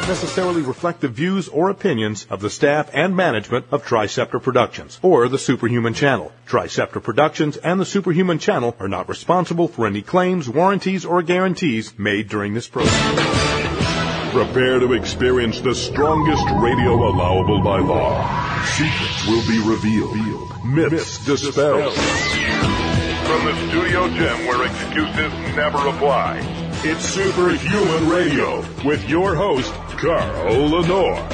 not necessarily reflect the views or opinions of the staff and management of Triceptor Productions or the Superhuman Channel. Triceptor Productions and the Superhuman Channel are not responsible for any claims, warranties, or guarantees made during this program. Prepare to experience the strongest radio allowable by law. Secrets will be revealed. Myths dispelled. From the studio gym where excuses never apply. It's Superhuman Radio with your host, Carl Lenore.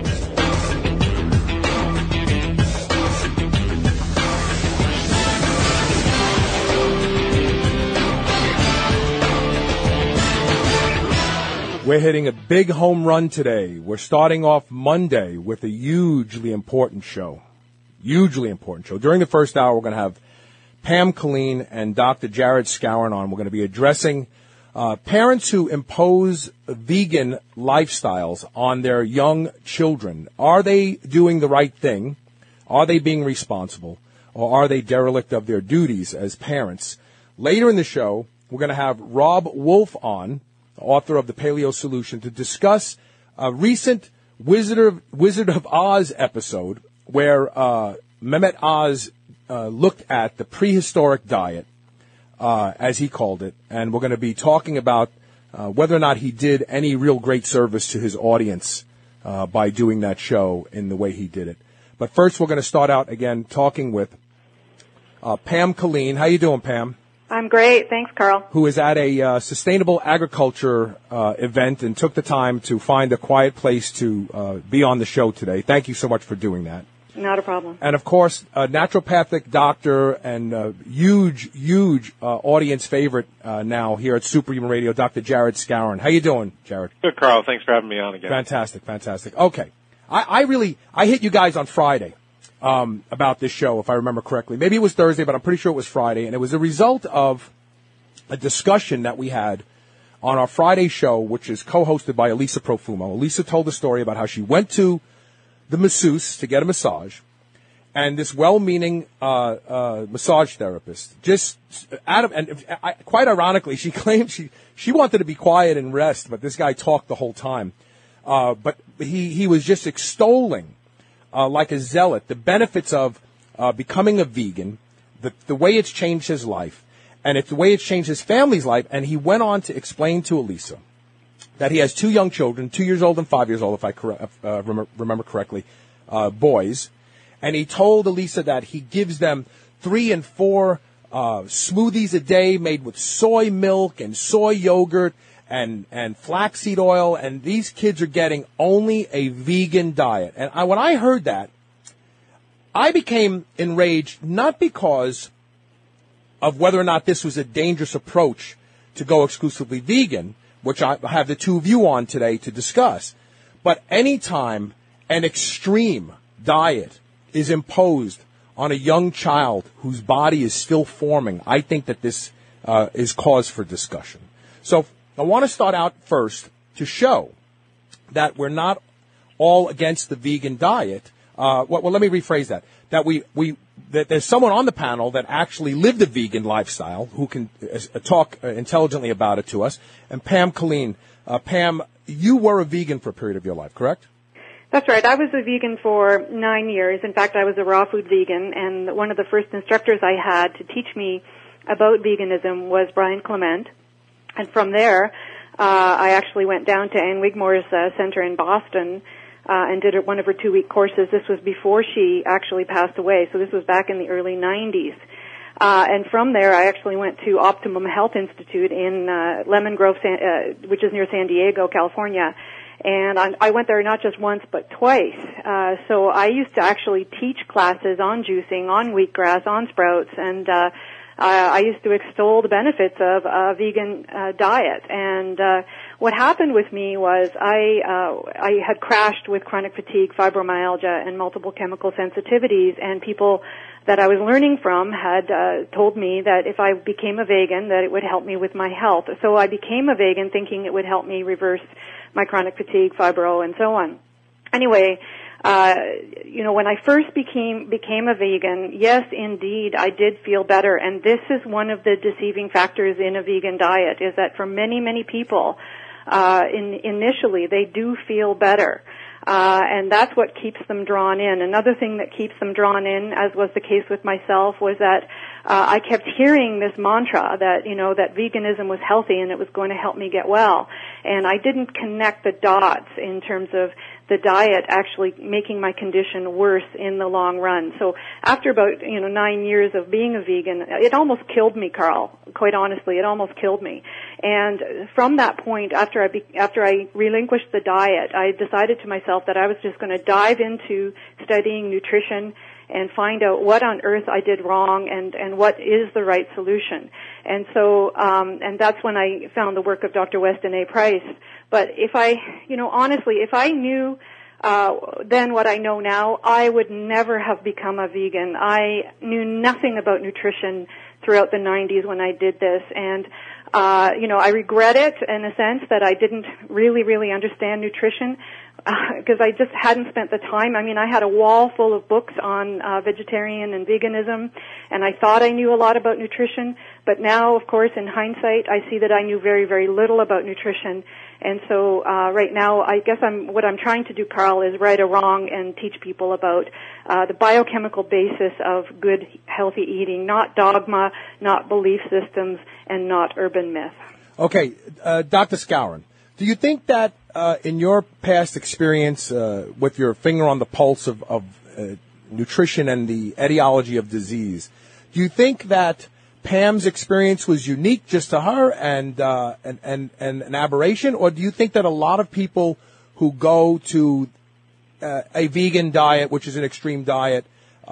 We're hitting a big home run today. We're starting off Monday with a hugely important show. Hugely important show. During the first hour, we're going to have Pam Colleen and Dr. Jared Skowron on. We're going to be addressing parents who impose vegan lifestyles on their young children. Are they doing the right thing? Are they being responsible? Or are they derelict of their duties as parents? Later in the show, we're going to have Rob Wolf on, author of The Paleo Solution, to discuss a recent Wizard of Oz episode where Mehmet Oz looked at the prehistoric diet, as he called it, and we're going to be talking about whether or not he did any real great service to his audience by doing that show in the way he did it. But first, we're going to start out again talking with Pam Colleen. How you doing, Pam? I'm great. Thanks, Carl. Who is at a sustainable agriculture event and took the time to find a quiet place to be on the show today. Thank you so much for doing that. Not a problem. And, of course, a naturopathic doctor and huge audience favorite now here at Superhuman Radio, Dr. Jared Skowron. How you doing, Jared? Good, Carl. Thanks for having me on again. Fantastic. Okay. I hit you guys on Friday about this show, if I remember correctly. Maybe it was Thursday, but I'm pretty sure it was Friday. And it was a result of a discussion that we had on our Friday show, which is co-hosted by Elisa Profumo. Elisa told the story about how she went to the masseuse to get a massage, and this well-meaning massage therapist quite ironically, she claimed she wanted to be quiet and rest, but this guy talked the whole time. But he was just extolling, like a zealot, the benefits of becoming a vegan, the way it's changed his life, and it's the way it's changed his family's life. And he went on to explain to Elisa that he has two young children, 2 years old and 5 years old, if I remember correctly, boys. And he told Elisa that he gives them 3 and 4 smoothies a day made with soy milk and soy yogurt and flaxseed oil, and these kids are getting only a vegan diet. And when I heard that, I became enraged, not because of whether or not this was a dangerous approach to go exclusively vegan, which I have the two of you on today to discuss. But any time an extreme diet is imposed on a young child whose body is still forming, I think that this is cause for discussion. So I want to start out first to show that we're not all against the vegan diet. Well, let me rephrase that. That there's someone on the panel that actually lived a vegan lifestyle who can talk intelligently about it to us. And Pam Colleen. Pam, you were a vegan for a period of your life, correct? That's right. I was a vegan for 9 years. In fact, I was a raw food vegan, and one of the first instructors I had to teach me about veganism was Brian Clement. And from there, I actually went down to Ann Wigmore's center in Boston and did one of her 2-week courses. This was before she actually passed away, so this was back in the early 90s. And from there, I actually went to Optimum Health Institute in Lemon Grove, which is near San Diego, California. And I went there not just once, but twice. So I used to actually teach classes on juicing, on wheatgrass, on sprouts, and I used to extol the benefits of a vegan diet. And what happened with me was I had crashed with chronic fatigue, fibromyalgia, and multiple chemical sensitivities, and people that I was learning from had told me that if I became a vegan, that it would help me with my health. So I became a vegan thinking it would help me reverse my chronic fatigue, fibro, and so on. Anyway, when I first became a vegan, yes, indeed, I did feel better. And this is one of the deceiving factors in a vegan diet, is that for many, many people, initially, they do feel better. And that's what keeps them drawn in. Another thing that keeps them drawn in, as was the case with myself, was that I kept hearing this mantra that, that veganism was healthy and it was going to help me get well. And I didn't connect the dots in terms of the diet actually making my condition worse in the long run. So after about, 9 years of being a vegan, it almost killed me, Carl. Quite honestly, it almost killed me. And from that point, after I relinquished the diet, I decided to myself that I was just going to dive into studying nutrition and find out what on earth I did wrong and what is the right solution. And so, and that's when I found the work of Dr. Weston A. Price. But if I, honestly, if I knew then what I know now, I would never have become a vegan. I knew nothing about nutrition throughout the 90s when I did this. And, I regret it in a sense that I didn't really understand nutrition because I just hadn't spent the time. I mean, I had a wall full of books on vegetarian and veganism, and I thought I knew a lot about nutrition. But now, of course, in hindsight, I see that I knew very little about nutrition. And so right now, I guess what I'm trying to do, Carl, is right or wrong and teach people about the biochemical basis of good, healthy eating, not dogma, not belief systems, and not urban myth. Okay, Dr. Skowron, do you think that in your past experience with your finger on the pulse of nutrition and the etiology of disease, do you think that Pam's experience was unique just to her and an aberration, or do you think that a lot of people who go to a vegan diet, which is an extreme diet,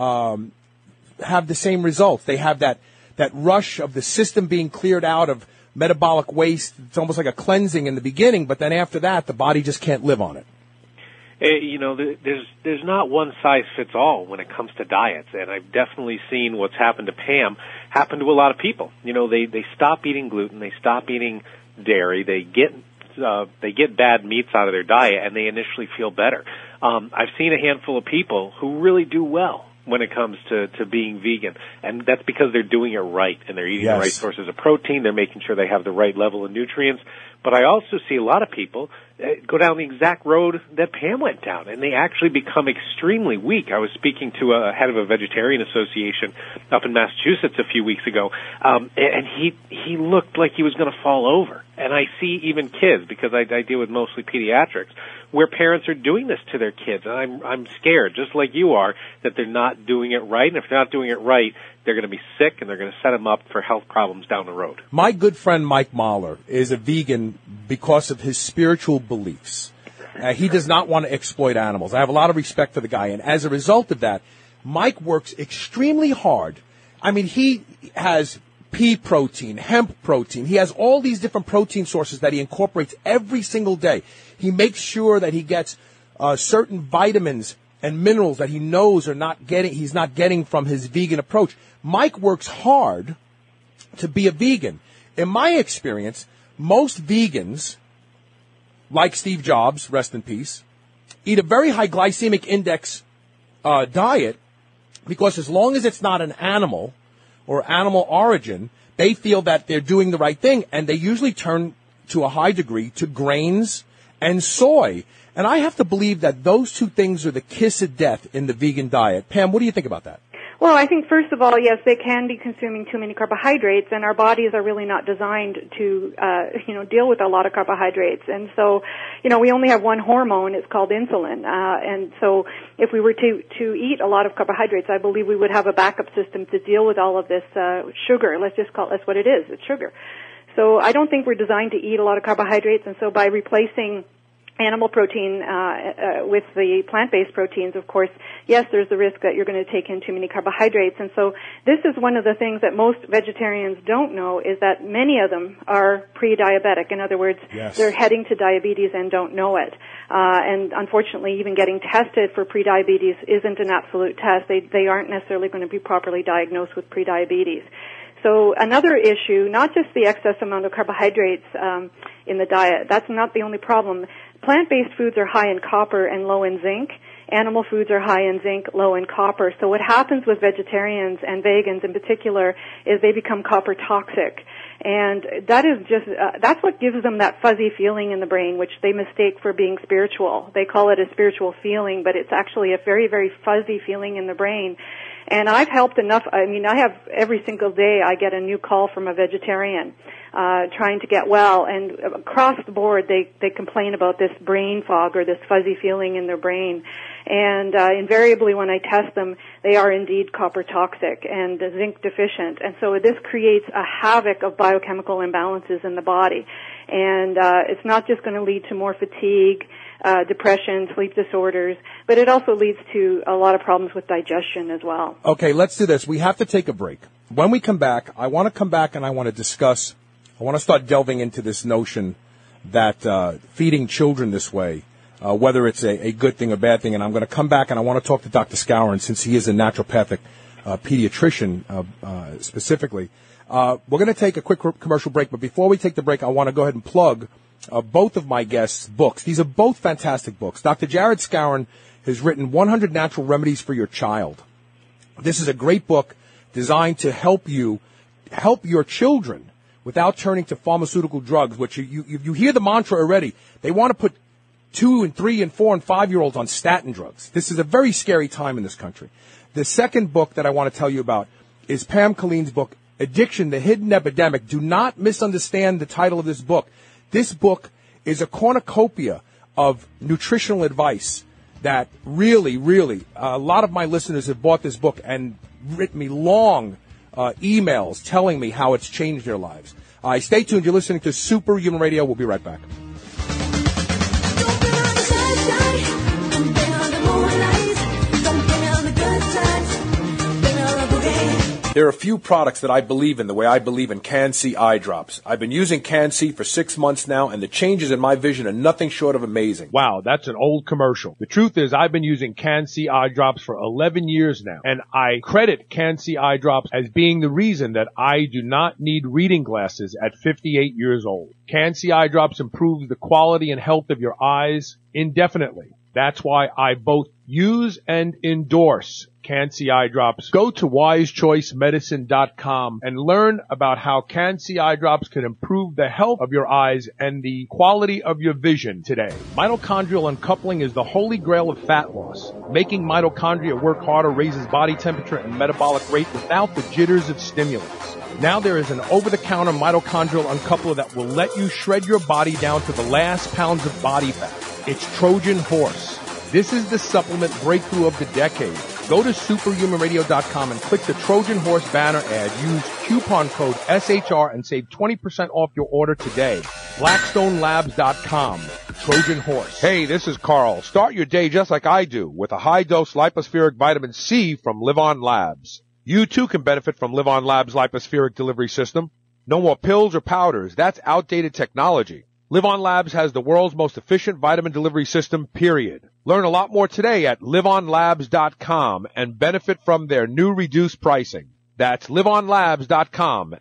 have the same results? They have that rush of the system being cleared out of metabolic waste. It's almost like a cleansing in the beginning, but then after that, the body just can't live on it. There's not one size fits all when it comes to diets, and I've definitely seen what's happened to Pam happen to a lot of people. They stop eating gluten, they stop eating dairy, they get bad meats out of their diet, and they initially feel better. I've seen a handful of people who really do well when it comes to being vegan, and that's because they're doing it right, and they're eating the right sources of protein, they're making sure they have the right level of nutrients. But I also see a lot of people go down the exact road that Pam went down, and they actually become extremely weak. I was speaking to a head of a vegetarian association up in Massachusetts a few weeks ago, and he looked like he was going to fall over. And I see even kids, because I deal with mostly pediatrics, where parents are doing this to their kids. And I'm scared, just like you are, that they're not doing it right. And if they're not doing it right, they're going to be sick, and they're going to set them up for health problems down the road. My good friend Mike Mahler is a vegan because of his spiritual beliefs. He does not want to exploit animals. I have a lot of respect for the guy, and as a result of that, Mike works extremely hard. I mean, he has pea protein, hemp protein. He has all these different protein sources that he incorporates every single day. He makes sure that he gets certain vitamins and minerals that he knows he's not getting from his vegan approach. Mike works hard to be a vegan. In my experience, most vegans, like Steve Jobs, rest in peace, eat a very high glycemic index diet because as long as it's not an animal or animal origin, they feel that they're doing the right thing, and they usually turn to a high degree to grains and soy. And I have to believe that those two things are the kiss of death in the vegan diet. Pam, what do you think about that? Well, I think, first of all, yes, they can be consuming too many carbohydrates, and our bodies are really not designed to, deal with a lot of carbohydrates. And so, we only have one hormone. It's called insulin. And so if we were to eat a lot of carbohydrates, I believe we would have a backup system to deal with all of this sugar. Let's just call it that's what it is. It's sugar. So I don't think we're designed to eat a lot of carbohydrates, and so by replacing animal protein with the plant-based proteins, of course, yes, there's the risk that you're going to take in too many carbohydrates. And so this is one of the things that most vegetarians don't know, is that many of them are pre-diabetic. In other words, they're heading to diabetes and don't know it. And unfortunately, even getting tested for pre-diabetes isn't an absolute test. They aren't necessarily going to be properly diagnosed with pre-diabetes. So another issue, not just the excess amount of carbohydrates in the diet, that's not the only problem. Plant-based foods are high in copper and low in zinc, animal foods are high in zinc, low in copper. So what happens with vegetarians and vegans in particular is they become copper toxic. And that is just, that's what gives them that fuzzy feeling in the brain, which they mistake for being spiritual. They call it a spiritual feeling, but it's actually a very, very fuzzy feeling in the brain. And I've helped enough. I mean, I have every single day I get a new call from a vegetarian trying to get well, and across the board they complain about this brain fog or this fuzzy feeling in their brain. And invariably when I test them, they are indeed copper toxic and zinc deficient. And so this creates a havoc of biochemical imbalances in the body. And it's not just going to lead to more fatigue, depression, sleep disorders, but it also leads to a lot of problems with digestion as well. Okay, let's do this. We have to take a break. When we come back, I want to come back and I want to discuss, I want to start delving into this notion that feeding children this way, whether it's a good thing or bad thing, and I'm going to come back and I want to talk to Dr. Skowron since he is a naturopathic pediatrician specifically. We're going to take a quick commercial break, but before we take the break, I want to go ahead and plug both of my guests' books. These are both fantastic books. Dr. Jared Skowron has written 100 Natural Remedies for Your Child. This is a great book designed to help you help your children without turning to pharmaceutical drugs, which you hear the mantra already. They want to put 2 and 3 and 4 and 5-year-olds on statin drugs. This is a very scary time in this country. The second book that I want to tell you about is Pam Colleen's book, Addiction, the Hidden Epidemic. Do not misunderstand the title of this book. This book is a cornucopia of nutritional advice that really, really, a lot of my listeners have bought this book and written me long emails telling me how it's changed their lives. Stay tuned. You're listening to Superhuman Radio. We'll be right back. There are a few products that I believe in the way I believe in Can-C eye drops. I've been using Can-C for 6 months now, and the changes in my vision are nothing short of amazing. Wow, that's an old commercial. The truth is I've been using Can-C eye drops for 11 years now, and I credit Can-C eye drops as being the reason that I do not need reading glasses at 58 years old. Can-C eye drops improves the quality and health of your eyes indefinitely. That's why I both use and endorse Can-C eye drops. Go to wisechoicemedicine.com and learn about how Can-C eye drops can improve the health of your eyes and the quality of your vision today. Mitochondrial uncoupling is the holy grail of fat loss. Making mitochondria work harder raises body temperature and metabolic rate without the jitters of stimulants. Now there is an over-the-counter mitochondrial uncoupler that will let you shred your body down to the last pounds of body fat. It's Trojan Horse. This is the supplement breakthrough of the decade. Go to superhumanradio.com and click the Trojan Horse banner ad. Use coupon code SHR and save 20% off your order today. BlackstoneLabs.com. Trojan Horse. Hey, this is Carl. Start your day just like I do with a high-dose lipospheric vitamin C from Live On Labs. You too can benefit from Live On Labs' lipospheric delivery system. No more pills or powders. That's outdated technology. Live On Labs has the world's most efficient vitamin delivery system, period. Learn a lot more today at liveonlabs.com and benefit from their new reduced pricing. That's liveonlabs.com,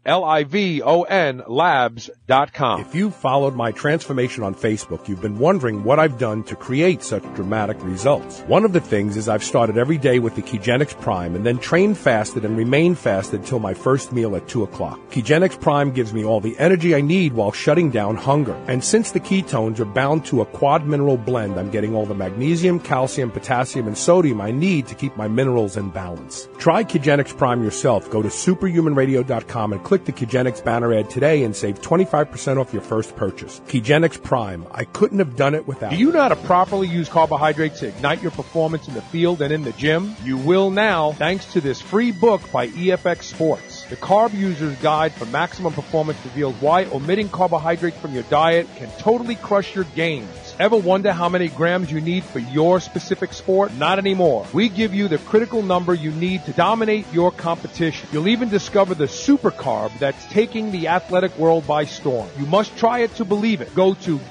Livon labs.com. If you've followed my transformation on Facebook, you've been wondering what I've done to create such dramatic results. One of the things is I've started every day with the Kegenix Prime and then trained fasted and remained fasted till my first meal at 2 o'clock. Kegenix Prime gives me all the energy I need while shutting down hunger. And since the ketones are bound to a quad mineral blend, I'm getting all the magnesium, calcium, potassium, and sodium I need to keep my minerals in balance. Try Kegenix Prime yourself. Go to superhumanradio.com and click the Kegenix banner ad today and save 25% off your first purchase. Kegenix Prime. I couldn't have done it without. Do you know how to properly use carbohydrates to ignite your performance in the field and in the gym? You will now, thanks to this free book by EFX Sports. The Carb User's Guide for Maximum Performance reveals why omitting carbohydrates from your diet can totally crush your gains. Ever wonder how many grams you need for your specific sport? Not anymore. We give you the critical number you need to dominate your competition. You'll even discover the super carb that's taking the athletic world by storm. You must try it to believe it. Go to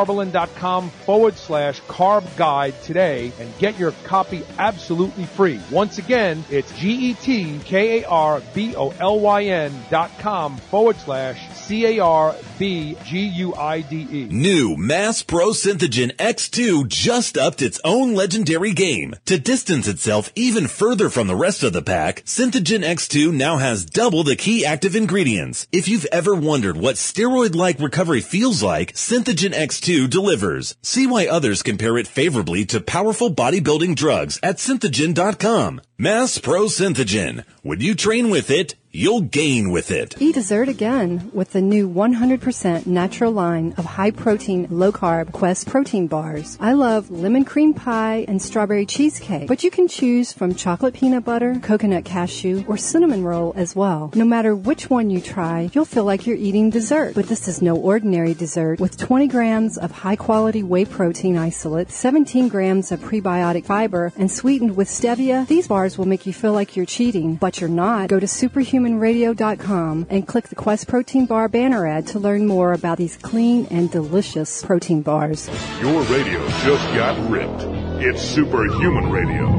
getcarbolin.com/carb guide today and get your copy absolutely free. Once again, it's GETKARBOLIN.com/carb lyn.com/CARBGUIDE. New Mass Pro Synthogen X2 just upped its own legendary game. To distance itself even further from the rest of the pack, Synthogen X2 now has double the key active ingredients. If you've ever wondered what steroid-like recovery feels like, Synthogen X2 delivers. See why others compare it favorably to powerful bodybuilding drugs at Synthogen.com. Mass Pro Synthogen. When you train with it, you'll gain with it. Eat dessert again with the new 100% natural line of high-protein, low-carb Quest protein bars. I love lemon cream pie and strawberry cheesecake, but you can choose from chocolate peanut butter, coconut cashew, or cinnamon roll as well. No matter which one you try, you'll feel like you're eating dessert. But this is no ordinary dessert. With 20 grams of high-quality whey protein isolate, 17 grams of prebiotic fiber, and sweetened with stevia, these bars will make you feel like you're cheating, but you're not. Go to superhumanradio.com and click the Quest Protein Bar banner ad to learn more about these clean and delicious protein bars. Your radio just got ripped. It's Superhuman Radio.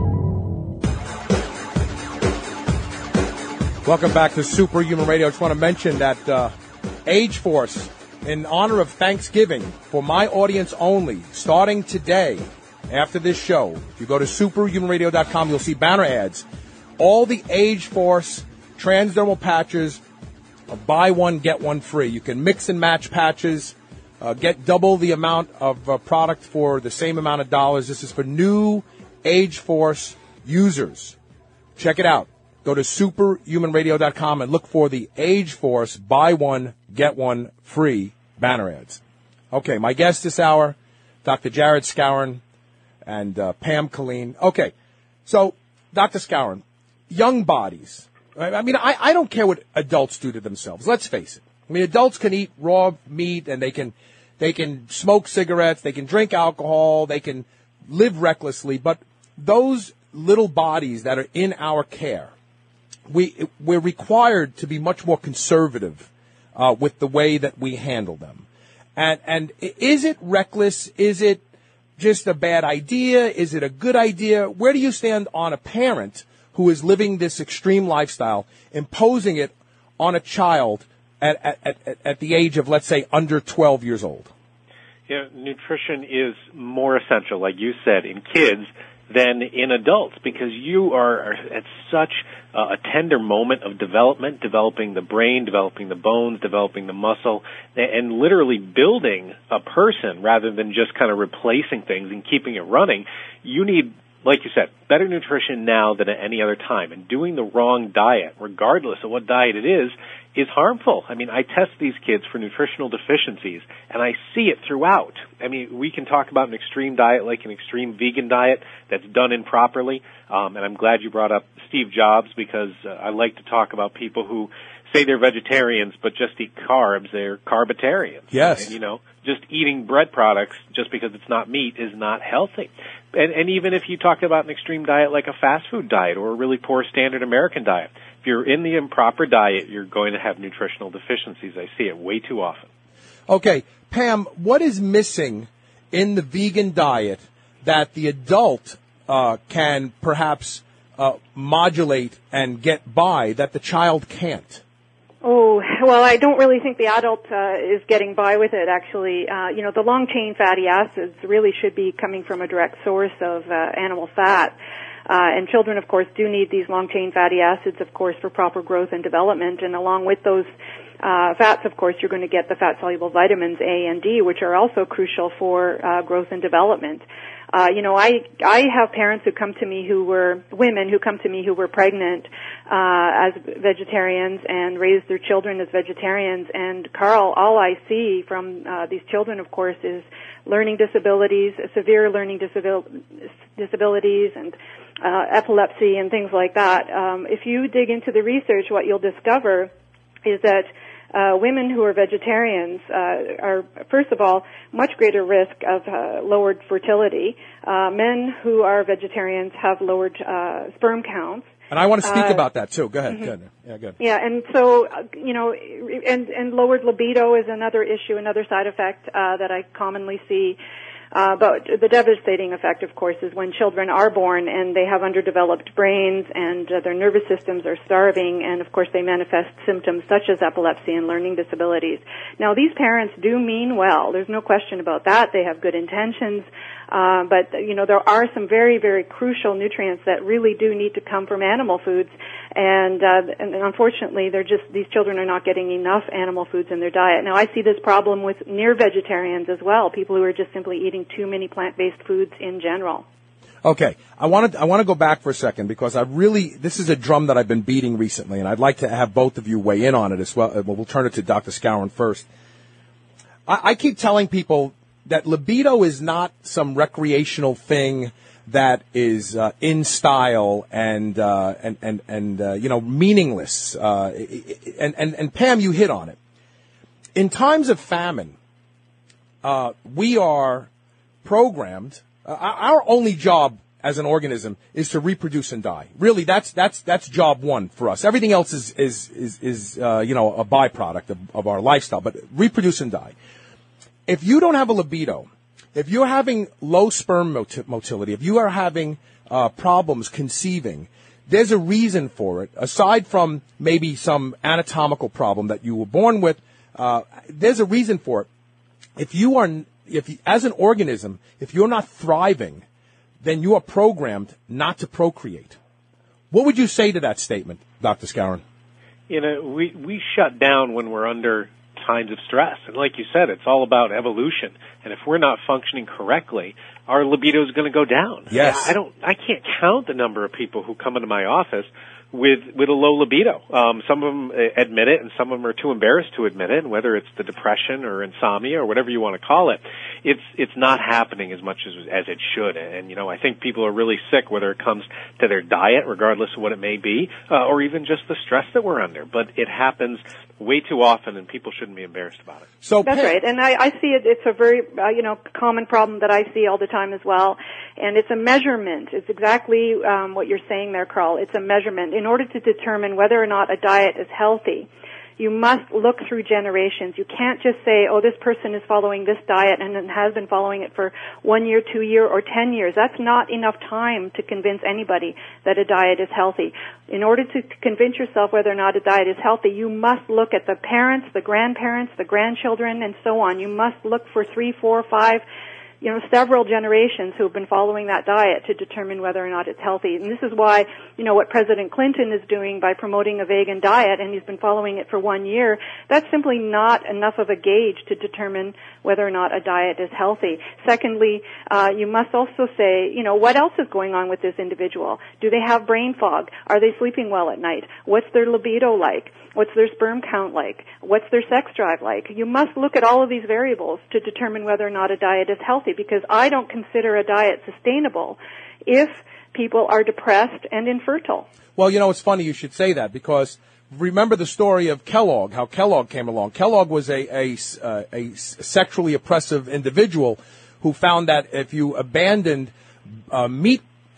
Welcome back to Superhuman Radio. I just want to mention that Age Force, in honor of Thanksgiving, for my audience only, starting today, after this show, if you go to superhumanradio.com, you'll see banner ads. All the Age Force transdermal patches, buy one, get one free. You can mix and match patches, get double the amount of product for the same amount of dollars. This is for new Age Force users. Check it out. Go to superhumanradio.com and look for the Age Force buy one, get one free banner ads. Okay, my guest this hour, Dr. Jared Skowron and Pam Killeen. Okay, so Dr. Skowron, young bodies. I mean, I don't care what adults do to themselves. Let's face it. I mean, adults can eat raw meat and they can smoke cigarettes, they can drink alcohol, they can live recklessly. But those little bodies that are in our care, we're required to be much more conservative with the way that we handle them. And is it reckless? Is it just a bad idea? Is it a good idea? Where do you stand on a parent who is living this extreme lifestyle, imposing it on a child at the age of, let's say, under 12 years old? Yeah, nutrition is more essential, like you said, in kids than in adults, because you are at such a tender moment of development, developing the brain, developing the bones, developing the muscle, and literally building a person rather than just kind of replacing things and keeping it running. You need, like you said, better nutrition now than at any other time. And doing the wrong diet, regardless of what diet it is harmful. I mean, I test these kids for nutritional deficiencies, and I see it throughout. I mean, we can talk about an extreme diet like an extreme vegan diet that's done improperly. And I'm glad you brought up Steve Jobs, because I like to talk about people who say they're vegetarians but just eat carbs. They're carbitarians. Yes. And, just eating bread products just because it's not meat is not healthy. And even if you talk about an extreme diet like a fast food diet or a really poor standard American diet, if you're in the improper diet, you're going to have nutritional deficiencies. I see it way too often. Okay, Pam, what is missing in the vegan diet that the adult can perhaps modulate and get by that the child can't? Oh, well, I don't really think the adult is getting by with it, actually. The long-chain fatty acids really should be coming from a direct source of animal fat. And children, of course, do need these long-chain fatty acids, of course, for proper growth and development. And along with those fats, of course, you're going to get the fat-soluble vitamins A and D, which are also crucial for growth and development. I have parents who come to me women who come to me who were pregnant as vegetarians and raised their children as vegetarians. And Carl, all I see from these children, of course, is learning disabilities, severe learning disabilities, and epilepsy and things like that. If you dig into the research, what you'll discover is that women who are vegetarians are, first of all, much greater risk of lowered fertility. Men who are vegetarians have lowered sperm counts. And I want to speak about that, too. Go ahead. Mm-hmm. Go ahead. Yeah, good. Yeah, and so, and lowered libido is another issue, another side effect that I commonly see. But the devastating effect, of course, is when children are born and they have underdeveloped brains and their nervous systems are starving, and of course they manifest symptoms such as epilepsy and learning disabilities. Now, these parents do mean well. There's no question about that. They have good intentions. But, there are some very, very crucial nutrients that really do need to come from animal foods. And unfortunately, these children are not getting enough animal foods in their diet. Now, I see this problem with near vegetarians as well, people who are just simply eating too many plant-based foods in general. Okay, I want to go back for a second because this is a drum that I've been beating recently, and I'd like to have both of you weigh in on it as well. We'll turn it to Dr. Skowron first. I keep telling people that libido is not some recreational thing that is in style and meaningless. And Pam, you hit on it. In times of famine, we are programmed. Our only job as an organism is to reproduce and die. Really, that's job one for us. Everything else is a byproduct of our lifestyle. But reproduce and die. If you don't have a libido, if you're having low sperm motility, if you are having problems conceiving, there's a reason for it. Aside from maybe some anatomical problem that you were born with, there's a reason for it. As an organism, if you're not thriving, then you are programmed not to procreate. What would you say to that statement, Dr. Skowron? We shut down when we're under times of stress. And like you said, it's all about evolution. And if we're not functioning correctly, our libido is going to go down. Yes. I can't count the number of people who come into my office with a low libido. Some of them admit it, and some of them are too embarrassed to admit it. And whether it's the depression or insomnia or whatever you want to call it, it's not happening as much as it should. And I think people are really sick, whether it comes to their diet, regardless of what it may be, or even just the stress that we're under. But it happens way too often, and people shouldn't be embarrassed about it. So that's right, and I see it. It's a very common problem that I see all the time as well, and it's a measurement. It's exactly what you're saying there, Carl. It's a measurement. In order to determine whether or not a diet is healthy, you must look through generations. You can't just say, oh, this person is following this diet and has been following it for 1 year, 2 years, or 10 years. That's not enough time to convince anybody that a diet is healthy. In order to convince yourself whether or not a diet is healthy, you must look at the parents, the grandparents, the grandchildren, and so on. You must look for 3, 4, 5, several generations who have been following that diet to determine whether or not it's healthy. And this is why, what President Clinton is doing by promoting a vegan diet, and he's been following it for 1 year, that's simply not enough of a gauge to determine whether or not a diet is healthy. Secondly, you must also say, what else is going on with this individual? Do they have brain fog? Are they sleeping well at night? What's their libido like? What's their sperm count like? What's their sex drive like? You must look at all of these variables to determine whether or not a diet is healthy, because I don't consider a diet sustainable if people are depressed and infertile. Well, it's funny you should say that, because remember the story of Kellogg, how Kellogg came along. Kellogg was a sexually oppressive individual who found that if you abandoned meat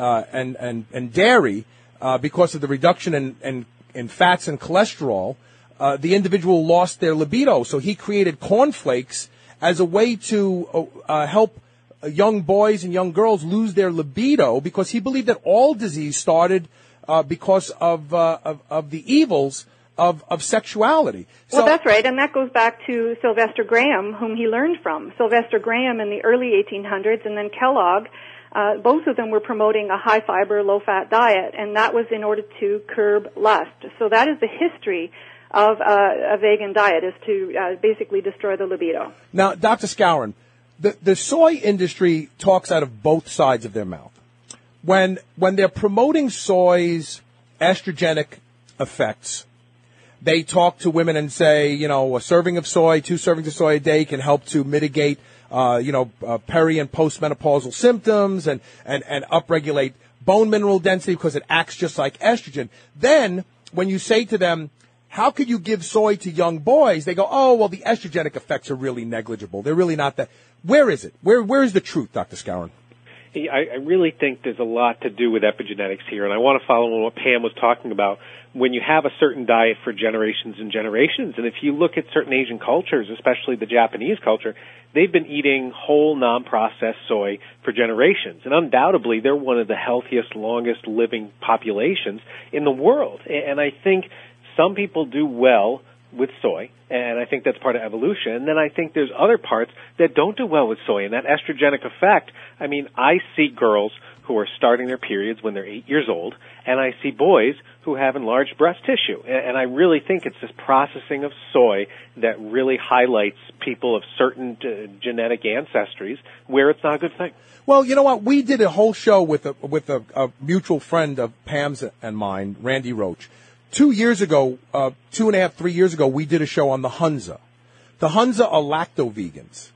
and dairy because of the reduction in fats and cholesterol, the individual lost their libido. So he created cornflakes as a way to help young boys and young girls lose their libido, because he believed that all disease started because of the evils of sexuality. Well, that's right, and that goes back to Sylvester Graham, whom he learned from. Sylvester Graham in the early 1800s, and then Kellogg. Both of them were promoting a high-fiber, low-fat diet, and that was in order to curb lust. So that is the history of a vegan diet, is to basically destroy the libido. Now, Dr. Skowron, the soy industry talks out of both sides of their mouth. When they're promoting soy's estrogenic effects, they talk to women and say, a serving of soy, 2 servings of soy a day can help to mitigate peri and postmenopausal symptoms and upregulate bone mineral density because it acts just like estrogen. Then when you say to them, how could you give soy to young boys? They go, oh, well, the estrogenic effects are really negligible. They're really not that. Where is it? Where is the truth, Dr. Skowron? I really think there's a lot to do with epigenetics here, and I want to follow on what Pam was talking about. When you have a certain diet for generations and generations, and if you look at certain Asian cultures, especially the Japanese culture, they've been eating whole, non-processed soy for generations, and undoubtedly they're one of the healthiest, longest living populations in the world. And I think some people do well with soy, and I think that's part of evolution. And then I think there's other parts that don't do well with soy, and that estrogenic effect. I mean, I see girls who are starting their periods when they're 8 years old, and I see boys who have enlarged breast tissue. And I really think it's this processing of soy that really highlights people of certain genetic ancestries where it's not a good thing. Well, you know what? We did a whole show with a mutual friend of Pam's and mine, Randy Roach. 2 years ago, 2.5, 3 years ago, we did a show on the Hunza. The Hunza are lacto-vegans.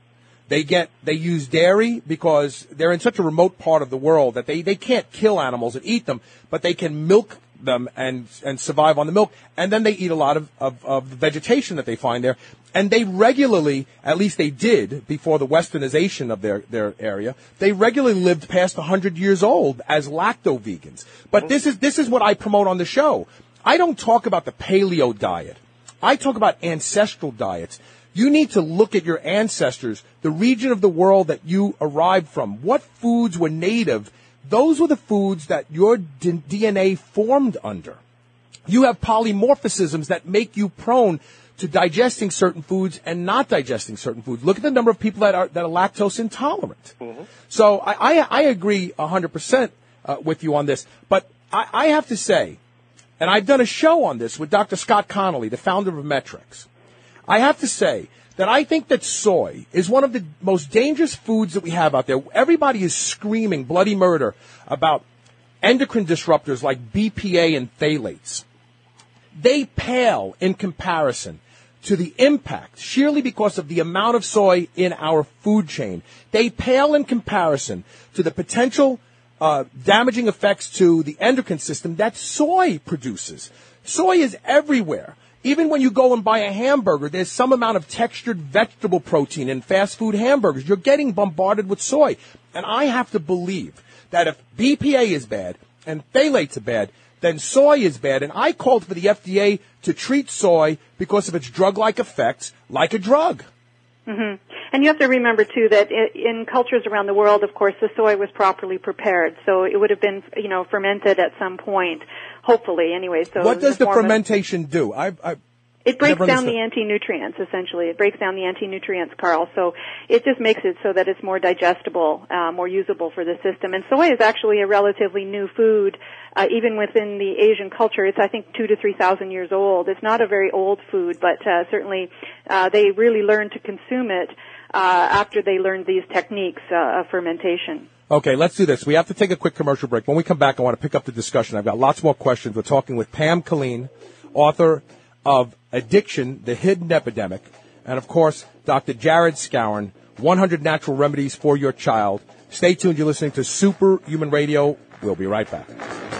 They use dairy because they're in such a remote part of the world that they can't kill animals and eat them, but they can milk them and survive on the milk. And then they eat a lot of the vegetation that they find there. And they regularly, at least they did before the westernization of their area, they regularly lived past 100 years old as lacto-vegans. But this is what I promote on the show. I don't talk about the paleo diet. I talk about ancestral diets. You need to look at your ancestors, the region of the world that you arrived from. What foods were native? Those were the foods that your DNA formed under. You have polymorphisms that make you prone to digesting certain foods and not digesting certain foods. Look at the number of people that are lactose intolerant. Mm-hmm. So I agree 100% with you on this. But I have to say, and I've done a show on this with Dr. Scott Connolly, the founder of Metrix. I have to say that I think that soy is one of the most dangerous foods that we have out there. Everybody is screaming bloody murder about endocrine disruptors like BPA and phthalates. They pale in comparison to the impact, sheerly because of the amount of soy in our food chain. They pale in comparison to the potential damaging effects to the endocrine system that soy produces. Soy is everywhere. Even when you go and buy a hamburger, there's some amount of textured vegetable protein in fast food hamburgers. You're getting bombarded with soy. And I have to believe that if BPA is bad and phthalates are bad, then soy is bad. And I called for the FDA to treat soy because of its drug-like effects like a drug. Mm-hmm. And you have to remember, too, that in cultures around the world, of course, the soy was properly prepared. So it would have been, fermented at some point, hopefully, anyway. So what does the fermentation do? It breaks down the anti-nutrients, essentially. It breaks down the anti-nutrients, Carl. So it just makes it so that it's more digestible, more usable for the system. And soy is actually a relatively new food, even within the Asian culture. It's, I think, 2,000 to 3,000 years old. It's not a very old food, but certainly they really learned to consume it after they learned these techniques of fermentation. Okay, let's do this. We have to take a quick commercial break. When we come back, I want to pick up the discussion. I've got lots more questions. We're talking with Pam Killeen, author of Addiction, The Hidden Epidemic, and, of course, Dr. Jared Scowen, 100 Natural Remedies for Your Child. Stay tuned. You're listening to Superhuman Radio. We'll be right back.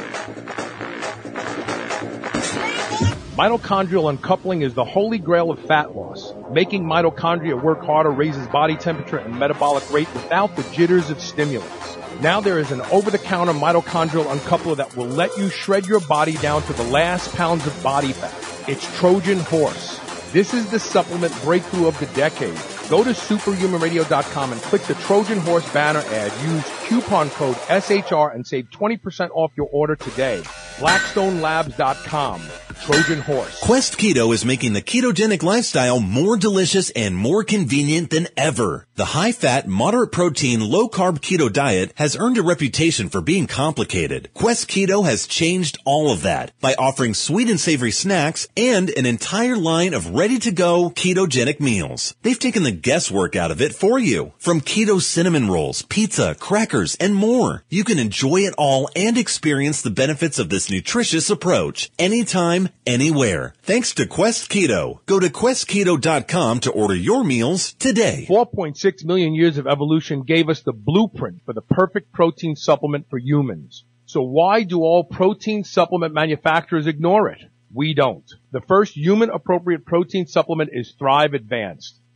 Mitochondrial uncoupling is the holy grail of fat loss. Making mitochondria work harder raises body temperature and metabolic rate without the jitters of stimulants. Now there is an over-the-counter mitochondrial uncoupler that will let you shred your body down to the last pounds of body fat. It's Trojan Horse. This is the supplement breakthrough of the decade. Go to superhumanradio.com and click the Trojan Horse banner ad. Use coupon code SHR and save 20% off your order today. BlackstoneLabs.com. Trojan Horse. Quest Keto is making the ketogenic lifestyle more delicious and more convenient than ever. The high-fat, moderate-protein, low-carb keto diet has earned a reputation for being complicated. Quest Keto has changed all of that by offering sweet and savory snacks and an entire line of ready-to-go ketogenic meals. They've taken the guesswork out of it for you. From keto cinnamon rolls, pizza, crackers, and more. You can enjoy it all and experience the benefits of this nutritious approach anytime, anywhere. Thanks to Quest Keto. Go to questketo.com to order your meals today. 4.6 million years of evolution gave us the blueprint for the perfect protein supplement for humans. So why do all protein supplement manufacturers ignore it? We don't. The first human-appropriate protein supplement is Thrive Advanced.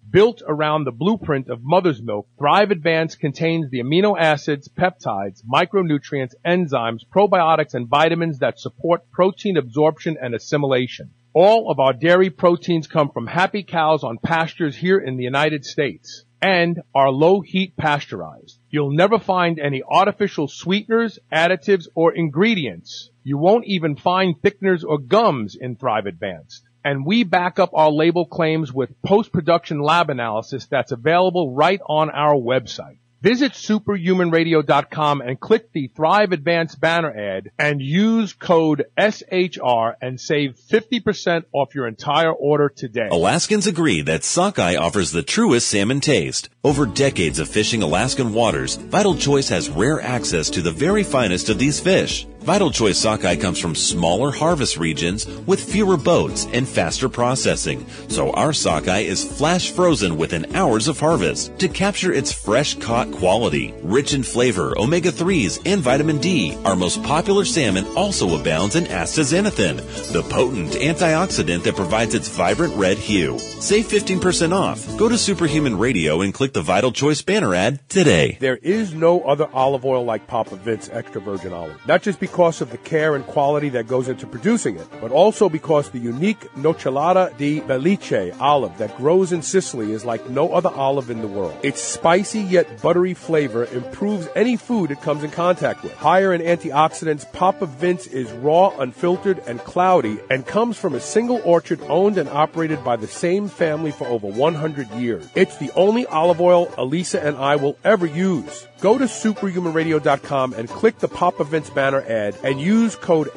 Built around the blueprint of mother's milk, Thrive Advanced contains the amino acids, peptides, micronutrients, enzymes, probiotics, and vitamins that support protein absorption and assimilation. All of our dairy proteins come from happy cows on pastures here in the United States and are low-heat pasteurized. You'll never find any artificial sweeteners, additives, or ingredients. You won't even find thickeners or gums in Thrive Advanced. And we back up our label claims with post-production lab analysis that's available right on our website. Visit superhumanradio.com and click the Thrive Advanced banner ad and use code SHR and save 50% off your entire order today. Alaskans agree that sockeye offers the truest salmon taste. Over decades of fishing Alaskan waters, Vital Choice has rare access to the very finest of these fish. Vital Choice sockeye comes from smaller harvest regions with fewer boats and faster processing, so our sockeye is flash frozen within hours of harvest to capture its fresh caught quality. Rich in flavor, omega-3s, and vitamin D, our most popular salmon also abounds in astaxanthin, the potent antioxidant that provides its vibrant red hue. Save 15% off. Go to Superhuman Radio and click the Vital Choice banner ad today. There is no other olive oil like Papa Vince extra virgin olive. Not just because of the care and quality that goes into producing it, but also because the unique Nocellara di Belice olive that grows in Sicily is like no other olive in the world. Its spicy yet buttery flavor improves any food it comes in contact with. Higher in antioxidants, Papa Vince is raw, unfiltered, and cloudy, and comes from a single orchard owned and operated by the same family for over 100 years. It's the only olive oil Elisa and I will ever use. Go to superhumanradio.com and click the Papa Vince banner ad and use code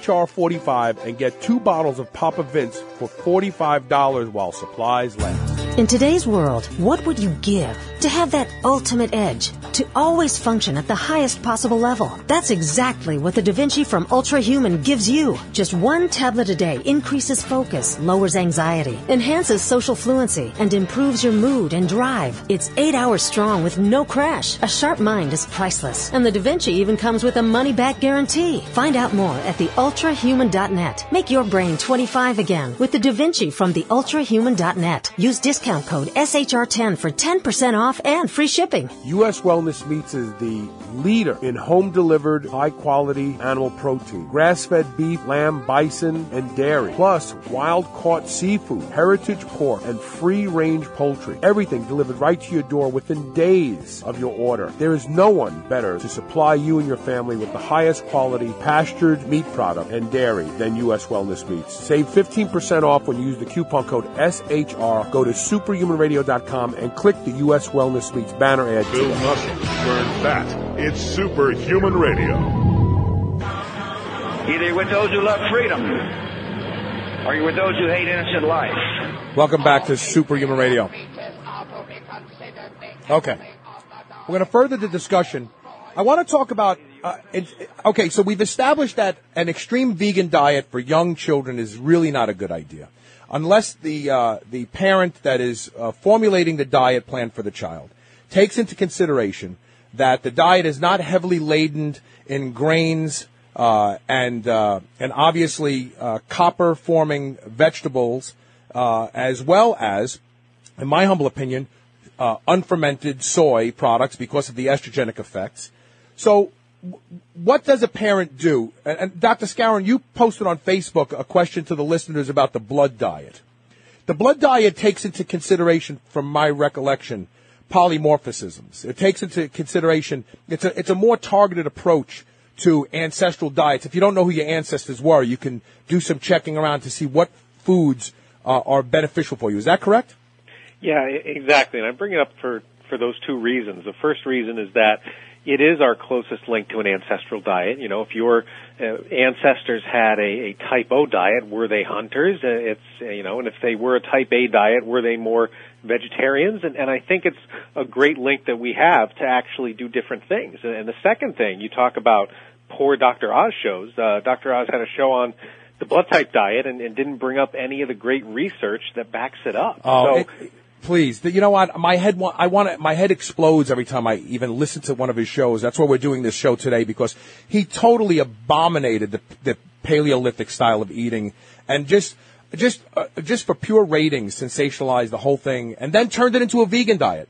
SHR45 and get 2 bottles of Papa Vince for $45 while supplies last. In today's world, what would you give to have that ultimate edge? To always function at the highest possible level. That's exactly what the Da Vinci from Ultrahuman gives you. Just 1 tablet a day increases focus, lowers anxiety, enhances social fluency, and improves your mood and drive. It's 8 hours strong with no crash. A sharp mind is priceless. And the Da Vinci even comes with a money-back guarantee. Find out more at theultrahuman.net. Make your brain 25 again with the Da Vinci from theultrahuman.net. Use discount code SHR10 for 10% off and free shipping. U.S. Wellness Meats is the leader in home-delivered, high-quality animal protein. Grass-fed beef, lamb, bison, and dairy. Plus, wild-caught seafood, heritage pork, and free-range poultry. Everything delivered right to your door within days of your order. There is no one better to supply you and your family with the highest quality pastured meat product and dairy than U.S. Wellness Meats. Save 15% off when you use the coupon code SHR. Go to superhumanradio.com and click the U.S. Wellness Meats banner ad Build today. muscle, burn fat. It's Superhuman Radio. Either you're with those who love freedom, or you're with those who hate innocent life. Welcome back to Superhuman Radio. Okay. We're going to further the discussion. I want to talk about, okay, so we've established that an extreme vegan diet for young children is really not a good idea. Unless the parent that is formulating the diet plan for the child takes into consideration that the diet is not heavily laden in grains and obviously copper-forming vegetables, as well as, in my humble opinion, unfermented soy products because of the estrogenic effects. So what does a parent do? And Dr. Skowron, you posted on Facebook a question to the listeners about the blood diet. The blood diet takes into consideration, from my recollection, polymorphisms. It takes into consideration, it's a more targeted approach to ancestral diets. If you don't know who your ancestors were, you can do some checking around to see what foods are beneficial for you. Is that correct? Yeah, exactly. And I bring it up for those 2 reasons. The first reason is that it is our closest link to an ancestral diet. You know, if your ancestors had a type O diet, were they hunters? And if they were a type A diet, were they more vegetarians? And I think it's a great link that we have to actually do different things. And the second thing, you talk about poor Dr. Oz shows. Dr. Oz had a show on the blood type diet and didn't bring up any of the great research that backs it up. Please, you know what? My head explodes every time I even listen to one of his shows. That's why we're doing this show today, because he totally abominated the Paleolithic style of eating, and just just for pure ratings, sensationalized the whole thing, and then turned it into a vegan diet.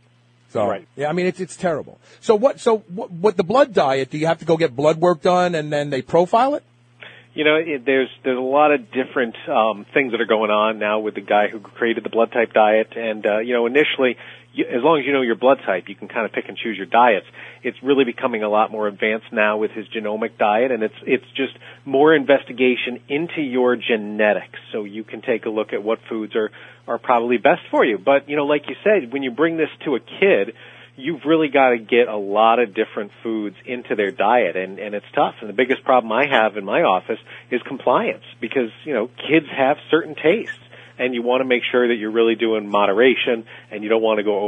So, right. Yeah, I mean, it's terrible. So what the blood diet, do you have to go get blood work done and then they profile it? You know, there's a lot of different things that are going on now with the guy who created the blood type diet, and initially, as long as you know your blood type, you can kind of pick and choose your diets. It's really becoming a lot more advanced now with his genomic diet, and it's just more investigation into your genetics, so you can take a look at what foods are probably best for you. But like you said, when you bring this to a kid, you've really got to get a lot of different foods into their diet, and it's tough. And the biggest problem I have in my office is compliance, because, kids have certain tastes, and you want to make sure that you're really doing moderation, and you don't want to go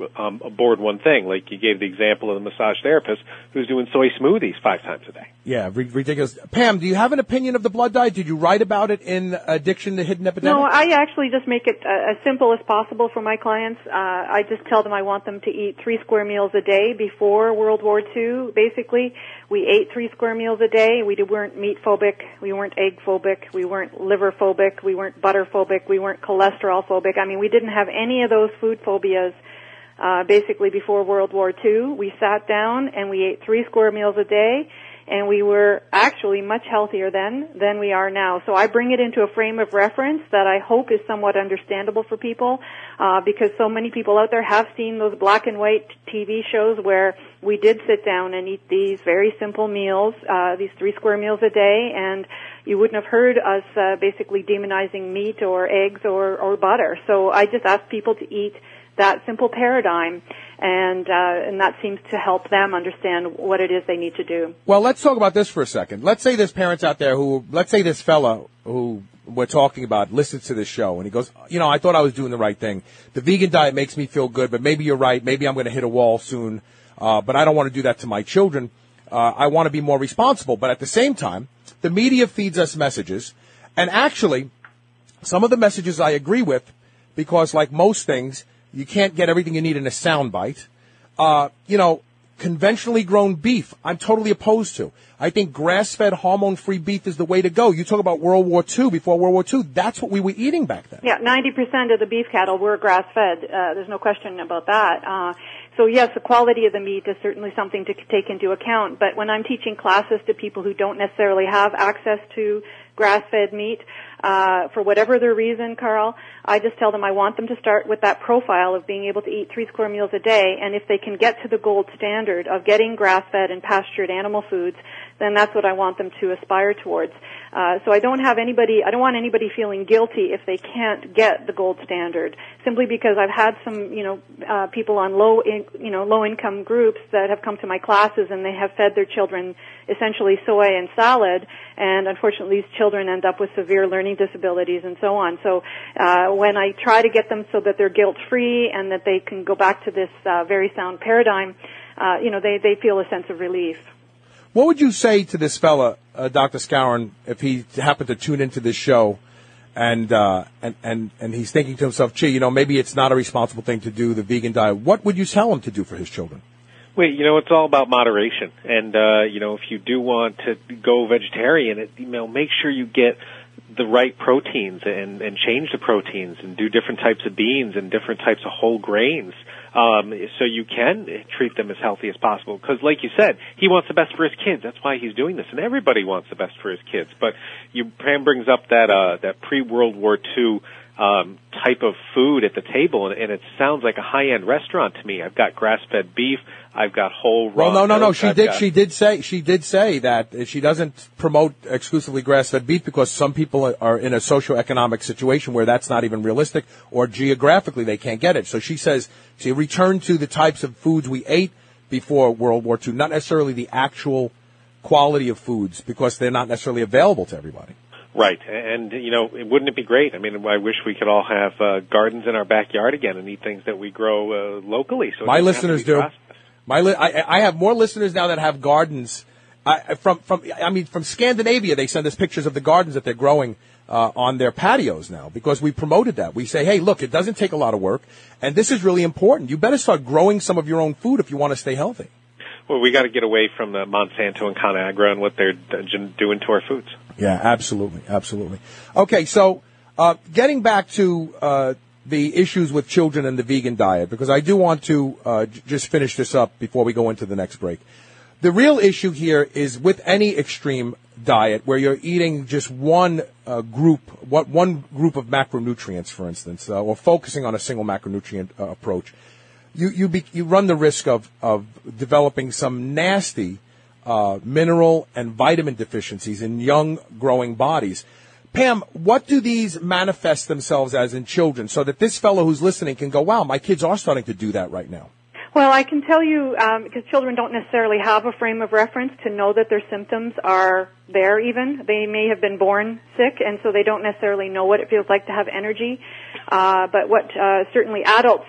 aboard one thing. Like you gave the example of the massage therapist who's doing soy smoothies 5 times a day. Yeah, ridiculous. Pam, do you have an opinion of the blood diet? Did you write about it in Addiction, the Hidden Epidemic? No, I actually just make it as simple as possible for my clients. I just tell them I want them to eat 3 square meals a day before World War II, basically. We ate 3 square meals a day. We weren't meat phobic. We weren't egg phobic. We weren't liver phobic. We weren't butter phobic. We weren't cholesterol phobic. I mean, we didn't have any of those food phobias basically before World War II. We sat down and we ate 3 square meals a day, and we were actually much healthier then than we are now. So I bring it into a frame of reference that I hope is somewhat understandable for people, because so many people out there have seen those black and white TV shows where we did sit down and eat these very simple meals, these 3 square meals a day, and you wouldn't have heard us basically demonizing meat or eggs or butter. So I just ask people to eat that simple paradigm, and that seems to help them understand what it is they need to do. Well, let's talk about this for a second. Let's say there's parents out there let's say this fella who we're talking about listens to this show, and he goes, I thought I was doing the right thing. The vegan diet makes me feel good, but maybe you're right. Maybe I'm going to hit a wall soon, but I don't want to do that to my children. I want to be more responsible. But at the same time, the media feeds us messages, and actually, some of the messages I agree with, because like most things, you can't get everything you need in a soundbite. Conventionally grown beef, I'm totally opposed to. I think grass-fed, hormone-free beef is the way to go. You talk about World War II, before World War II, that's what we were eating back then. Yeah, 90% of the beef cattle were grass-fed. There's no question about that. So yes, the quality of the meat is certainly something to take into account. But when I'm teaching classes to people who don't necessarily have access to grass-fed meat, for whatever their reason, Carl, I just tell them I want them to start with that profile of being able to eat 3 square meals a day, and if they can get to the gold standard of getting grass-fed and pastured animal foods, then that's what I want them to aspire towards. So I don't want anybody feeling guilty if they can't get the gold standard, simply because I've had some, people on low income groups that have come to my classes, and they have fed their children essentially soy and salad, and unfortunately these children end up with severe learning disabilities and so on. So when I try to get them so that they're guilt-free and that they can go back to this very sound paradigm, they feel a sense of relief. What would you say to this fella, Dr. Skowron, if he happened to tune into this show and he's thinking to himself, gee, maybe it's not a responsible thing to do the vegan diet? What would you tell him to do for his children? Well, it's all about moderation. And, if you do want to go vegetarian, make sure you get the right proteins and change the proteins and do different types of beans and different types of whole grains, so you can treat them as healthy as possible. Because like you said, he wants the best for his kids. That's why he's doing this. And everybody wants the best for his kids. But Pam brings up that pre-World War II type of food at the table, and it sounds like a high-end restaurant to me. I've got grass-fed beef. I've got whole raw. Well, no. She did say that she doesn't promote exclusively grass-fed beef because some people are in a socioeconomic situation where that's not even realistic, or geographically they can't get it. So she says to return to the types of foods we ate before World War II, not necessarily the actual quality of foods, because they're not necessarily available to everybody. Right, and wouldn't it be great? I mean, I wish we could all have gardens in our backyard again and eat things that we grow locally. So my listeners do. I have more listeners now that have gardens. From Scandinavia, they send us pictures of the gardens that they're growing on their patios now, because we promoted that. We say, hey, look, it doesn't take a lot of work, and this is really important. You better start growing some of your own food if you want to stay healthy. Well, we got to get away from the Monsanto and ConAgra and what they're doing to our foods. Yeah, absolutely. Okay, so Getting back to the issues with children and the vegan diet, because I do want to just finish this up before we go into the next break. The real issue here is with any extreme diet where you're eating just one group of macronutrients, for instance, or focusing on a single macronutrient approach, you run the risk of developing some nasty mineral and vitamin deficiencies in young growing bodies. Pam, what do these manifest themselves as in children so that this fellow who's listening can go, wow, my kids are starting to do that right now? Well, I can tell you, because children don't necessarily have a frame of reference to know that their symptoms are there even. They may have been born sick, and so they don't necessarily know what it feels like to have energy. But what certainly adults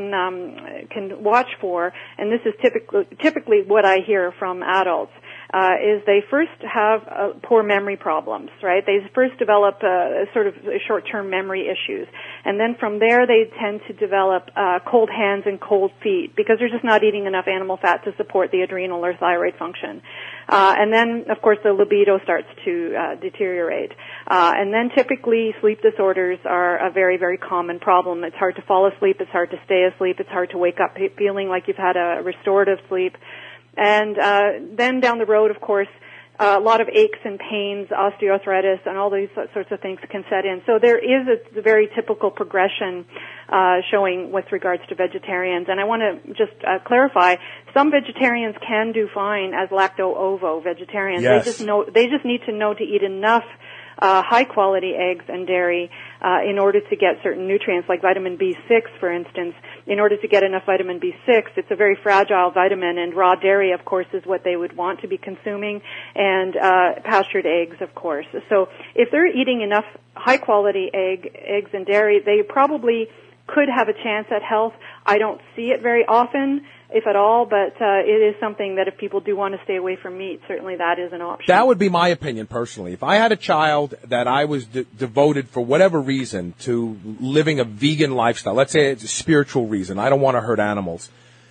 can watch for, and this is typically what I hear from adults, is they first have poor memory problems, right? They first develop sort of short-term memory issues. And then from there they tend to develop cold hands and cold feet because they're just not eating enough animal fat to support the adrenal or thyroid function. And then, of course, the libido starts to deteriorate. And then typically sleep disorders are a very, very common problem. It's hard to fall asleep. It's hard to stay asleep. It's hard to wake up feeling like you've had a restorative sleep. And then down the road, of course, a lot of aches and pains, osteoarthritis, and all these sorts of things can set in. So there is a very typical progression showing with regards to vegetarians. And I want to just clarify, some vegetarians can do fine as lacto-ovo vegetarians. Yes. They just need to know to eat enough high-quality eggs and dairy in order to get certain nutrients, like vitamin B6, for instance. In order to get enough vitamin B6, it's a very fragile vitamin, and raw dairy, of course, is what they would want to be consuming, and pastured eggs, of course. So if they're eating enough high-quality eggs and dairy, they probably could have a chance at health. I don't see it very often, if at all, but it is something that if people do want to stay away from meat, certainly that is an option. That would be my opinion personally. If I had a child that I was devoted for whatever reason to living a vegan lifestyle, let's say it's a spiritual reason, I don't want to hurt animals.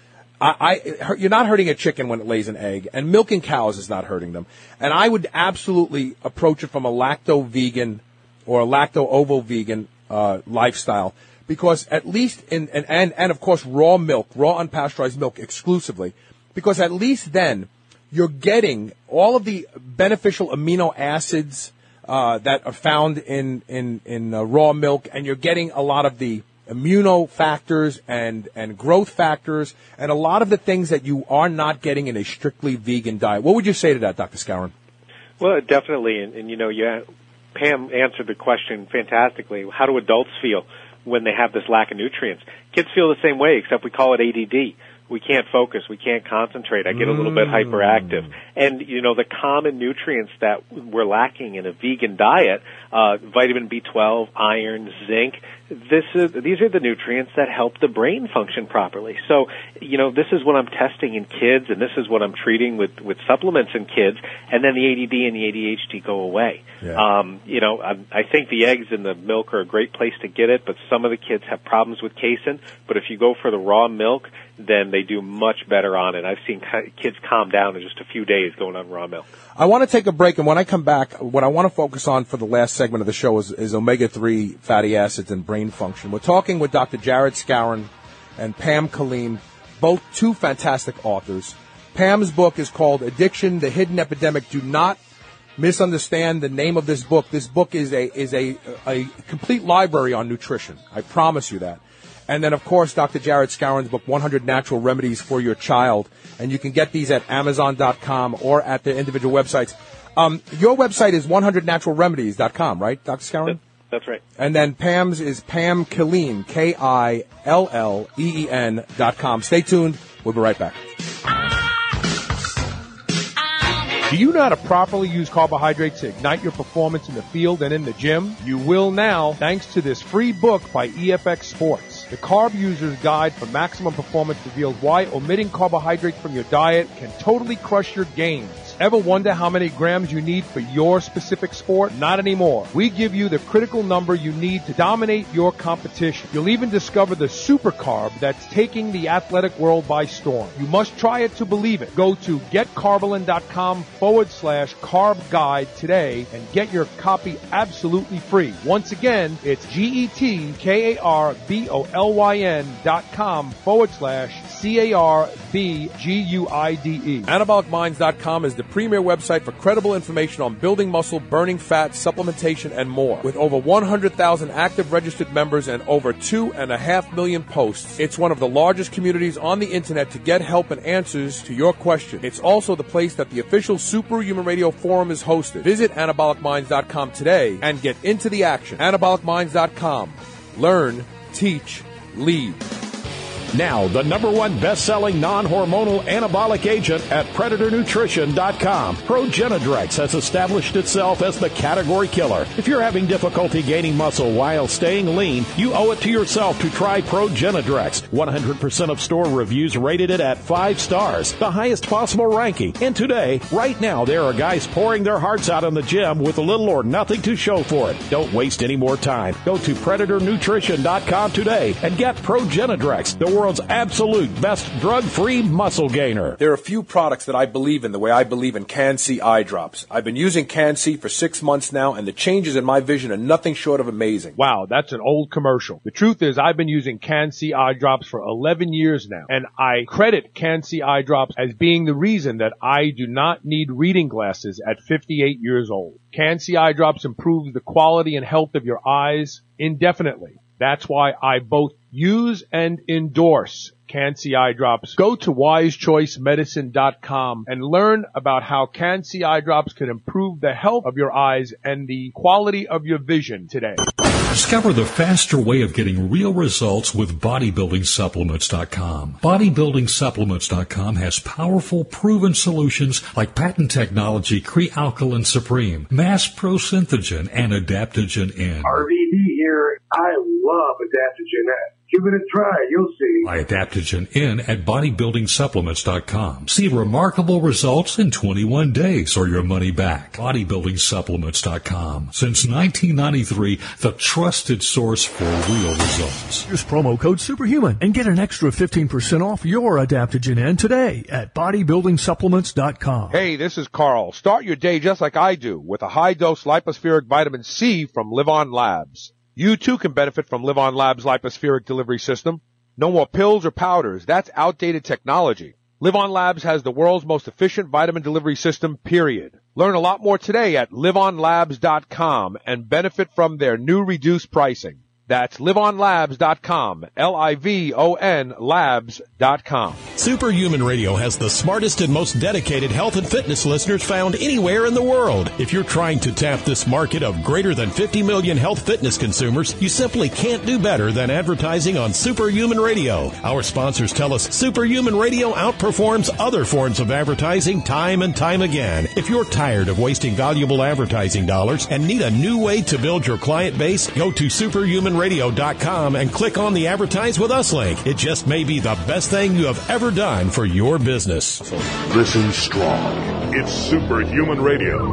You're not hurting a chicken when it lays an egg, and milking cows is not hurting them. And I would absolutely approach it from a lacto-vegan or a lacto-ovo-vegan lifestyle. Because at least and of course raw milk, raw unpasteurized milk exclusively, because at least then you're getting all of the beneficial amino acids that are found in raw milk, and you're getting a lot of the immuno factors and growth factors and a lot of the things that you are not getting in a strictly vegan diet. What would you say to that, Dr. Skowron? Well, definitely, and you know, Pam answered the question fantastically. How do adults feel when they have this lack of nutrients? Kids feel the same way, except we call it ADD. We can't focus. We can't concentrate. I get a little bit hyperactive. And, you know, the common nutrients that we're lacking in a vegan diet, vitamin B12, iron, zinc, these are the nutrients that help the brain function properly. So, you know, this is what I'm testing in kids, and this is what I'm treating with supplements in kids, and then the ADD and the ADHD go away. Yeah. You know, I think the eggs and the milk are a great place to get it, but some of the kids have problems with casein. But if you go for the raw milk, then they do much better on it. I've seen kids calm down in just a few days going on raw milk. I want to take a break, and when I come back, what I want to focus on for the last segment of the show is omega-3 fatty acids and brain function. We're talking with Dr. Jared Skowron and Pam Killeen, both two fantastic authors. Pam's book is called Addiction, The Hidden Epidemic. Do not misunderstand the name of this book. This book is a complete library on nutrition. I promise you that. And then, of course, Dr. Jared Skowron's book, 100 Natural Remedies for Your Child. And you can get these at Amazon.com or at the individual websites. Your website is 100naturalremedies.com, right, Dr. Skowron? That's right. And then Pam's is Pam Killeen, KILLEEN.com. Stay tuned. We'll be right back. Do you know how to properly use carbohydrates to ignite your performance in the field and in the gym? You will now, thanks to this free book by EFX Sports. The Carb User's Guide for Maximum Performance reveals why omitting carbohydrates from your diet can totally crush your gains. Ever wonder how many grams you need for your specific sport? Not anymore. We give you the critical number you need to dominate your competition. You'll even discover the super carb that's taking the athletic world by storm. You must try it to believe it. Go to getcarbolin.com/carb guide today and get your copy absolutely free. Once again, it's GetKarbolin.com/CARBGUIDE. AnabolicMinds.com is the premier website for credible information on building muscle, burning fat, supplementation, and more. With over 100,000 active registered members and over 2.5 million posts, it's one of the largest communities on the internet to get help and answers to your questions. It's also the place that the official Superhuman Radio Forum is hosted. Visit AnabolicMinds.com today and get into the action. AnabolicMinds.com. Learn, teach, lead. Now, the #1 best-selling non-hormonal anabolic agent at PredatorNutrition.com. Progenadrex has established itself as the category killer. If you're having difficulty gaining muscle while staying lean, you owe it to yourself to try Progenadrex. 100% of store reviews rated it at 5 stars, the highest possible ranking. And today, right now, there are guys pouring their hearts out in the gym with little or nothing to show for it. Don't waste any more time. Go to PredatorNutrition.com today and get Progenadrex, the world's absolute best drug-free muscle gainer. There are a few products that I believe in the way I believe in Can-C eye drops. I've been using Can-C for 6 months now, and the changes in my vision are nothing short of amazing. Wow, that's an old commercial. The truth is, I've been using Can-C eye drops for 11 years now, and I credit Can-C eye drops as being the reason that I do not need reading glasses at 58 years old. Can-C eye drops improves the quality and health of your eyes indefinitely. That's why I both use and endorse Can-C eye drops. Go to wisechoicemedicine.com and learn about how Can-C eye drops can improve the health of your eyes and the quality of your vision today. Discover the faster way of getting real results with bodybuildingsupplements.com. Bodybuildingsupplements.com has powerful, proven solutions like patent technology Crealkaline Supreme, Mass Pro Synthogen, and Adaptogen N. RVD here. I love Adaptogen N. Give it a try. You'll see. Buy Adaptogen N at bodybuildingsupplements.com. See remarkable results in 21 days or your money back. Bodybuildingsupplements.com. Since 1993, the trusted source for real results. Use promo code Superhuman and get an extra 15% off your Adaptogen N today at bodybuildingsupplements.com. Hey, this is Carl. Start your day just like I do with a high-dose lipospheric vitamin C from Live On Labs. You too can benefit from Live On Labs' lipospheric delivery system. No more pills or powders. That's outdated technology. Live On Labs has the world's most efficient vitamin delivery system, period. Learn a lot more today at liveonlabs.com and benefit from their new reduced pricing. That's liveonlabs.com, Livon labs.com. Superhuman Radio has the smartest and most dedicated health and fitness listeners found anywhere in the world. If you're trying to tap this market of greater than 50 million health fitness consumers, you simply can't do better than advertising on Superhuman Radio. Our sponsors tell us Superhuman Radio outperforms other forms of advertising time and time again. If you're tired of wasting valuable advertising dollars and need a new way to build your client base, go to superhumanradio.com and click on the Advertise With Us link. It just may be the best thing you have ever done for your business. Listen strong. It's Superhuman Radio.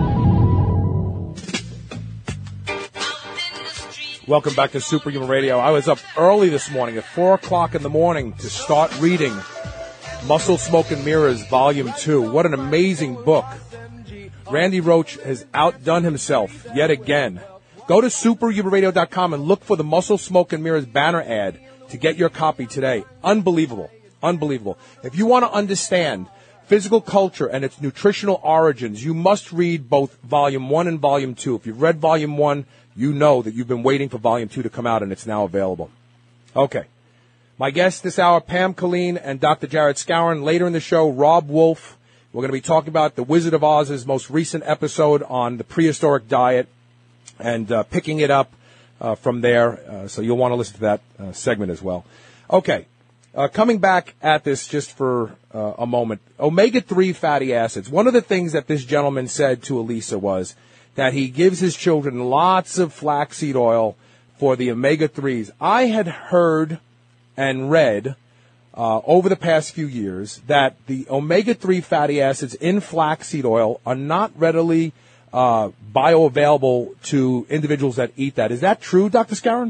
Welcome back to Superhuman Radio. I was up early this morning at 4 o'clock in the morning to start reading Muscle, Smoke, and Mirrors, Volume 2. What an amazing book. Randy Roach has outdone himself yet again. Go to superhumanradio.com and look for the Muscle, Smoke, and Mirrors banner ad to get your copy today. Unbelievable. Unbelievable. If you want to understand physical culture and its nutritional origins, you must read both Volume 1 and Volume 2. If you've read Volume 1, you know that you've been waiting for Volume 2 to come out, and it's now available. Okay. My guests this hour, Pam Colleen and Dr. Jared Skowron. Later in the show, Rob Wolf. We're going to be talking about The Wizard of Oz's most recent episode on the prehistoric diet and picking it up from there. So you'll want to listen to that segment as well. Okay. Coming back at this just for a moment, omega-3 fatty acids. One of the things that this gentleman said to Elisa was that he gives his children lots of flaxseed oil for the omega-3s. I had heard and read over the past few years that the omega-3 fatty acids in flaxseed oil are not readily bioavailable to individuals that eat that. Is that true, Dr. Skowron?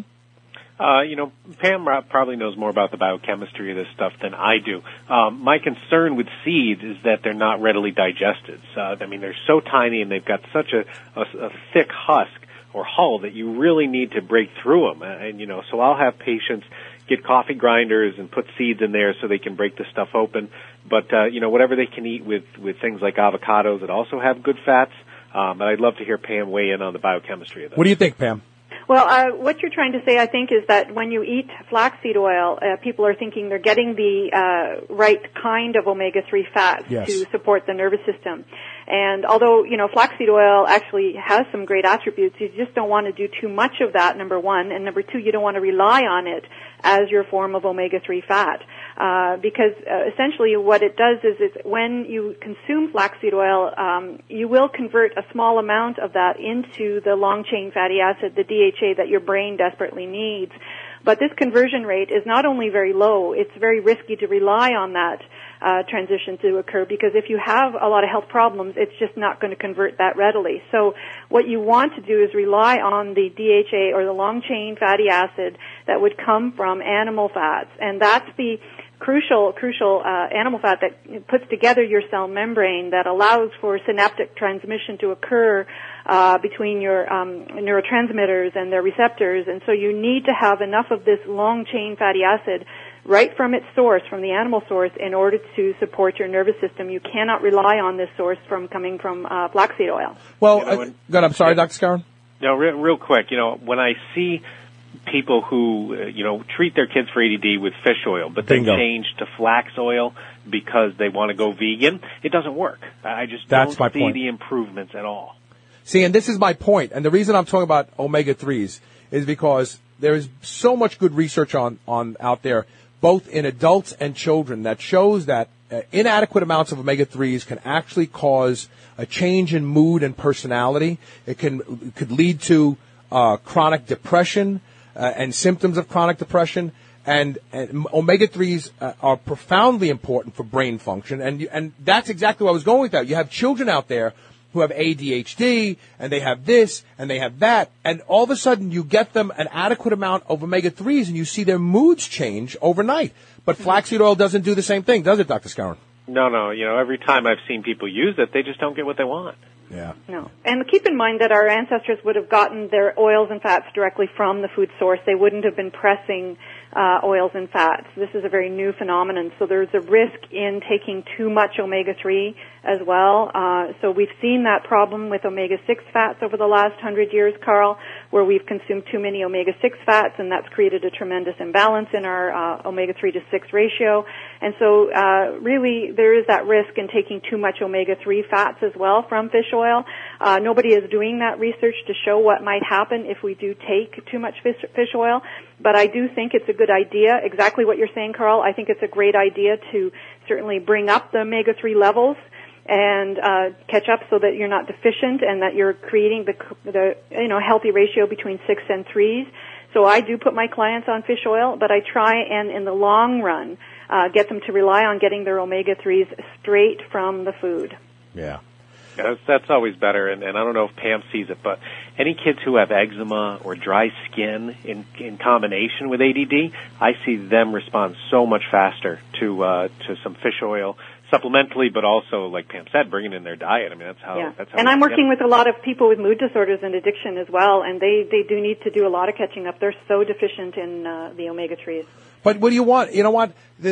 Pam probably knows more about the biochemistry of this stuff than I do. My concern with seeds is that they're not readily digested. They're so tiny and they've got such a thick husk or hull that you really need to break through them. So I'll have patients get coffee grinders and put seeds in there so they can break the stuff open. But, whatever they can eat with things like avocados that also have good fats. But I'd love to hear Pam weigh in on the biochemistry of that. What do you think, Pam? Well, what you're trying to say, I think, is that when you eat flaxseed oil, people are thinking they're getting the right kind of omega-3 fats to support the nervous system. And although, flaxseed oil actually has some great attributes, you just don't want to do too much of that, number one. And number two, you don't want to rely on it as your form of omega-3 fat. Because essentially what it does is when you consume flaxseed oil, you will convert a small amount of that into the long-chain fatty acid, the DHA, that your brain desperately needs. But this conversion rate is not only very low, it's very risky to rely on that transition to occur, because if you have a lot of health problems, it's just not going to convert that readily. So what you want to do is rely on the DHA or the long-chain fatty acid that would come from animal fats, and that's the crucial animal fat that puts together your cell membrane, that allows for synaptic transmission to occur between your neurotransmitters and their receptors. And so you need to have enough of this long-chain fatty acid right from its source, from the animal source, in order to support your nervous system. You cannot rely on this source coming from flaxseed oil. Well, good. I'm sorry, Dr. Skowron. No, real quick. When I see people who, treat their kids for ADD with fish oil, but they change to flax oil because they want to go vegan, it doesn't work. I just don't see the improvements at all. See, and this is my point. And the reason I'm talking about omega-3s is because there is so much good research on out there, both in adults and children, that shows that inadequate amounts of omega-3s can actually cause a change in mood and personality. It could lead to chronic depression, and symptoms of chronic depression, and omega-3s are profoundly important for brain function, and that's exactly what I was going with that. You have children out there who have ADHD, and they have this, and they have that, and all of a sudden you get them an adequate amount of omega-3s, and you see their moods change overnight. But flaxseed oil doesn't do the same thing, does it, Dr. Skowron? No. Every time I've seen people use it, they just don't get what they want. Yeah. No. And keep in mind that our ancestors would have gotten their oils and fats directly from the food source. They wouldn't have been pressing oils and fats. This is a very new phenomenon. So there's a risk in taking too much omega-3 as well. So we've seen that problem with omega-6 fats over the last 100 years, Carl, where we've consumed too many omega-6 fats, and that's created a tremendous imbalance in our omega-3 to 6 ratio. And so really there is that risk in taking too much omega-3 fats as well from fish oil. Nobody is doing that research to show what might happen if we do take too much fish oil. But I do think it's a good idea, exactly what you're saying, Carl. I think it's a great idea to certainly bring up the omega-3 levels and catch up so that you're not deficient and that you're creating the healthy ratio between 6 and 3s. So I do put my clients on fish oil, but I try and in the long run get them to rely on getting their omega-3s straight from the food. Yeah. That's always better, and I don't know if Pam sees it, but any kids who have eczema or dry skin in combination with ADD, I see them respond so much faster to some fish oil supplementally, but also, like Pam said, bringing in their diet. I mean, that's how. And I'm working with a lot of people with mood disorders and addiction as well, and they do need to do a lot of catching up. They're so deficient in the omega-3s. But what do you want? You know what?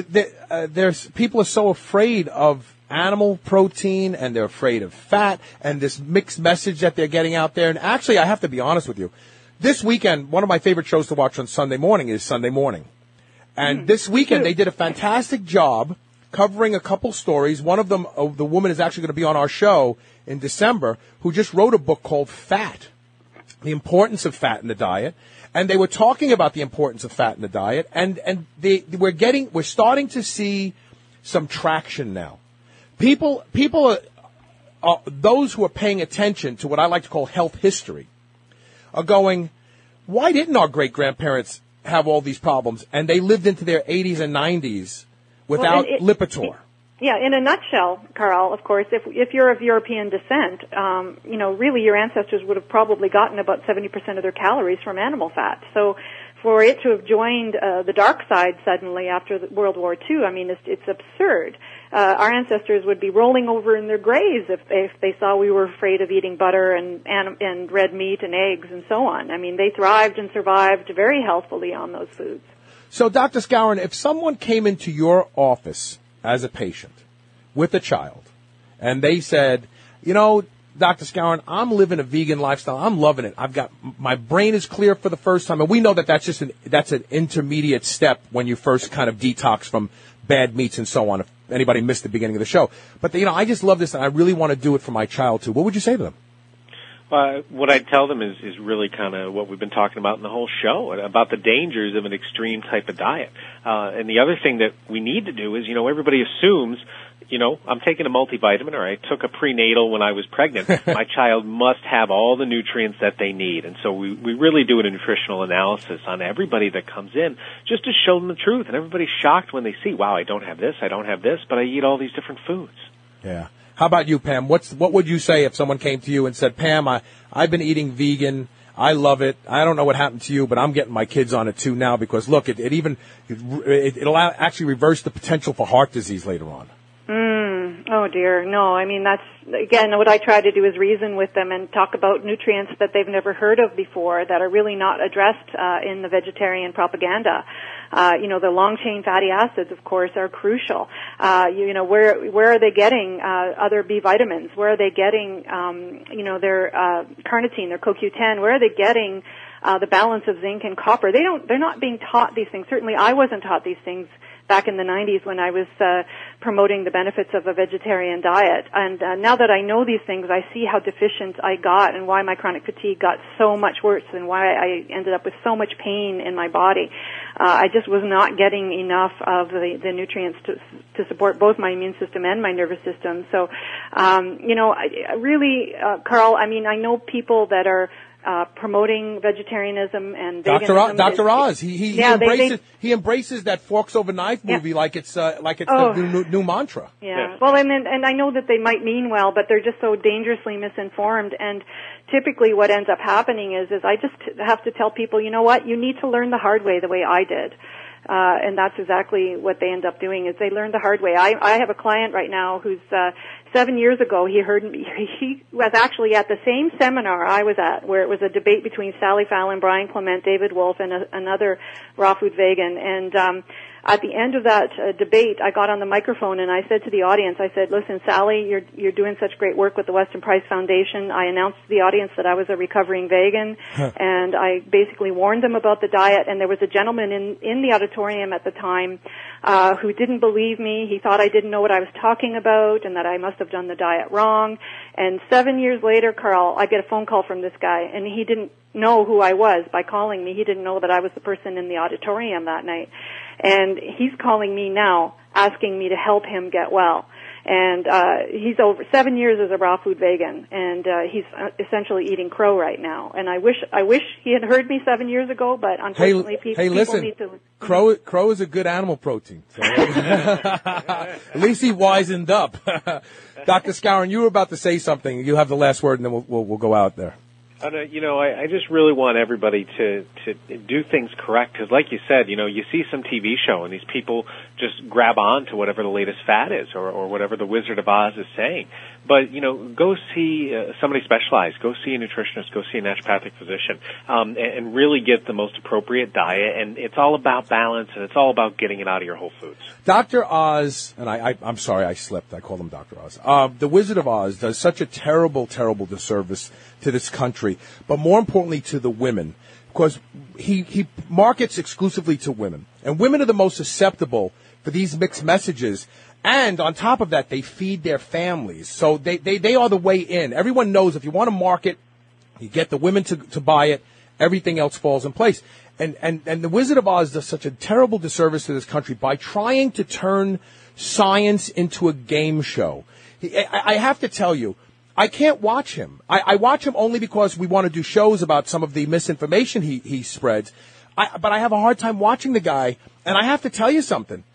There's people are so afraid of animal protein, and they're afraid of fat, and this mixed message that they're getting out there. And actually, I have to be honest with you. This weekend, one of my favorite shows to watch on Sunday morning is Sunday Morning. And this weekend, they did a fantastic job covering a couple stories. One of them, the woman is actually going to be on our show in December, who just wrote a book called Fat, The Importance of Fat in the Diet. And they were talking about the importance of fat in the diet, and we're starting to see some traction now. People are those who are paying attention to what I like to call health history are going, why didn't our great-grandparents have all these problems? And they lived into their 80s and 90s without Lipitor. Yeah, in a nutshell, Carl, of course, if you're of European descent, really your ancestors would have probably gotten about 70% of their calories from animal fat. So for it to have joined the dark side suddenly after World War II, I mean, it's absurd. Our ancestors would be rolling over in their graves if they saw we were afraid of eating butter and red meat and eggs and so on. I mean, they thrived and survived very healthfully on those foods. So, Dr. Skowron, if someone came into your office as a patient with a child and they said, Dr. Skowron, I'm living a vegan lifestyle. I'm loving it. My brain is clear for the first time. And we know that that's an intermediate step when you first kind of detox from bad meats and so on, if anybody missed the beginning of the show. But, I just love this and I really want to do it for my child too. What would you say to them? What I'd tell them is really kind of what we've been talking about in the whole show, about the dangers of an extreme type of diet. And the other thing that we need to do is, everybody assumes, I'm taking a multivitamin or I took a prenatal when I was pregnant. My child must have all the nutrients that they need. And so we really do a nutritional analysis on everybody that comes in just to show them the truth. And everybody's shocked when they see, wow, I don't have this, but I eat all these different foods. Yeah. How about you, Pam? What would you say if someone came to you and said, Pam, I've been eating vegan. I love it. I don't know what happened to you, but I'm getting my kids on it too now because look, it'll actually reverse the potential for heart disease later on. Oh dear, no. I mean, that's again what I try to do is reason with them and talk about nutrients that they've never heard of before that are really not addressed in the vegetarian propaganda. The long chain fatty acids, of course, are crucial. Where are they getting other B vitamins? Where are they getting their carnitine, their CoQ10? Where are they getting the balance of zinc and copper? They're not being taught these things. Certainly I wasn't taught these things back in the 90s when I was promoting the benefits of a vegetarian diet. And now that I know these things, I see how deficient I got and why my chronic fatigue got so much worse and why I ended up with so much pain in my body. I just was not getting enough of the nutrients to support both my immune system and my nervous system. So, I really, Carl, I mean, I know people that are promoting vegetarianism and veganism. Dr. Oz, he embraces that forks over knife movie like it's the new mantra. Yeah. Yes. Well, and I know that they might mean well, but they're just so dangerously misinformed. And typically, what ends up happening is I just have to tell people, you know what, you need to learn the hard way, the way I did. And that's exactly what they end up doing is they learn the hard way. I have a client right now who's 7 years ago he heard me. He was actually at the same seminar I was at, where it was a debate between Sally Fallon, Brian Clement, David Wolf, and another raw food vegan. And at the end of that debate, I got on the microphone and I said to the audience, I said, "Listen, Sally, you're doing such great work with the Weston Price Foundation." I announced to the audience that I was a recovering vegan, and I basically warned them about the diet. And there was a gentleman in the auditorium at the time who didn't believe me. He thought I didn't know what I was talking about and that I must have done the diet wrong. And 7 years later, Carl, I get a phone call from this guy, and he didn't know who I was by calling me. He didn't know that I was the person in the auditorium that night. And he's calling me now, asking me to help him get well. And he's over 7 years as a raw food vegan, and he's essentially eating crow right now. And I wish he had heard me 7 years ago, but unfortunately, people need to. Crow is a good animal protein. So at least he wisened up. Dr. Skowron, you were about to say something. You have the last word, and then we'll go out there. I just really want everybody to do things correct because, like you said, you see some TV show and these people just grab on to whatever the latest fad is or whatever the Wizard of Oz is saying. But, go see somebody specialized. Go see a nutritionist. Go see a naturopathic physician and really get the most appropriate diet. And it's all about balance, and it's all about getting it out of your whole foods. Dr. Oz, and I'm sorry, I slipped. I called him Dr. Oz. The Wizard of Oz does such a terrible, terrible disservice to this country, but more importantly to the women, because he markets exclusively to women. And women are the most susceptible for these mixed messages. And on top of that, they feed their families. So they are the way in. Everyone knows if you want to market, you get the women to buy it, everything else falls in place. And the Wizard of Oz does such a terrible disservice to this country by trying to turn science into a game show. I have to tell you, I can't watch him. I watch him only because we want to do shows about some of the misinformation he spreads. But I have a hard time watching the guy, and I have to tell you something.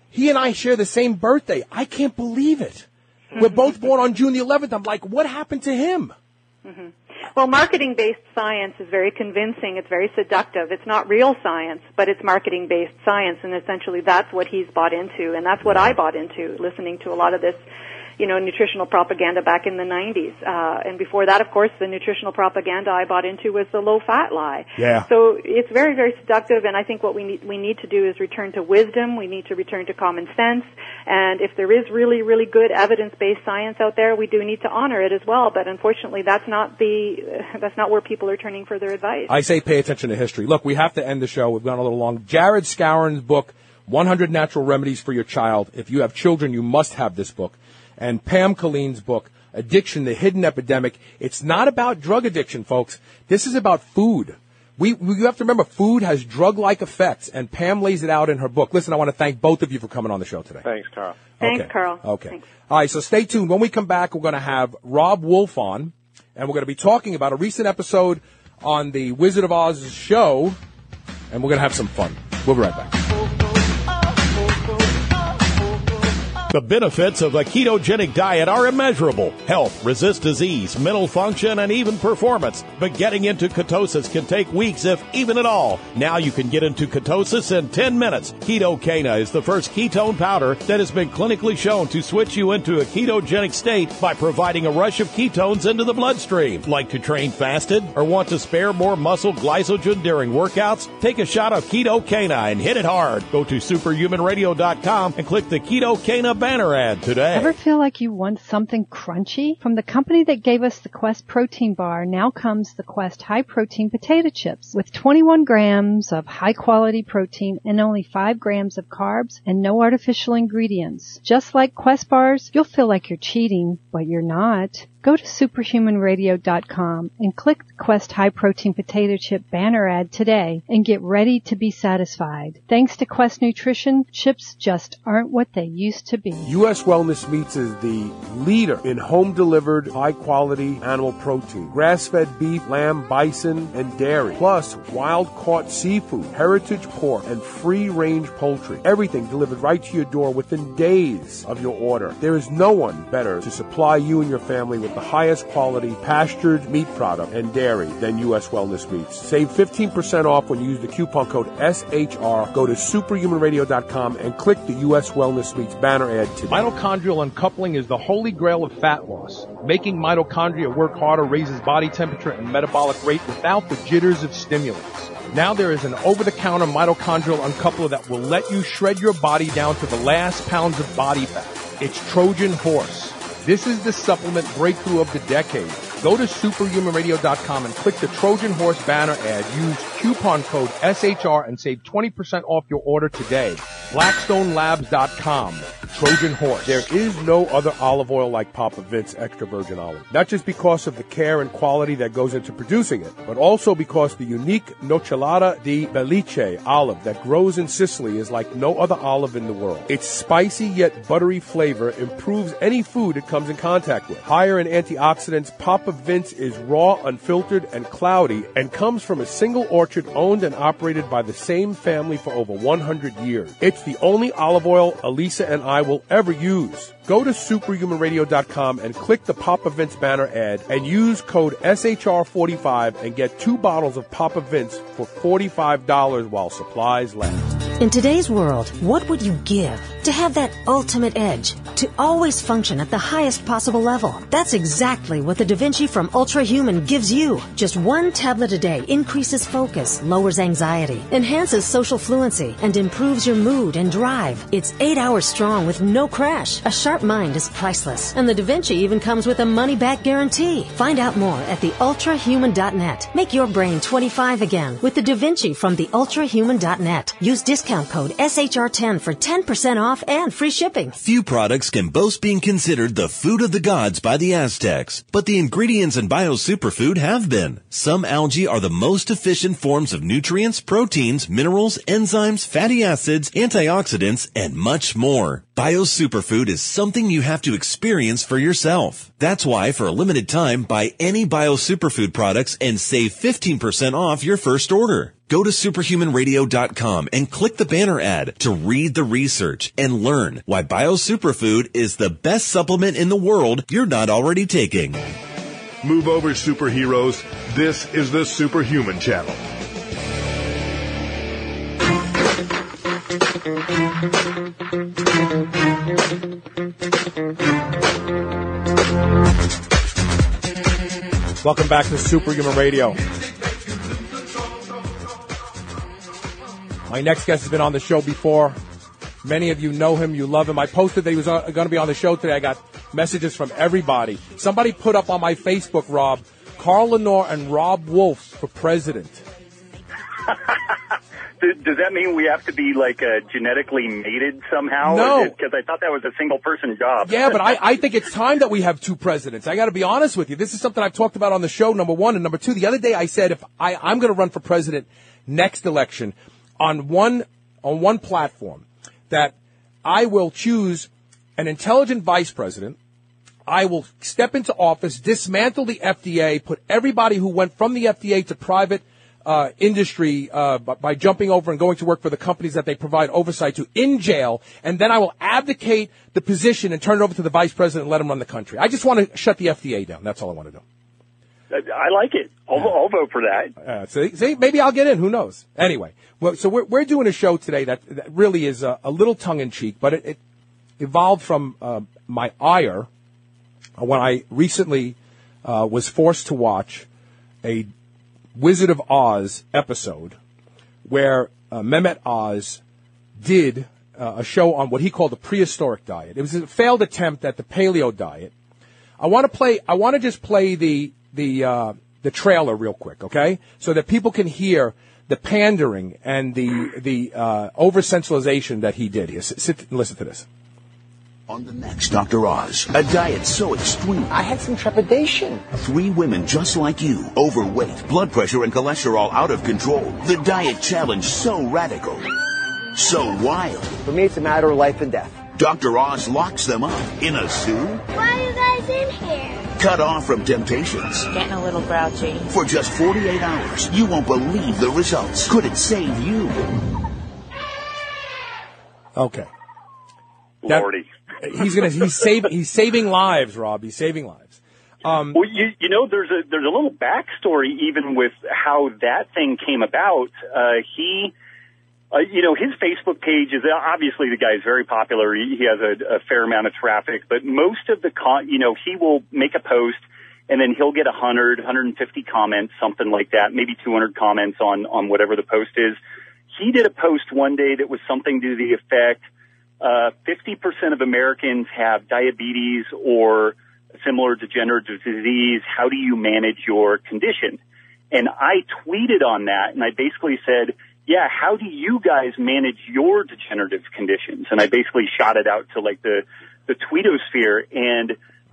He and I share the same birthday. I can't believe it. We're both born on June the 11th. I'm like, what happened to him? Mm-hmm. Well, marketing-based science is very convincing. It's very seductive. It's not real science, but it's marketing-based science, and essentially that's what he's bought into, and that's what I bought into, listening to a lot of this, nutritional propaganda back in the 90s. And before that, of course, the nutritional propaganda I bought into was the low-fat lie. Yeah. So it's very, very seductive, and I think what we need to do is return to wisdom. We need to return to common sense. And if there is really, really good evidence-based science out there, we do need to honor it as well. But unfortunately, that's not where people are turning for their advice. I say pay attention to history. Look, we have to end the show. We've gone a little long. Jared Scouren's book, 100 Natural Remedies for Your Child. If you have children, you must have this book. And Pam Colleen's book, Addiction, the Hidden Epidemic. It's not about drug addiction, folks. This is about food. You have to remember, food has drug-like effects, and Pam lays it out in her book. Listen, I want to thank both of you for coming on the show today. Thanks, Carl. Thanks, Carl. Okay. Thanks. All right, so stay tuned. When we come back, we're going to have Rob Wolf on, and we're going to be talking about a recent episode on the Wizard of Oz show, and we're going to have some fun. We'll be right back. The benefits of a ketogenic diet are immeasurable. Health, resist disease, mental function, and even performance. But getting into ketosis can take weeks, if even at all. Now you can get into ketosis in 10 minutes. Ketocana is the first ketone powder that has been clinically shown to switch you into a ketogenic state by providing a rush of ketones into the bloodstream. Like to train fasted or want to spare more muscle glycogen during workouts? Take a shot of Ketocana and hit it hard. Go to superhumanradio.com and click the Ketocana banner ad today. Ever feel like you want something crunchy? From the company that gave us the Quest protein bar, now comes the Quest high protein potato chips with 21 grams of high quality protein and only 5 grams of carbs and no artificial ingredients. Just like Quest bars, you'll feel like you're cheating, but you're not. Go to superhumanradio.com and click the Quest High Protein Potato Chip banner ad today and get ready to be satisfied. Thanks to Quest Nutrition, chips just aren't what they used to be. U.S. Wellness Meats is the leader in home-delivered, high-quality animal protein. Grass-fed beef, lamb, bison, and dairy. Plus, wild-caught seafood, heritage pork, and free-range poultry. Everything delivered right to your door within days of your order. There is no one better to supply you and your family with the highest quality pastured meat product and dairy than U.S. Wellness Meats. Save 15% off when you use the coupon code SHR. Go to superhumanradio.com and click the U.S. Wellness Meats banner ad today. Mitochondrial uncoupling is the holy grail of fat loss. Making mitochondria work harder raises body temperature and metabolic rate without the jitters of stimulants. Now there is an over-the-counter mitochondrial uncoupler that will let you shred your body down to the last pounds of body fat. It's Trojan Horse. This is the supplement breakthrough of the decade. Go to superhumanradio.com and click the Trojan Horse banner ad. Use coupon code SHR and save 20% off your order today. BlackstoneLabs.com. Trojan Horse. There is no other olive oil like Papa Vince Extra Virgin Olive. Not just because of the care and quality that goes into producing it, but also because the unique Nocellara di Belice olive that grows in Sicily is like no other olive in the world. Its spicy yet buttery flavor improves any food it comes in contact with. Higher in antioxidants, Papa Vince is raw, unfiltered, and cloudy, and comes from a single orchard owned and operated by the same family for over 100 years. It's the only olive oil Elisa and I will ever use. Go to superhumanradio.com and click the Papa Vince banner ad and use code SHR45 and get 2 bottles of Papa Vince for $45 while supplies last. In today's world, what would you give to have that ultimate edge? To always function at the highest possible level. That's exactly what the Da Vinci from Ultra Human gives you. Just 1 tablet a day increases focus, lowers anxiety, enhances social fluency, and improves your mood and drive. It's 8 hours strong with no crash. A sharp mind is priceless. And the Da Vinci even comes with a money-back guarantee. Find out more at theultrahuman.net. Make your brain 25 again with the Da Vinci from theultrahuman.net. Use discount code SHR10 for 10% off and free shipping. Few products can boast being considered the food of the gods by the Aztecs, but the ingredients in Bio Superfood have been. Some algae are the most efficient forms of nutrients, proteins, minerals, enzymes, fatty acids, antioxidants, and much more. Bio Superfood is something you have to experience for yourself. That's why, for a limited time, buy any Bio Superfood products and save 15% off your first order. Go to superhumanradio.com and click the banner ad to read the research and learn why BioSuperfood is the best supplement in the world you're not already taking. Move over, superheroes. This is the Superhuman Channel. Welcome back to Superhuman Radio. My next guest has been on the show before. Many of you know him, you love him. I posted that he was going to be on the show today. I got messages from everybody. Somebody put up on my Facebook, Rob, Carl Lenore and Rob Wolf for president. Does that mean we have to be like genetically mated somehow? No. Because I thought that was a single-person job. Yeah, but I think it's time that we have two presidents. I got to be honest with you. This is something I've talked about on the show, number one. And number two, the other day I said if I'm going to run for president next election on one platform, that I will choose an intelligent vice president. I will step into office, dismantle the FDA, put everybody who went from the FDA to private industry by jumping over and going to work for the companies that they provide oversight to in jail, and then I will abdicate the position and turn it over to the vice president and let him run the country. I just want to shut the FDA down. That's all I want to do. I like it. I'll vote for that. See, maybe I'll get in. Who knows? Anyway, so we're doing a show today that really is a little tongue-in-cheek, but it evolved from my ire when I recently was forced to watch a Wizard of Oz episode where Mehmet Oz did a show on what he called the prehistoric diet. It was a failed attempt at the paleo diet. I want to just play the trailer real quick, okay? So that people can hear the pandering and the over-sensualization that he did. Here, sit and listen to this. On the next Dr. Oz, a diet so extreme. I had some trepidation. 3 women just like you, overweight, blood pressure and cholesterol out of control. The diet challenge so radical, so wild. For me, it's a matter of life and death. Dr. Oz locks them up in a zoo. Why are you guys in here? Cut off from temptations. Getting a little grouchy. For just 48 hours, you won't believe the results. Could it save you? Okay. Lordy. He's saving lives, Rob. He's saving lives. Well, you know, there's a little backstory even with how that thing came about. His Facebook page is obviously, the guy's very popular. He has a fair amount of traffic, but most of the he will make a post and then he'll get 150 comments, something like that, maybe 200 comments on whatever the post is. He did a post one day that was something to the effect, 50% of Americans have diabetes or similar degenerative disease. How do you manage your condition? And I tweeted on that, and I basically said, yeah, how do you guys manage your degenerative conditions? And I basically shot it out to like the tweetosphere, and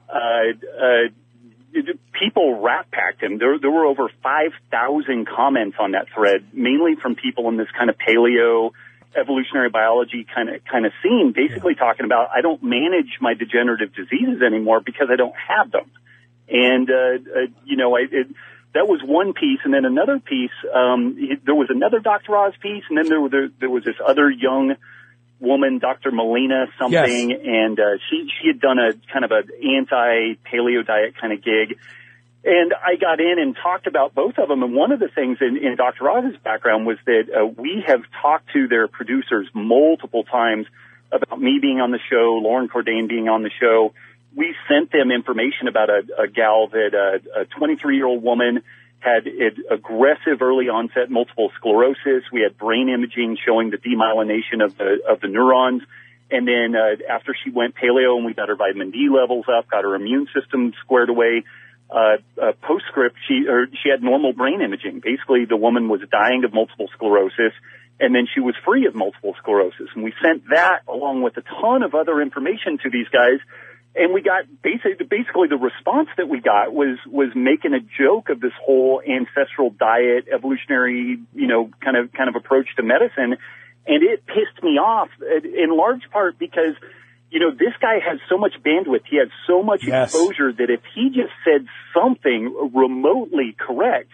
people rat-packed him. There were over 5,000 comments on that thread, mainly from people in this kind of paleo evolutionary biology kind of scene, basically talking about, I don't manage my degenerative diseases anymore because I don't have them. And, that was one piece. And then another piece, there was another Dr. Oz piece. And then there was this other young woman, Dr. Melina something. Yes. And, she had done a kind of an anti-paleo diet kind of gig. And I got in and talked about both of them. And one of the things in Dr. Oz's background was that we have talked to their producers multiple times about me being on the show, Lauren Cordain being on the show. We sent them information about a gal that a 23-year-old woman had aggressive early onset multiple sclerosis. We had brain imaging showing the demyelination of the neurons. And then after she went paleo and we got her vitamin D levels up, got her immune system squared away, postscript, she had normal brain imaging. Basically, the woman was dying of multiple sclerosis, and then she was free of multiple sclerosis. And we sent that along with a ton of other information to these guys, and we got basically the response that we got was making a joke of this whole ancestral diet, evolutionary, kind of approach to medicine, and it pissed me off in large part because this guy has so much bandwidth. He has so much exposure that if he just said something remotely correct,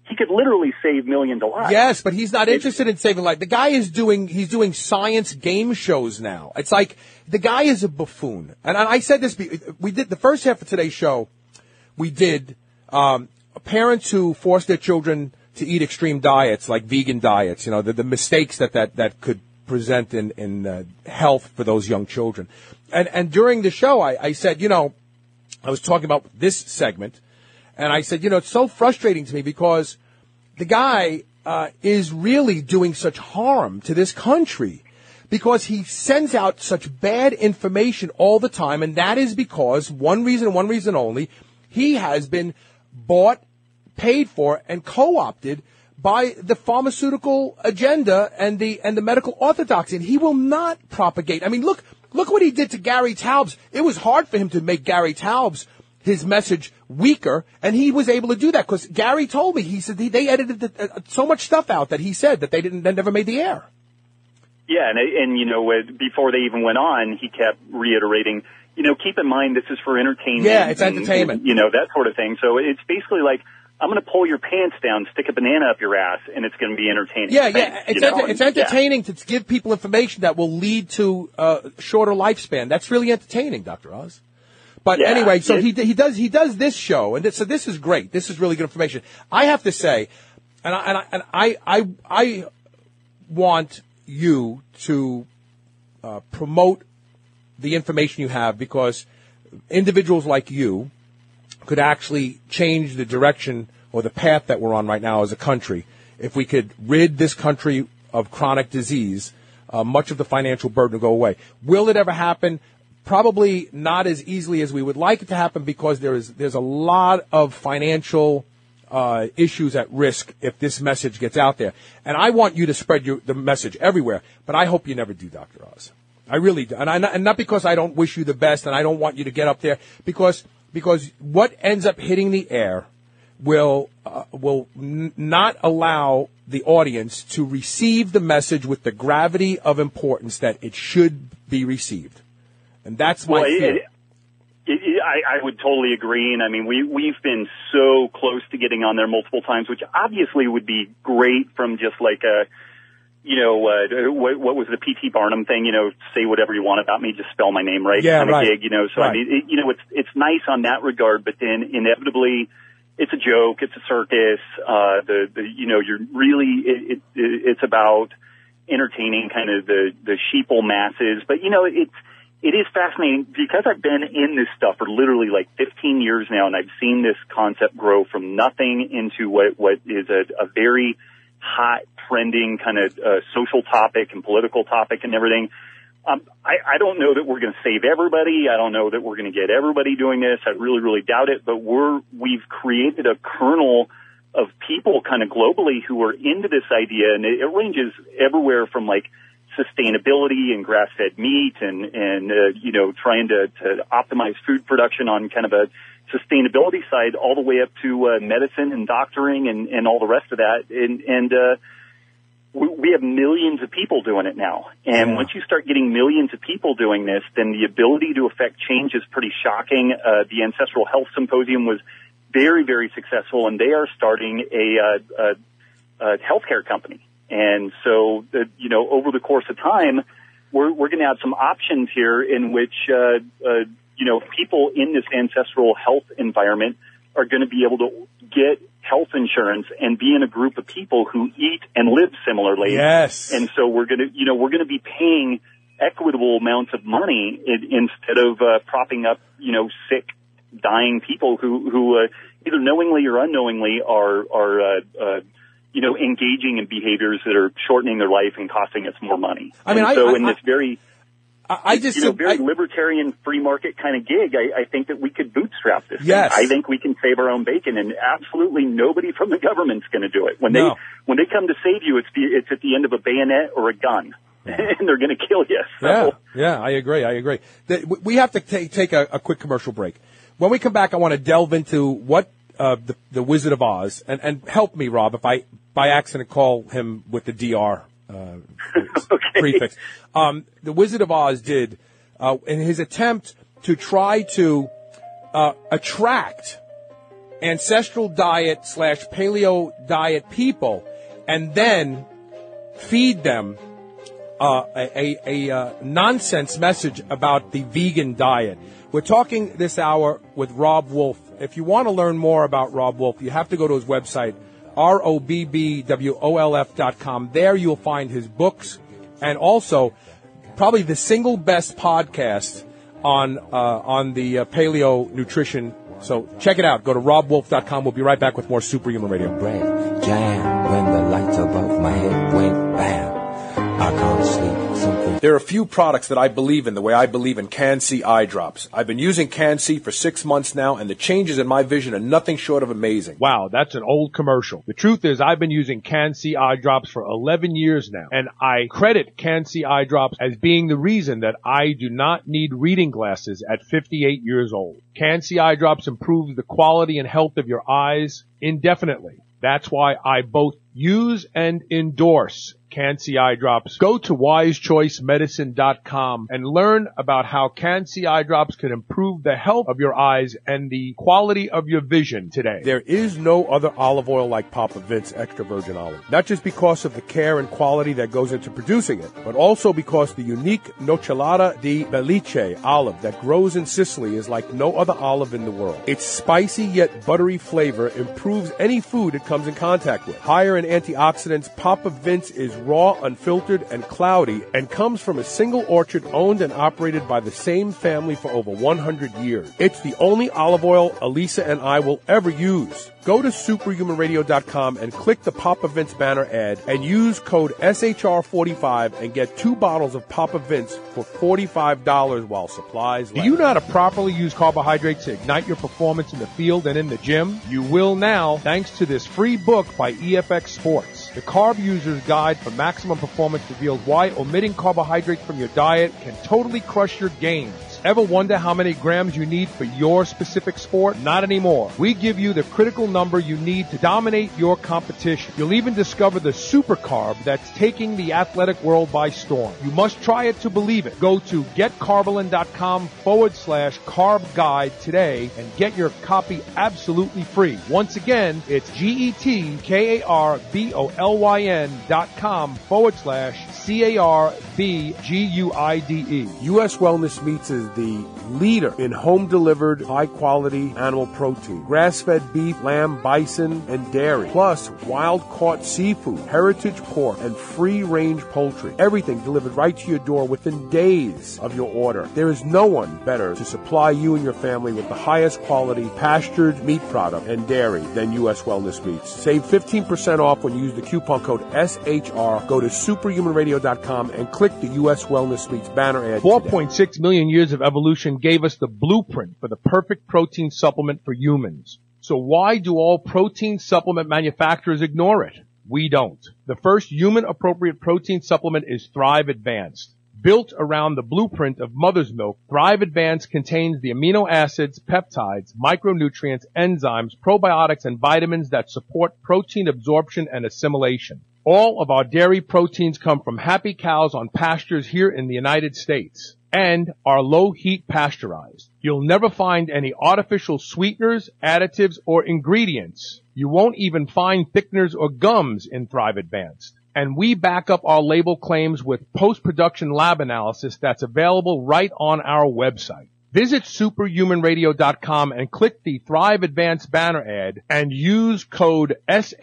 he could literally save millions of lives. Yes, but he's not interested in saving life. The guy he's doing science game shows now. It's like the guy is a buffoon. And I said this, we did the first half of today's show, we did parents who force their children to eat extreme diets, like vegan diets, the mistakes that could present in health for those young children. And during the show, I said, I was talking about this segment, and I said, it's so frustrating to me because the guy is really doing such harm to this country because he sends out such bad information all the time, and that is because one reason only, he has been bought, paid for, and co-opted by the pharmaceutical agenda and the medical orthodoxy, and he will not propagate. I mean, look what he did to Gary Taubes. It was hard for him to make Gary Taubes his message weaker, and he was able to do that because Gary told me, he said they edited so much stuff out that he said that they never made the air. Yeah, and before they even went on, he kept reiterating, keep in mind this is for entertainment. Yeah, it's entertainment. And, that sort of thing. So it's basically like, I'm going to pull your pants down, stick a banana up your ass, and it's going to be entertaining. Yeah. It's entertaining to give people information that will lead to shorter lifespan. That's really entertaining, Dr. Oz. But anyway, so he does this show, and so this is great. This is really good information. I have to say, and I want you to promote the information you have, because individuals like you could actually change the direction or the path that we're on right now as a country. If we could rid this country of chronic disease, much of the financial burden will go away. Will it ever happen? Probably not as easily as we would like it to happen, because there's a lot of financial issues at risk if this message gets out there. And I want you to spread the message everywhere, but I hope you never do, Dr. Oz. I really do. And not because I don't wish you the best and I don't want you to get up there, because what ends up hitting the air will not allow the audience to receive the message with the gravity of importance that it should be received. And that's my fear. I would totally agree. And I mean, we've been so close to getting on there multiple times, which obviously would be great from just like what was the P.T. Barnum thing, say whatever you want about me, just spell my name right, kind of gig, so right. I mean, it's nice on that regard, but then inevitably it's a joke, it's a circus, you're really, it's about entertaining kind of the sheeple masses, but it is fascinating because I've been in this stuff for literally like 15 years now, and I've seen this concept grow from nothing into what is a very hot, trending kind of social topic and political topic and everything. I don't know that we're going to save everybody. I don't know that we're going to get everybody doing this. I really, really doubt it. But we've created a kernel of people kind of globally who are into this idea, and it ranges everywhere from like sustainability and grass-fed meat and trying to optimize food production on kind of a sustainability side, all the way up to medicine and doctoring and all the rest of that. And we have millions of people doing it now. And once you start getting millions of people doing this, then the ability to affect change is pretty shocking. The Ancestral Health Symposium was very, very successful, and they are starting a healthcare company. And so, over the course of time, we're going to have some options here in which, people in this ancestral health environment are going to be able to get health insurance and be in a group of people who eat and live similarly. Yes. And so we're going to be paying equitable amounts of money instead of propping up, sick, dying people who either knowingly or unknowingly are engaging in behaviors that are shortening their life and costing us more money. Very libertarian free market kind of gig, I think that we could bootstrap this thing. I think we can save our own bacon, and absolutely nobody from the government's going to do it. When they come to save you, it's at the end of a bayonet or a gun. And they're going to kill you. So. Yeah, I agree. We have to take a quick commercial break. When we come back, I want to delve into what the Wizard of Oz, and help me, Rob, if I by accident call him with the DR prefix. The Wizard of Oz did in his attempt to try to attract ancestral diet / paleo diet people and then feed them a nonsense message about the vegan diet. We're talking this hour with Robb Wolf. If you want to learn more about Robb Wolf, you have to go to his website, ROBBWOLF.com. There you'll find his books and also probably the single best podcast on the paleo nutrition. So check it out. Go to RobbWolf.com. We'll be right back with more Superhuman Radio. Bread jam when the lights above my head went bam. I can't sleep. Something. There are a few products that I believe in the way I believe in Can-C eye drops. I've been using Can-C for 6 months now, and the changes in my vision are nothing short of amazing. Wow, that's an old commercial. The truth is I've been using Can-C eye drops for 11 years now, and I credit Can-C eye drops as being the reason that I do not need reading glasses at 58 years old. Can-C eye drops improves the quality and health of your eyes indefinitely. That's why I both use and endorse Can-C eye drops. Go to wisechoicemedicine.com and learn about how Can-C eye drops can improve the health of your eyes and the quality of your vision today. There is no other olive oil like Papa Vince extra virgin olive. Not just because of the care and quality that goes into producing it, but also because the unique Nocellara di Belice olive that grows in Sicily is like no other olive in the world. Its spicy yet buttery flavor improves any food it comes in contact with. Higher in antioxidants, Papa Vince is raw, unfiltered, and cloudy, and comes from a single orchard owned and operated by the same family for over 100 years. It's the only olive oil Elisa and I will ever use. Go to superhumanradio.com and click the Papa Vince banner ad and use code SHR45 and get 2 bottles of Papa Vince for $45 while supplies last. Do you know how to properly use carbohydrates to ignite your performance in the field and in the gym? You will now, thanks to this free book by EFX Sports. The Carb User's Guide for Maximum Performance reveals why omitting carbohydrates from your diet can totally crush your gains. Ever wonder how many grams you need for your specific sport? Not anymore. We give you the critical number you need to dominate your competition. You'll even discover the super carb that's taking the athletic world by storm. You must try it to believe it. Go to getcarbolin.com/carb guide today and get your copy absolutely free. Once again, it's GETKARBOLIN.com/CARBGUIDE. U.S. Wellness Meats is the leader in home-delivered, high-quality animal protein. Grass-fed beef, lamb, bison, and dairy. Plus, wild-caught seafood, heritage pork, and free-range poultry. Everything delivered right to your door within days of your order. There is no one better to supply you and your family with the highest quality pastured meat product and dairy than U.S. Wellness Meats. Save 15% off when you use the coupon code SHR. Go to superhumanradio.com and click the U.S. Wellness Meats banner ad. 4.6 million years of evolution gave us the blueprint for the perfect protein supplement for humans. So why do all protein supplement manufacturers ignore it? We don't. The first human-appropriate protein supplement is Thrive Advanced. Built around the blueprint of mother's milk, Thrive Advanced contains the amino acids, peptides, micronutrients, enzymes, probiotics, and vitamins that support protein absorption and assimilation. All of our dairy proteins come from happy cows on pastures here in the United States and are low-heat pasteurized. You'll never find any artificial sweeteners, additives, or ingredients. You won't even find thickeners or gums in Thrive Advanced. And we back up our label claims with post-production lab analysis that's available right on our website. Visit superhumanradio.com and click the Thrive Advanced banner ad and use code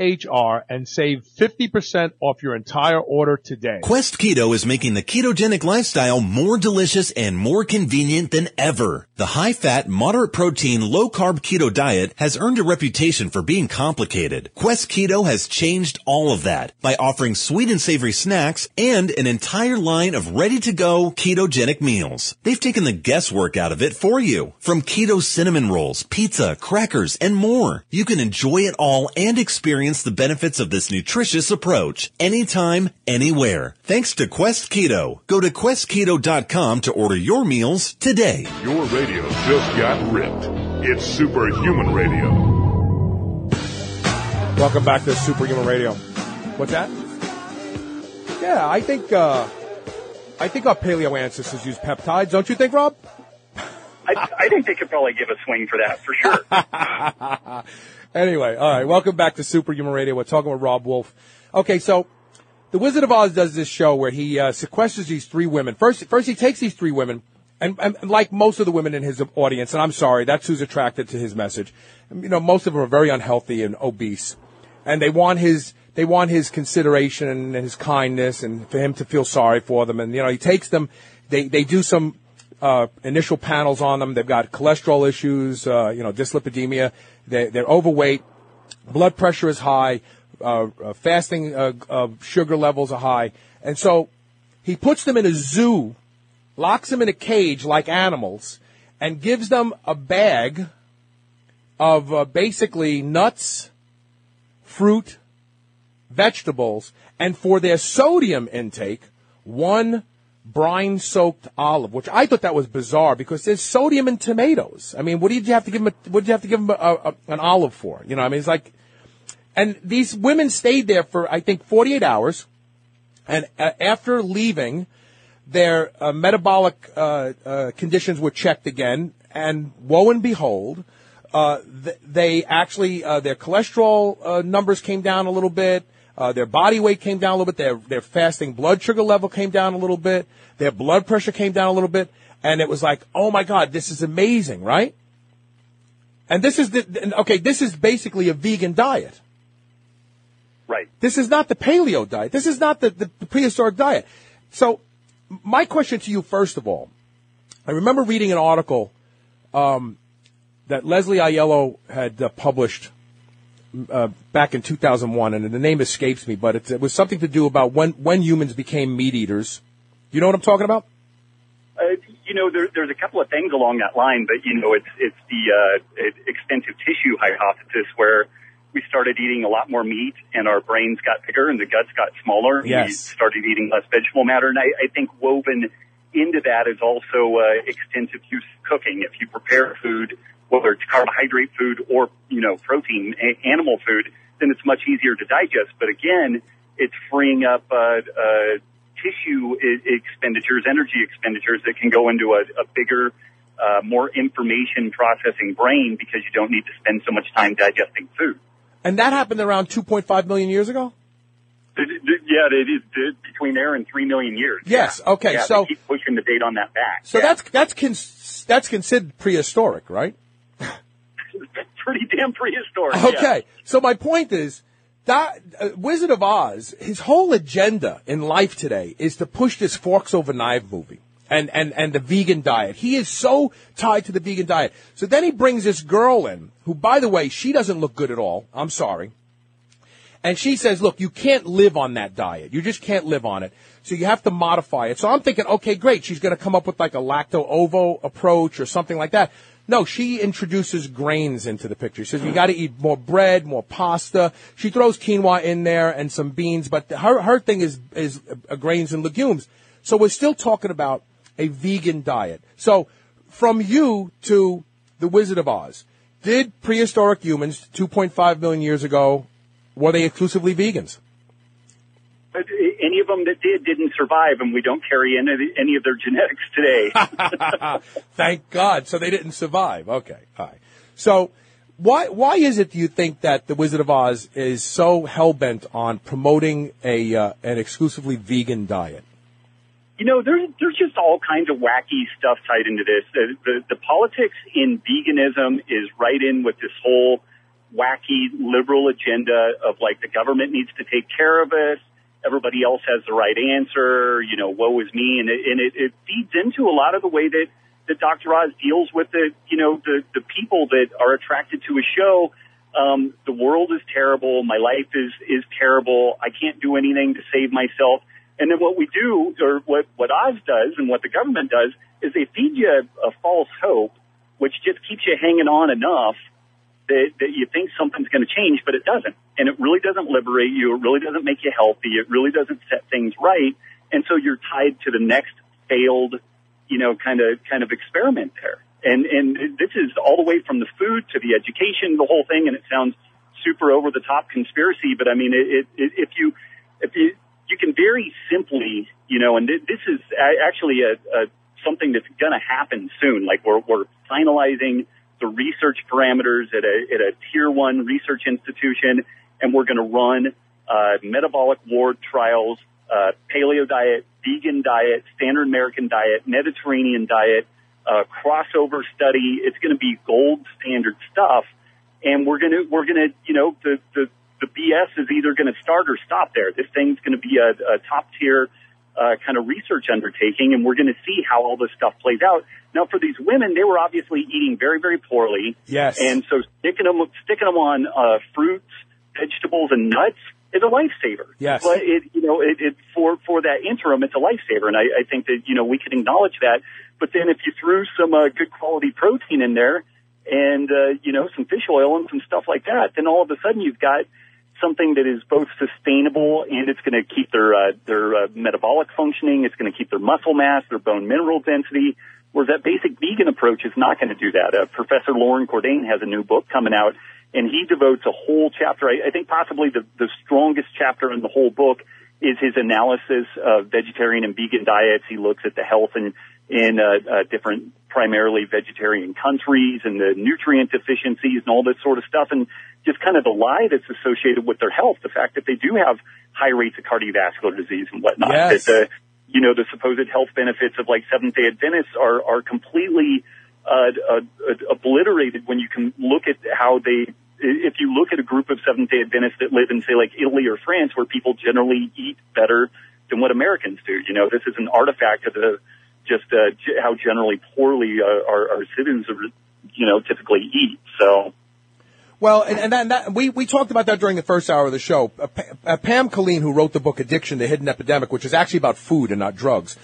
SHR and save 50% off your entire order today. Quest Keto is making the ketogenic lifestyle more delicious and more convenient than ever. The high-fat, moderate-protein, low-carb keto diet has earned a reputation for being complicated. Quest Keto has changed all of that by offering sweet and savory snacks and an entire line of ready-to-go ketogenic meals. They've taken the guesswork out of it for you. From keto cinnamon rolls, pizza, crackers, and more. You can enjoy it all and experience the benefits of this nutritious approach anytime, anywhere. Thanks to Quest Keto. Go to questketo.com to order your meals today. Your radio just got ripped. It's Superhuman Radio. Welcome back to Superhuman Radio. What's that? Yeah, I think our paleo ancestors used peptides. Don't you think, Rob? I think they could probably give a swing for that, for sure. Anyway, all right, welcome back to Superhuman Radio. We're talking with Robb Wolf. Okay, so the Wizard of Oz does this show where he sequesters these three women. First he takes these three women, and like most of the women in his audience, and I'm sorry, that's who's attracted to his message. You know, most of them are very unhealthy and obese, and they want his consideration and his kindness, and for him to feel sorry for them. And you know, he takes them. They do some initial panels on them. They've got cholesterol issues, dyslipidemia. They're overweight. Blood pressure is high. Fasting sugar levels are high. And so he puts them in a zoo, locks them in a cage like animals, and gives them a bag of basically nuts, fruit, vegetables, and for their sodium intake, one brine-soaked olive, which I thought that was bizarre because there's sodium in tomatoes. I mean, what did you have to give them an olive for? You know, I mean, it's like. And these women stayed there for, I think, 48 hours. And after leaving, their metabolic conditions were checked again. And woe and behold, they actually, their cholesterol numbers came down a little bit. Their body weight came down a little bit. Their fasting blood sugar level came down a little bit. Their blood pressure came down a little bit. And it was like, oh, my God, this is amazing, right? And this is this is basically a vegan diet. Right. This is not the paleo diet. This is not the prehistoric diet. So my question to you, first of all, I remember reading an article that Leslie Aiello had published back in 2001, and the name escapes me, but it was something to do about when humans became meat eaters. You know what I'm talking about? There's a couple of things along that line, but, it's the extensive tissue hypothesis where we started eating a lot more meat and our brains got bigger and the guts got smaller. Yes. We started eating less vegetable matter. And I think woven into that is also extensive use of cooking. If you prepare food, whether it's carbohydrate food or, protein, animal food, then it's much easier to digest. But again, it's freeing up tissue expenditures, energy expenditures that can go into a bigger, more information processing brain because you don't need to spend so much time digesting food. And that happened around 2.5 million years ago? Yeah, it is between there and 3 million years. Yes. Yeah. Okay. Yeah, So they keep pushing the date on that back. So that's considered prehistoric, right? Pretty damn prehistoric. Okay. Yeah. So my point is that Wizard of Oz, his whole agenda in life today is to push this forks over knife movie. And the vegan diet. He is so tied to the vegan diet. So then he brings this girl in, who, by the way, she doesn't look good at all. I'm sorry. And she says, look, you can't live on that diet. You just can't live on it. So you have to modify it. So I'm thinking, okay, great. She's going to come up with like a lacto-ovo approach or something like that. No, she introduces grains into the picture. She says you got to eat more bread, more pasta. She throws quinoa in there and some beans, but her thing is grains and legumes. So we're still talking about a vegan diet. So from you to the Wizard of Oz, did prehistoric humans 2.5 million years ago, were they exclusively vegans? Any of them that didn't survive, and we don't carry any of their genetics today. Thank God. So they didn't survive. Okay. All right. So why is it, do you think, that the Wizard of Oz is so hell-bent on promoting an exclusively vegan diet? There's just all kinds of wacky stuff tied into this. The politics in veganism is right in with this whole wacky liberal agenda of like the government needs to take care of us. Everybody else has the right answer. Woe is me. And it feeds into a lot of the way that Dr. Oz deals with the people that are attracted to a show. The world is terrible. My life is terrible. I can't do anything to save myself. And then what we do, or what Oz does and what the government does, is they feed you a false hope, which just keeps you hanging on enough that you think something's going to change, but it doesn't. And it really doesn't liberate you. It really doesn't make you healthy. It really doesn't set things right. And so you're tied to the next failed, kind of experiment there. And this is all the way from the food to the education, the whole thing. And it sounds super over the top conspiracy, but I mean, if you can very simply, and this is actually a something that's going to happen soon. Like we're finalizing the research parameters at a tier 1 research institution, and we're going to run metabolic ward trials, paleo diet, vegan diet, standard American diet, Mediterranean diet, crossover study. It's going to be gold standard stuff, and we're gonna the BS is either going to start or stop there. This thing's going to be a top tier kind of research undertaking, and we're going to see how all this stuff plays out. Now, for these women, they were obviously eating very, very poorly. Yes. And so sticking them on fruits, vegetables, and nuts is a lifesaver. Yes. But for that interim, it's a lifesaver, and I think that we can acknowledge that. But then if you threw some good quality protein in there, and some fish oil and some stuff like that, then all of a sudden you've got something that is both sustainable, and it's going to keep their metabolic functioning. It's going to keep their muscle mass, their bone mineral density. Whereas that basic vegan approach is not going to do that. Professor Lauren Cordain has a new book coming out, and he devotes a whole chapter. I think possibly the strongest chapter in the whole book is his analysis of vegetarian and vegan diets. He looks at the health in different, primarily vegetarian countries, and the nutrient deficiencies and all this sort of stuff, and just kind of the lie that's associated with their health, the fact that they do have high rates of cardiovascular disease and whatnot. Yes. That the supposed health benefits of like Seventh-day Adventists are completely obliterated when you can look at how if you look at a group of Seventh-day Adventists that live in, say, like Italy or France, where people generally eat better than what Americans do. This is an artifact of how generally poorly our citizens, typically eat. So. Well, and we talked about that during the first hour of the show. Pam Colleen, who wrote the book Addiction, The Hidden Epidemic, which is actually about food and not drugs,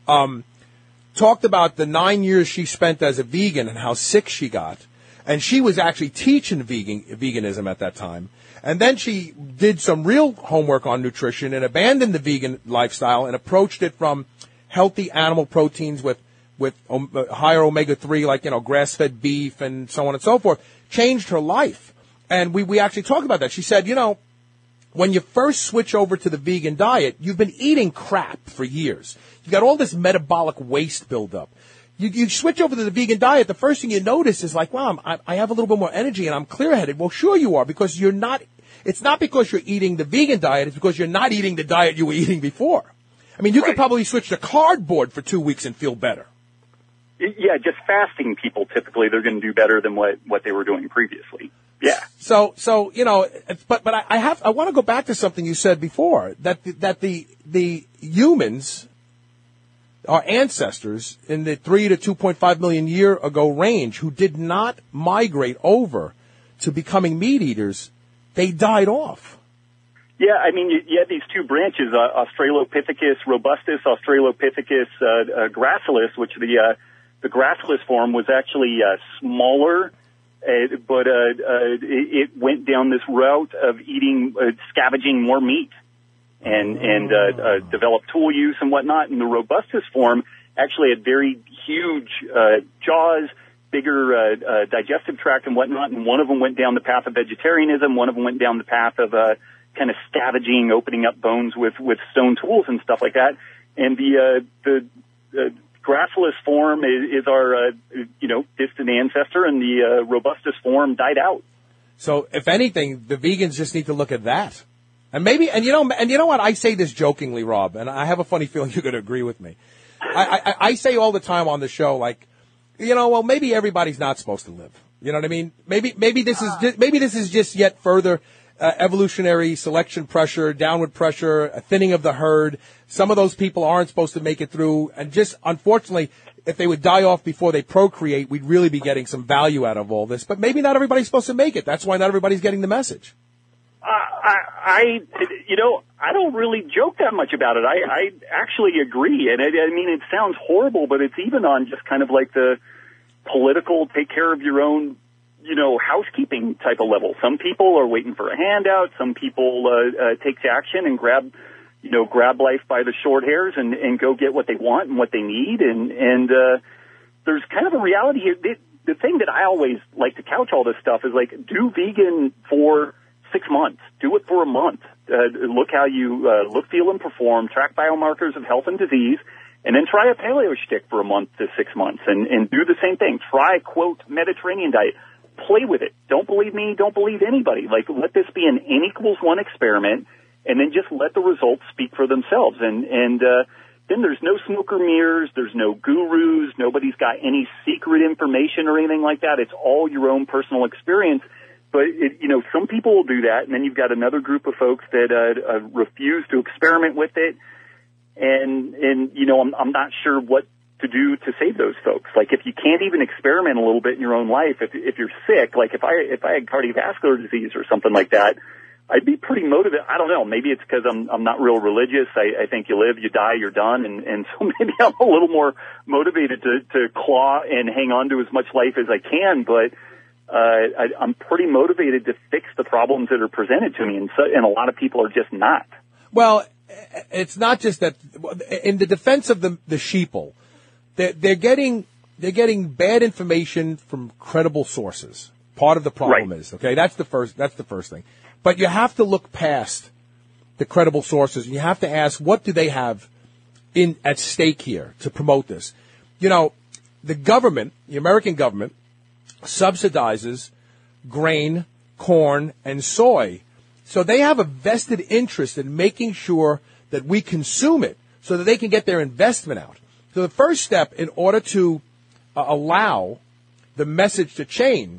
talked about the 9 years she spent as a vegan and how sick she got. And she was actually teaching veganism at that time. And then she did some real homework on nutrition and abandoned the vegan lifestyle and approached it from healthy animal proteins with higher omega-3, like, grass-fed beef and so on and so forth. Changed her life. And we actually talked about that. She said, when you first switch over to the vegan diet, you've been eating crap for years. You've got all this metabolic waste buildup. You switch over to the vegan diet, the first thing you notice is like, wow, I have a little bit more energy and I'm clear-headed. Well, sure you are, because it's not because you're eating the vegan diet, it's because you're not eating the diet you were eating before. I mean, you could probably switch to cardboard for 2 weeks and feel better. Yeah, just fasting people, typically, they're going to do better than what they were doing previously. Yeah. So but I want to go back to something you said before, that the humans, our ancestors in the 3 to 2.5 million year ago range, who did not migrate over to becoming meat eaters, they died off. Yeah, I mean, you had these two branches, Australopithecus robustus, Australopithecus gracilis, which the gracilis form was actually smaller, but it went down this route of scavenging more meat and developed tool use and whatnot. And the robustus form actually had very huge jaws, bigger digestive tract and whatnot, and one of them went down the path of vegetarianism, one of them went down the path of kind of scavenging, opening up bones with stone tools and stuff like that. And the gracilis form is our distant ancestor, and the robustus form died out. So if anything, the vegans just need to look at that. And maybe, and you know what? I say this jokingly, Rob, and I have a funny feeling you're going to agree with me. I say all the time on the show, like, maybe everybody's not supposed to live. You know what I mean? Maybe this is just yet further evolutionary selection pressure, downward pressure, a thinning of the herd. Some of those people aren't supposed to make it through, and just unfortunately, if they would die off before they procreate, we'd really be getting some value out of all this. But maybe not everybody's supposed to make it. That's why not everybody's getting the message. I don't really joke that much about it. I actually agree. And I mean, it sounds horrible, but it's even on just kind of like the political, take care of your own, housekeeping type of level. Some people are waiting for a handout. Some people take action and grab life by the short hairs and go get what they want and what they need. And there's kind of a reality here. The thing that I always like to couch all this stuff is like, do vegan for 6 months. Do it for a month. Look how you look, feel, and perform. Track biomarkers of health and disease. And then try a paleo shtick for a month to 6 months and do the same thing. Try, quote, Mediterranean diet. Play with it. Don't believe me. Don't believe anybody. Like, let this be an N equals 1 experiment, and then just let the results speak for themselves. And then there's no smoke or mirrors. There's no gurus. Nobody's got any secret information or anything like that. It's all your own personal experience. But, some people will do that, and then you've got another group of folks that refuse to experiment with it. And I'm not sure what to do to save those folks. Like, if you can't even experiment a little bit in your own life, if you're sick, like if I had cardiovascular disease or something like that, I'd be pretty motivated. I don't know. Maybe it's because I'm not real religious. I think you live, you die, you're done. And so maybe I'm a little more motivated to claw and hang on to as much life as I can. But, I'm pretty motivated to fix the problems that are presented to me. And a lot of people are just not. Well, it's not just that. In the defense of the sheeple, they're getting bad information from credible sources. Part of the problem is, okay, that's the first thing. But you have to look past the credible sources, and you have to ask, what do they have at stake here to promote this? The government, the American government, subsidizes grain, corn, and soy. So they have a vested interest in making sure that we consume it so that they can get their investment out. So the first step in order to allow the message to change,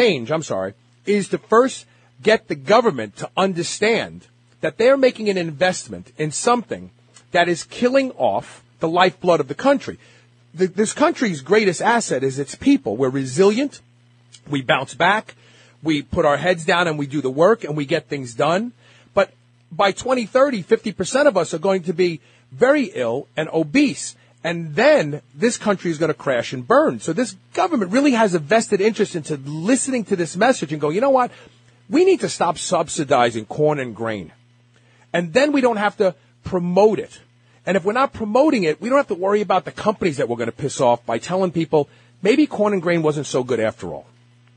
is to first get the government to understand that they're making an investment in something that is killing off the lifeblood of the country. This country's greatest asset is its people. We're resilient. We bounce back. We put our heads down and we do the work and we get things done. But by 2030, 50% of us are going to be very ill and obese. And then this country is going to crash and burn. So this government really has a vested interest into listening to this message and go, you know what? We need to stop subsidizing corn and grain. And then we don't have to promote it. And if we're not promoting it, we don't have to worry about the companies that we're going to piss off by telling people maybe corn and grain wasn't so good after all.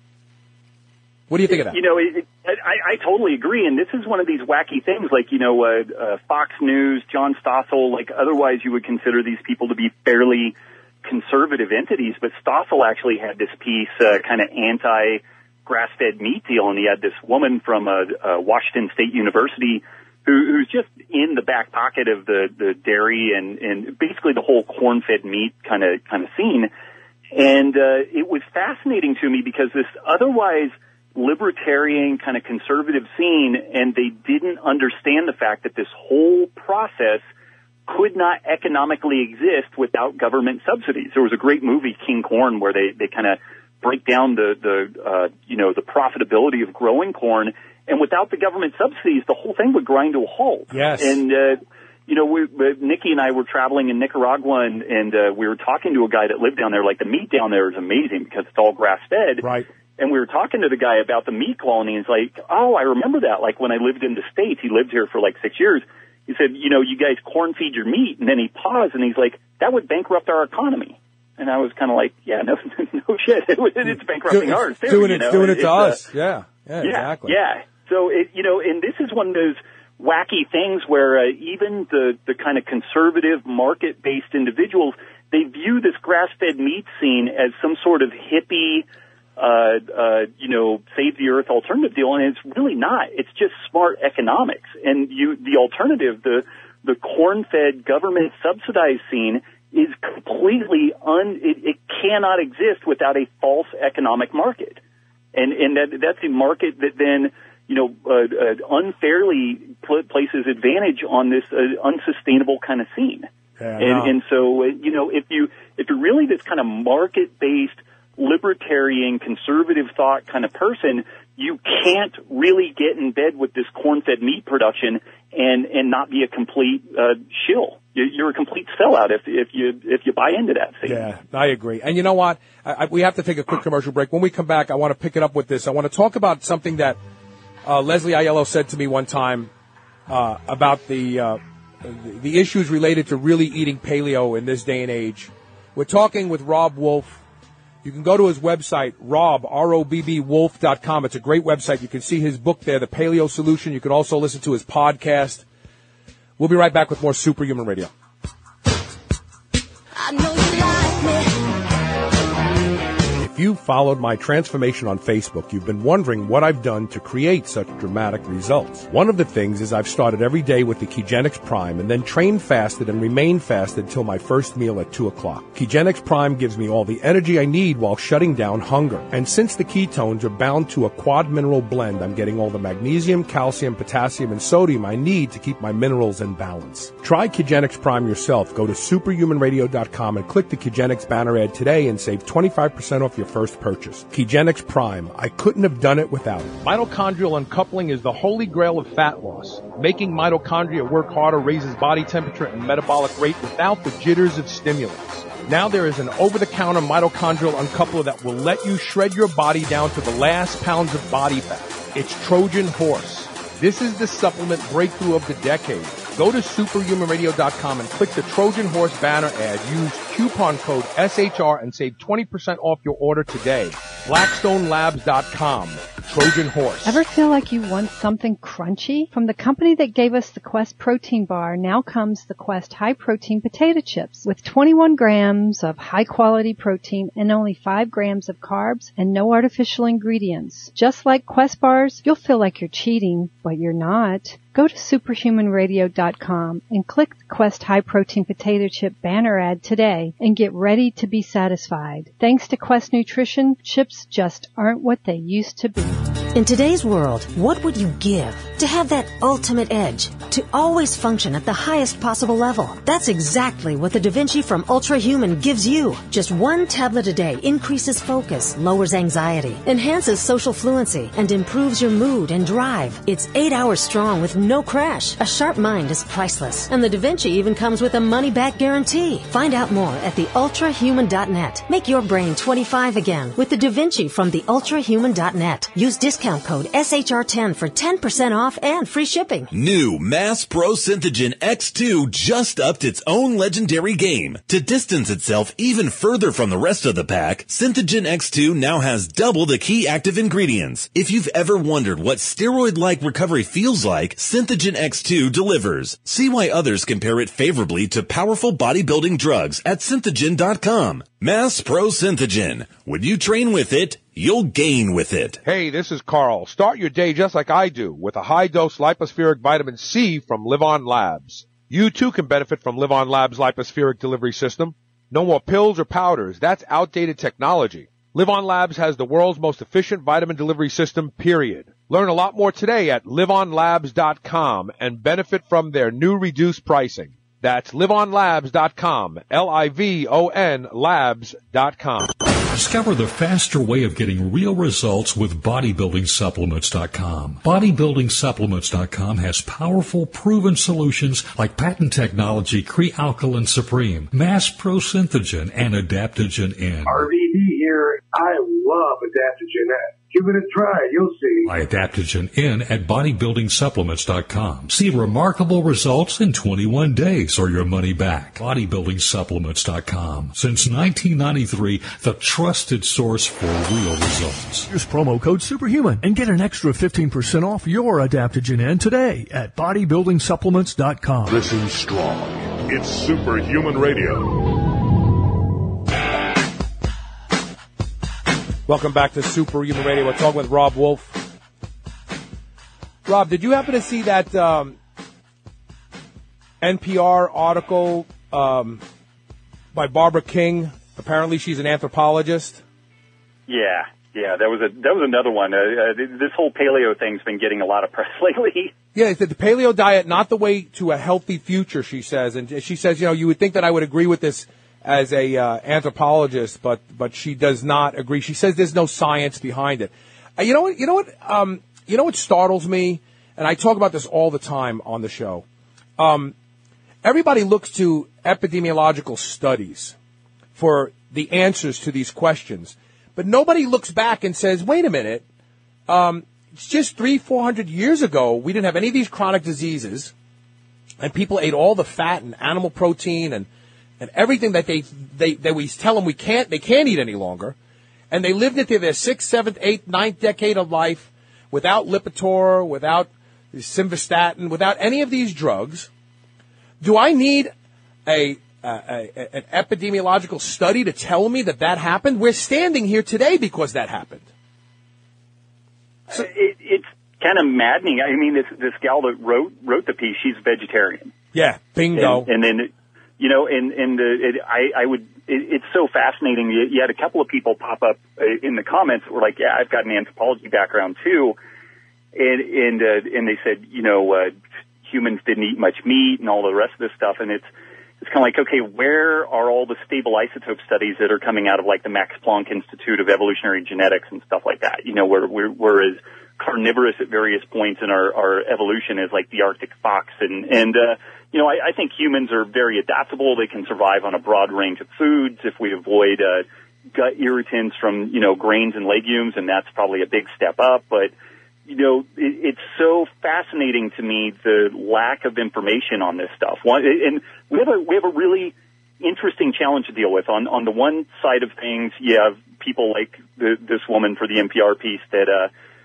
What do you think of that? I totally agree. And this is one of these wacky things, like, Fox News, John Stossel, like otherwise you would consider these people to be fairly conservative entities. But Stossel actually had this piece, kind of anti-grass-fed meat deal. And he had this woman from Washington State University who's just in the back pocket of the dairy and basically the whole corn-fed meat kind of scene. And it was fascinating to me because this otherwise libertarian kind of conservative scene, and they didn't understand the fact that this whole process could not economically exist without government subsidies. There was a great movie, King Corn, where they kind of break down the profitability of growing corn, and without the government subsidies, the whole thing would grind to a halt. Yes. And Nikki and I were traveling in Nicaragua, and we were talking to a guy that lived down there. Like, the meat down there is amazing because it's all grass-fed. Right. And we were talking to the guy about the meat colony, and he's like, oh, I remember that. Like, when I lived in the States, he lived here for like 6 years. He said, you guys corn feed your meat. And then he paused, and he's like, that would bankrupt our economy. And I was kind of like, yeah, no shit. It's bankrupting ours, too. Doing it to us. Yeah, exactly. Yeah. So, and this is one of those wacky things where even the kind of conservative market-based individuals, they view this grass-fed meat scene as some sort of hippie, save the earth alternative deal, and it's really not. It's just smart economics. And the alternative, the corn-fed government subsidized scene is completely it cannot exist without a false economic market. And that's a market that then, unfairly places advantage on this unsustainable kind of scene. Yeah, and so, if you're really this kind of market-based, libertarian, conservative thought kind of person, you can't really get in bed with this corn-fed meat production and not be a complete shill. You're a complete sellout if you buy into that thing. Yeah, I agree. And you know what? We have to take a quick commercial break. When we come back, I want to pick it up with this. I want to talk about something that Leslie Aiello said to me one time about the issues related to really eating paleo in this day and age. We're talking with Robb Wolf. You can go to his website, RobbWolf.com. It's a great website. You can see his book there, The Paleo Solution. You can also listen to his podcast. We'll be right back with more Superhuman Radio. I know you like me. If you followed my transformation on Facebook, you've been wondering what I've done to create such dramatic results. One of the things is I've started every day with the Kegenix Prime and then trained fasted and remained fasted till my first meal at 2 o'clock. Kegenix Prime gives me all the energy I need while shutting down hunger. And since the ketones are bound to a quad mineral blend, I'm getting all the magnesium, calcium, potassium, and sodium I need to keep my minerals in balance. Try Kegenix Prime yourself. Go to superhumanradio.com and click the Kegenix banner ad today and save 25% off your first purchase. Kegenix Prime. I couldn't have done it without it. Mitochondrial uncoupling is the holy grail of fat loss. Making mitochondria work harder raises body temperature and metabolic rate without the jitters of stimulants. Now there is an over-the-counter mitochondrial uncoupler that will let you shred your body down to the last pounds of body fat. It's Trojan Horse. This is the supplement breakthrough of the decade. Go to superhumanradio.com and click the Trojan Horse banner ad. Use coupon code SHR and save 20% off your order today. BlackstoneLabs.com. Trojan Horse. Ever feel like you want something crunchy? From the company that gave us the Quest protein bar, now comes the Quest high protein potato chips with 21 grams of high quality protein and only 5 grams of carbs and no artificial ingredients. Just like Quest bars, you'll feel like you're cheating, but you're not. Go to superhumanradio.com and click the Quest high protein potato chip banner ad today and get ready to be satisfied. Thanks to Quest Nutrition, chips just aren't what they used to be. In today's world, what would you give to have that ultimate edge? To always function at the highest possible level. That's exactly what the DaVinci from Ultrahuman gives you. Just 1 tablet a day increases focus, lowers anxiety, enhances social fluency, and improves your mood and drive. It's 8 hours strong with no crash. A sharp mind is priceless. And the DaVinci even comes with a money-back guarantee. Find out more at theultrahuman.net. Make your brain 25 again with the DaVinci from theultrahuman.net. Use discount code SHR10 for 10% off and free shipping. New Mass Pro Synthogen X2 just upped its own legendary game. To distance itself even further from the rest of the pack, Synthogen X2 now has double the key active ingredients. If you've ever wondered what steroid-like recovery feels like, Synthogen X2 delivers. See why others compare it favorably to powerful bodybuilding drugs at Synthogen.com. Mass Pro Synthogen. When you train with it, you'll gain with it. Hey, this is Carl. Start your day just like I do with a high-dose lipospheric vitamin C from Live On Labs. You too can benefit from Live On Labs' lipospheric delivery system. No more pills or powders. That's outdated technology. Live On Labs has the world's most efficient vitamin delivery system, period. Learn a lot more today at liveonlabs.com and benefit from their new reduced pricing. That's liveonlabs.com, Livon labs.com. Discover the faster way of getting real results with bodybuildingsupplements.com. Bodybuildingsupplements.com has powerful, proven solutions like patent technology, Crealkaline Supreme, Mass Pro Synthogen, and Adaptogen N. RVD here. I love Adaptogen N. Give it a try. You'll see. Buy Adaptogen N at bodybuildingsupplements.com. See remarkable results in 21 days or your money back. Bodybuildingsupplements.com. Since 1993, the trusted source for real results. Use promo code Superhuman and get an extra 15% off your Adaptogen N today at bodybuildingsupplements.com. Listen strong. It's Superhuman Radio. Welcome back to Superhuman Radio. We're talking with Robb Wolf. Rob, did you happen to see that NPR article by Barbara King? Apparently, she's an anthropologist. Yeah, that was another one. This whole paleo thing's been getting a lot of press lately. Yeah, it's the paleo diet, not the way to a healthy future, she says. And she says, you would think that I would agree with this as a anthropologist, but she does not agree. She says there's no science behind it. You know what startles me, and I talk about this all the time on the show. Everybody looks to epidemiological studies for the answers to these questions, but nobody looks back and says, wait a minute, it's just 300-400 years ago we didn't have any of these chronic diseases, and people ate all the fat and animal protein and everything that they we tell them they can't eat any longer, and they lived into their 6th, 7th, 8th, 9th decade of life without Lipitor, without Simvastatin, without any of these drugs. Do I need a an epidemiological study to tell me that happened? We're standing here today because that happened. So, it's kind of maddening. I mean, this gal that wrote the piece, she's vegetarian. Yeah, bingo. And then, you know, it's so fascinating. You had a couple of people pop up in the comments that were like, yeah, I've got an anthropology background too. And they said, you know, humans didn't eat much meat and all the rest of this stuff. And it's kind of like, okay, where are all the stable isotope studies that are coming out of like the Max Planck Institute of Evolutionary Genetics and stuff like that? You know, we're as carnivorous at various points in our evolution as like the Arctic fox. And you know, I think humans are very adaptable. They can survive on a broad range of foods if we avoid gut irritants from, you know, grains and legumes, and that's probably a big step up. But, you know, it's so fascinating to me, the lack of information on this stuff. And we have a really interesting challenge to deal with. On the one side of things, you have people like this woman for the NPR piece that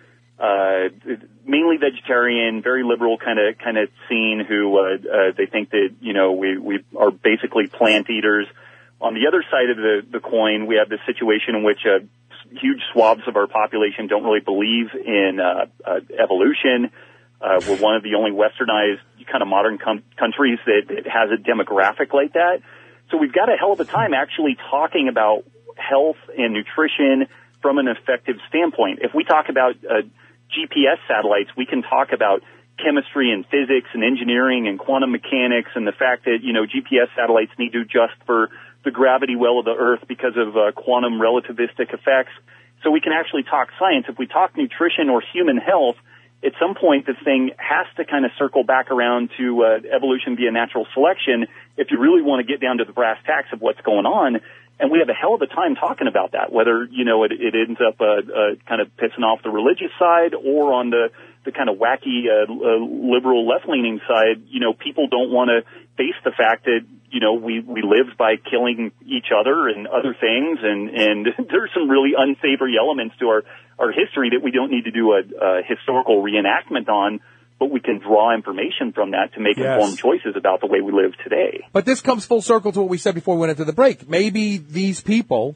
mainly vegetarian, very liberal kind of scene, who they think that, you know, we are basically plant eaters. On the other side of the coin, we have this situation in which huge swaths of our population don't really believe in evolution. We're one of the only westernized kind of modern countries that has a demographic like that. So we've got a hell of a time actually talking about health and nutrition from an effective standpoint. If we talk about GPS satellites, we can talk about chemistry and physics and engineering and quantum mechanics and the fact that, you know, GPS satellites need to adjust for the gravity well of the Earth because of quantum relativistic effects. So we can actually talk science. If we talk nutrition or human health, at some point this thing has to kind of circle back around to evolution via natural selection if you really want to get down to the brass tacks of what's going on. And we have a hell of a time talking about that, whether, you know, it ends up kind of pissing off the religious side or on the kind of wacky liberal left-leaning side. You know, people don't want to face the fact that, you know, we live by killing each other and other things, and there's some really unsavory elements to our history that we don't need to do a historical reenactment on, but we can draw information from that to make informed choices about the way we live today. But this comes full circle to what we said before we went into the break. Maybe these people,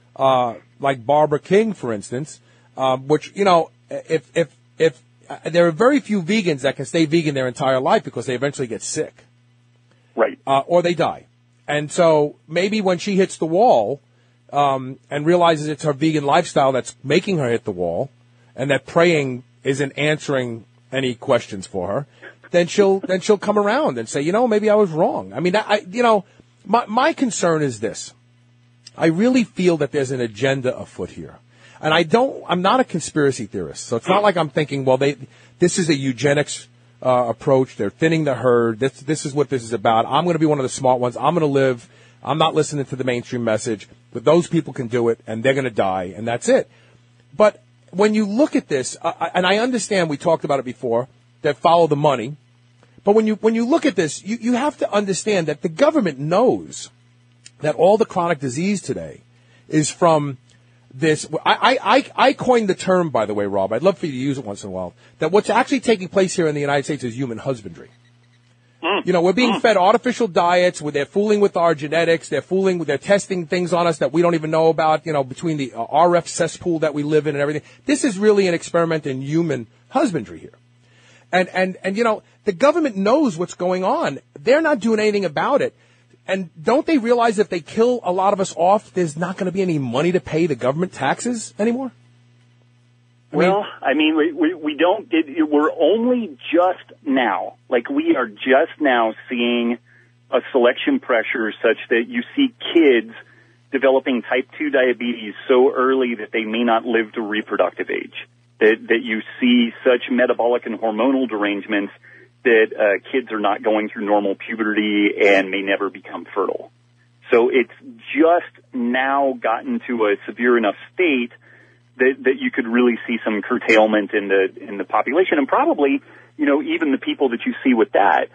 like Barbara King, for instance, which, you know, if there are very few vegans that can stay vegan their entire life because they eventually get sick. Right. Or they die. And so maybe when she hits the wall, and realizes it's her vegan lifestyle that's making her hit the wall, and that praying isn't answering any questions for her, then she'll come around and say, you know, maybe I was wrong. I mean, my concern is this. I really feel that there's an agenda afoot here. And I'm not a conspiracy theorist. So it's not like I'm thinking, well, this is a eugenics approach. They're thinning the herd. This is what this is about. I'm going to be one of the smart ones. I'm going to live. I'm not listening to the mainstream message, but those people can do it and they're going to die and that's it. But when you look at this, and I understand we talked about it before, that follow the money. But when you look at this, you have to understand that the government knows that all the chronic disease today is from this. I coined the term, by the way, Rob. I'd love for you to use it once in a while. That what's actually taking place here in the United States is human husbandry. You know, we're being fed artificial diets where they're fooling with our genetics. They're testing things on us that we don't even know about, you know, between the RF cesspool that we live in and everything. This is really an experiment in human husbandry here. And you know, the government knows what's going on. They're not doing anything about it. And don't they realize if they kill a lot of us off, there's not going to be any money to pay the government taxes anymore? I mean, we don't get, we're only just now, like we are just now seeing a selection pressure such that you see kids developing type 2 diabetes so early that they may not live to reproductive age, that you see such metabolic and hormonal derangements that kids are not going through normal puberty and may never become fertile. So it's just now gotten to a severe enough state that you could really see some curtailment in the population, and probably, you know, even the people that you see with that,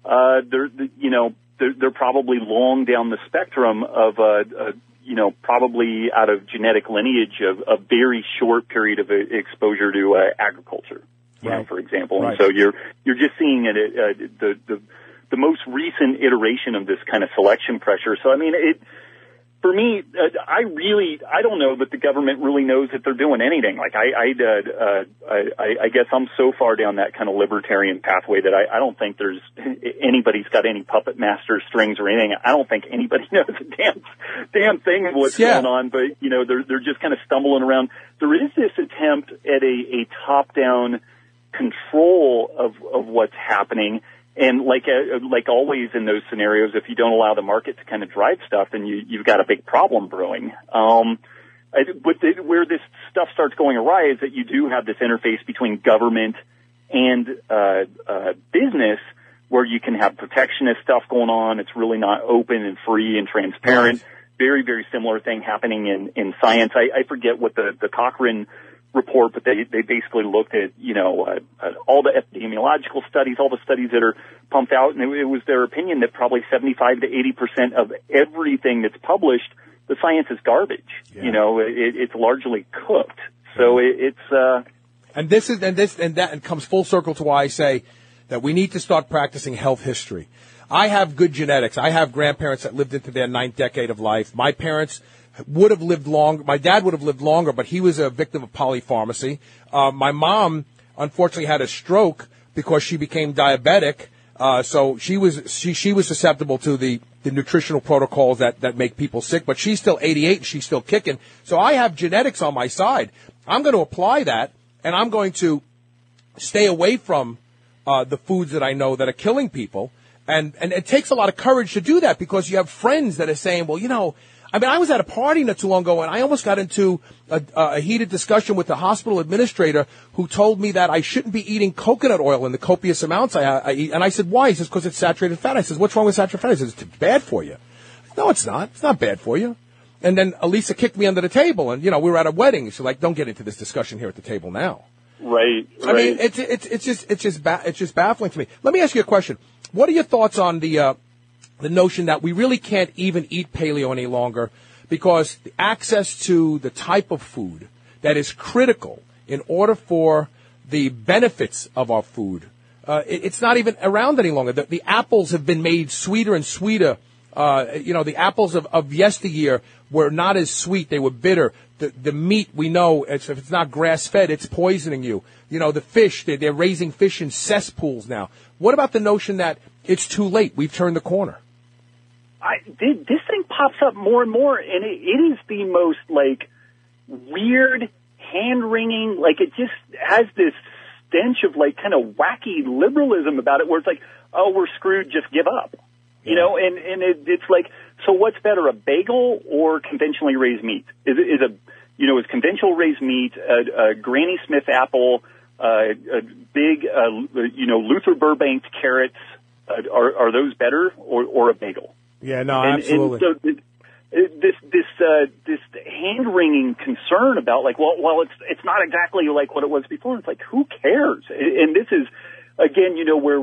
they're probably long down the spectrum of you know, probably out of genetic lineage of a very short period of exposure to agriculture, you know, for example. Right. And so you're just seeing the the most recent iteration of this kind of selection pressure. So, I mean, for me, I don't know that the government really knows that they're doing anything. Like, I guess I'm so far down that kind of libertarian pathway that I don't think there's anybody's got any puppet master strings or anything. I don't think anybody knows a damn thing of what's going on, but, you know, they're just kind of stumbling around. There is this attempt at a top-down control of what's happening. And like always in those scenarios, if you don't allow the market to kind of drive stuff, then you've got a big problem brewing. Where this stuff starts going awry is that you do have this interface between government and business, where you can have protectionist stuff going on. It's really not open and free and transparent. Right. Very, very similar thing happening in science. I forget what the Cochrane report, but they basically looked at, you know, all the epidemiological studies, all the studies that are pumped out, and it was their opinion that probably 75 to 80% of everything that's published, the science is garbage. Yeah. You know, it's largely cooked. So that comes full circle to why I say that we need to start practicing health history. I have good genetics. I have grandparents that lived into their 9th decade of life. My parents would have lived longer. My dad would have lived longer, but he was a victim of polypharmacy. My mom, unfortunately, had a stroke because she became diabetic. So she was susceptible to the nutritional protocols that make people sick, but she's still 88 and she's still kicking. So I have genetics on my side. I'm going to apply that, and I'm going to stay away from the foods that I know that are killing people. And it takes a lot of courage to do that, because you have friends that are saying, well, you know, I mean, I was at a party not too long ago, and I almost got into a heated discussion with the hospital administrator, who told me that I shouldn't be eating coconut oil in the copious amounts I eat. And I said, why? He says, because it's saturated fat. I said, what's wrong with saturated fat? He says, it's bad for you. No, it's not. It's not bad for you. And then Elisa kicked me under the table, and, you know, we were at a wedding. She's like, don't get into this discussion here at the table now. Right. I mean, it's just baffling to me. Let me ask you a question. What are your thoughts on the notion that we really can't even eat paleo any longer, because the access to the type of food that is critical in order for the benefits of our food, it's not even around any longer. The apples have been made sweeter and sweeter. You know, the apples of yesteryear were not as sweet. They were bitter. The meat, we know, if it's not grass-fed, it's poisoning you. You know, the fish, they're raising fish in cesspools now. What about the notion that it's too late? We've turned the corner. This thing pops up more and more, and it is the most, like, weird, hand-wringing, like, it just has this stench of, like, kind of wacky liberalism about it, where it's like, oh, we're screwed, just give up. You know, and it's like, so what's better, a bagel or conventionally raised meat? Is conventional raised meat, a Granny Smith apple, a big, Luther Burbank carrots, are those better, or a bagel? Yeah, no, absolutely. And so this hand-wringing concern about, like, well, it's not exactly like what it was before. It's like, who cares? And this is, again, you know, where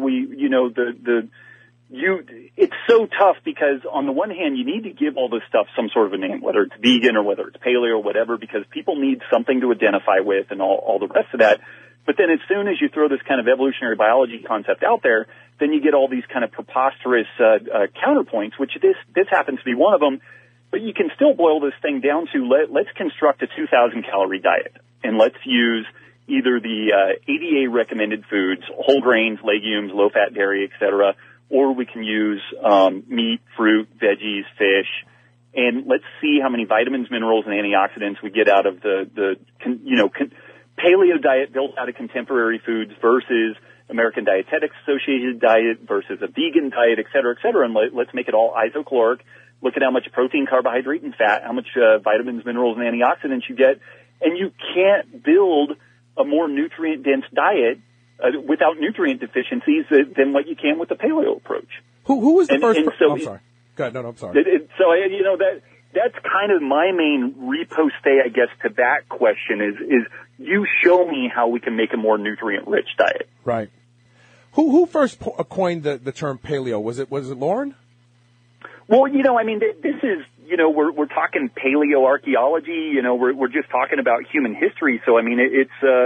it's so tough, because on the one hand, you need to give all this stuff some sort of a name, whether it's vegan or whether it's paleo or whatever, because people need something to identify with and all the rest of that. But then as soon as you throw this kind of evolutionary biology concept out there, then you get all these kind of preposterous counterpoints, which this happens to be one of them. But you can still boil this thing down to let's construct a 2,000 calorie diet, and let's use either the ADA recommended foods, whole grains, legumes, low fat dairy, etc., or we can use meat, fruit, veggies, fish, and let's see how many vitamins, minerals, and antioxidants we get out of the paleo diet built out of contemporary foods versus American Dietetics Associated diet versus a vegan diet, et cetera, and let's make it all isocaloric. Look at how much protein, carbohydrate, and fat, how much vitamins, minerals, and antioxidants you get, and you can't build a more nutrient-dense diet without nutrient deficiencies than what you can with the paleo approach. Who was the first? I'm sorry. Go ahead. No, I'm sorry. That's kind of my main riposte, I guess, to that question is you show me how we can make a more nutrient-rich diet. Right. Who first coined the term paleo? Was it Lauren? Well, this is, we're talking paleoarchaeology, we're just talking about human history. So, it's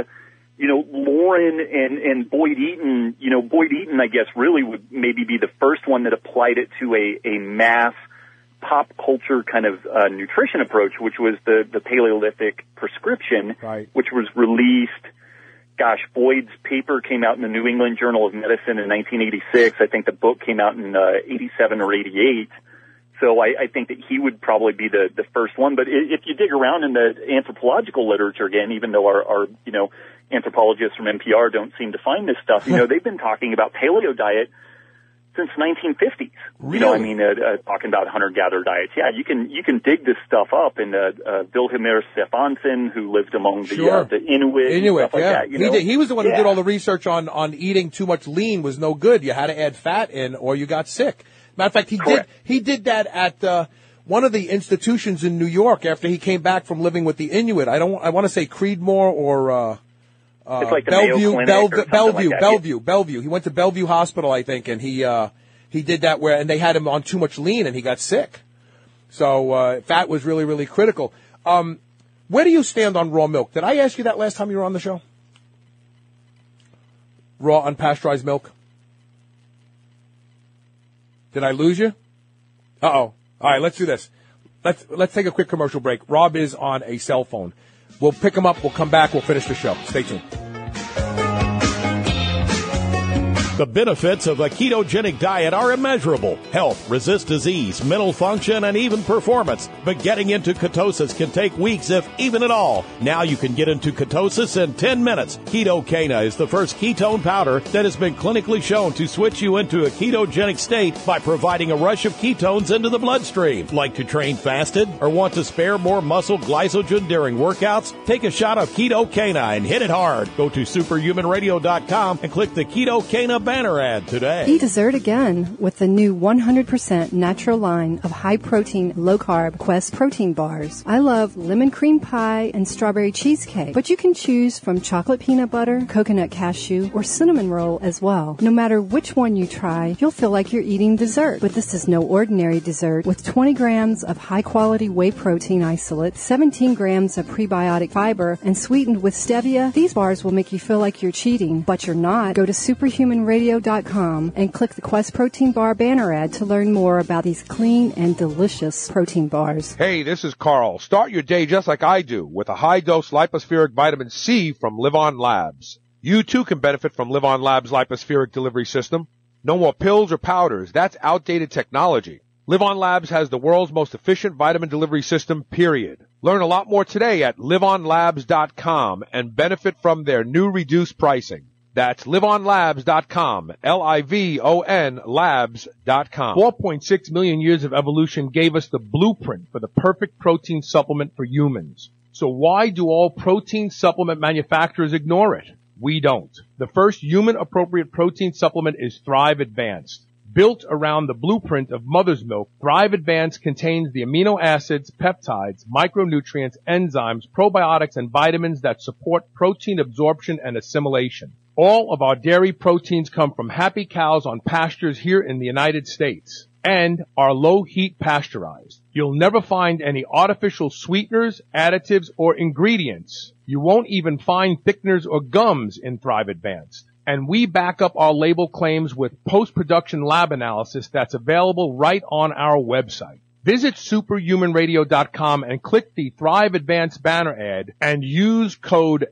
Lauren and Boyd Eaton, Boyd Eaton, I guess, really would maybe be the first one that applied it to a mass pop culture kind of nutrition approach, which was the Paleolithic prescription, right, which was released. Gosh, Boyd's paper came out in the New England Journal of Medicine in 1986. I think the book came out in 87 or 88. So I think that he would probably be the first one. But if you dig around in the anthropological literature again, even though our anthropologists from NPR don't seem to find this stuff, they've been talking about paleo diet since 1950s. Really? Talking about hunter-gatherer diets. Yeah, you can dig this stuff up. And Vilhjalmur Stefansson, who lived among the Inuit, and stuff like that. He was the one who did all the research on eating too much lean was no good. You had to add fat in, or you got sick. Matter of fact, he did that at one of the institutions in New York after he came back from living with the Inuit. I want to say Creedmoor or it's like the Bellevue, Mayo Clinic Bellevue. He went to Bellevue Hospital, I think, and he did that and they had him on too much lean and he got sick. So fat was really, really critical. Where do you stand on raw milk? Did I ask you that last time you were on the show? Raw unpasteurized milk? Did I lose you? Uh-oh. All right, let's do this. Let's take a quick commercial break. Rob is on a cell phone. We'll pick him up. We'll come back. We'll finish the show. Stay tuned. The benefits of a ketogenic diet are immeasurable. Health, resist disease, mental function, and even performance. But getting into ketosis can take weeks, if even at all. Now you can get into ketosis in 10 minutes. Ketocana is the first ketone powder that has been clinically shown to switch you into a ketogenic state by providing a rush of ketones into the bloodstream. Like to train fasted or want to spare more muscle glycogen during workouts? Take a shot of Ketocana and hit it hard. Go to superhumanradio.com and click the Ketocana banner ad today. Eat dessert again with the new 100% natural line of high-protein, low-carb Quest protein bars. I love lemon cream pie and strawberry cheesecake, but you can choose from chocolate peanut butter, coconut cashew, or cinnamon roll as well. No matter which one you try, you'll feel like you're eating dessert. But this is no ordinary dessert. With 20 grams of high-quality whey protein isolate, 17 grams of prebiotic fiber, and sweetened with stevia, these bars will make you feel like you're cheating, but you're not. Go to superhumanradio.com and click the Quest Protein Bar banner ad to learn more about these clean and delicious protein bars. Hey, this is Carl. Start your day just like I do with a high-dose lipospheric vitamin C from Live On Labs. You too can benefit from Live On Labs' lipospheric delivery system. No more pills or powders. That's outdated technology. Live On Labs has the world's most efficient vitamin delivery system, period. Learn a lot more today at liveonlabs.com and benefit from their new reduced pricing. That's liveonlabs.com, Livon labs.com. 4.6 million years of evolution gave us the blueprint for the perfect protein supplement for humans. So why do all protein supplement manufacturers ignore it? We don't. The first human-appropriate protein supplement is Thrive Advanced. Built around the blueprint of mother's milk, Thrive Advanced contains the amino acids, peptides, micronutrients, enzymes, probiotics, and vitamins that support protein absorption and assimilation. All of our dairy proteins come from happy cows on pastures here in the United States and are low-heat pasteurized. You'll never find any artificial sweeteners, additives, or ingredients. You won't even find thickeners or gums in Thrive Advanced. And we back up our label claims with post-production lab analysis that's available right on our website. Visit superhumanradio.com and click the Thrive Advanced banner ad and use code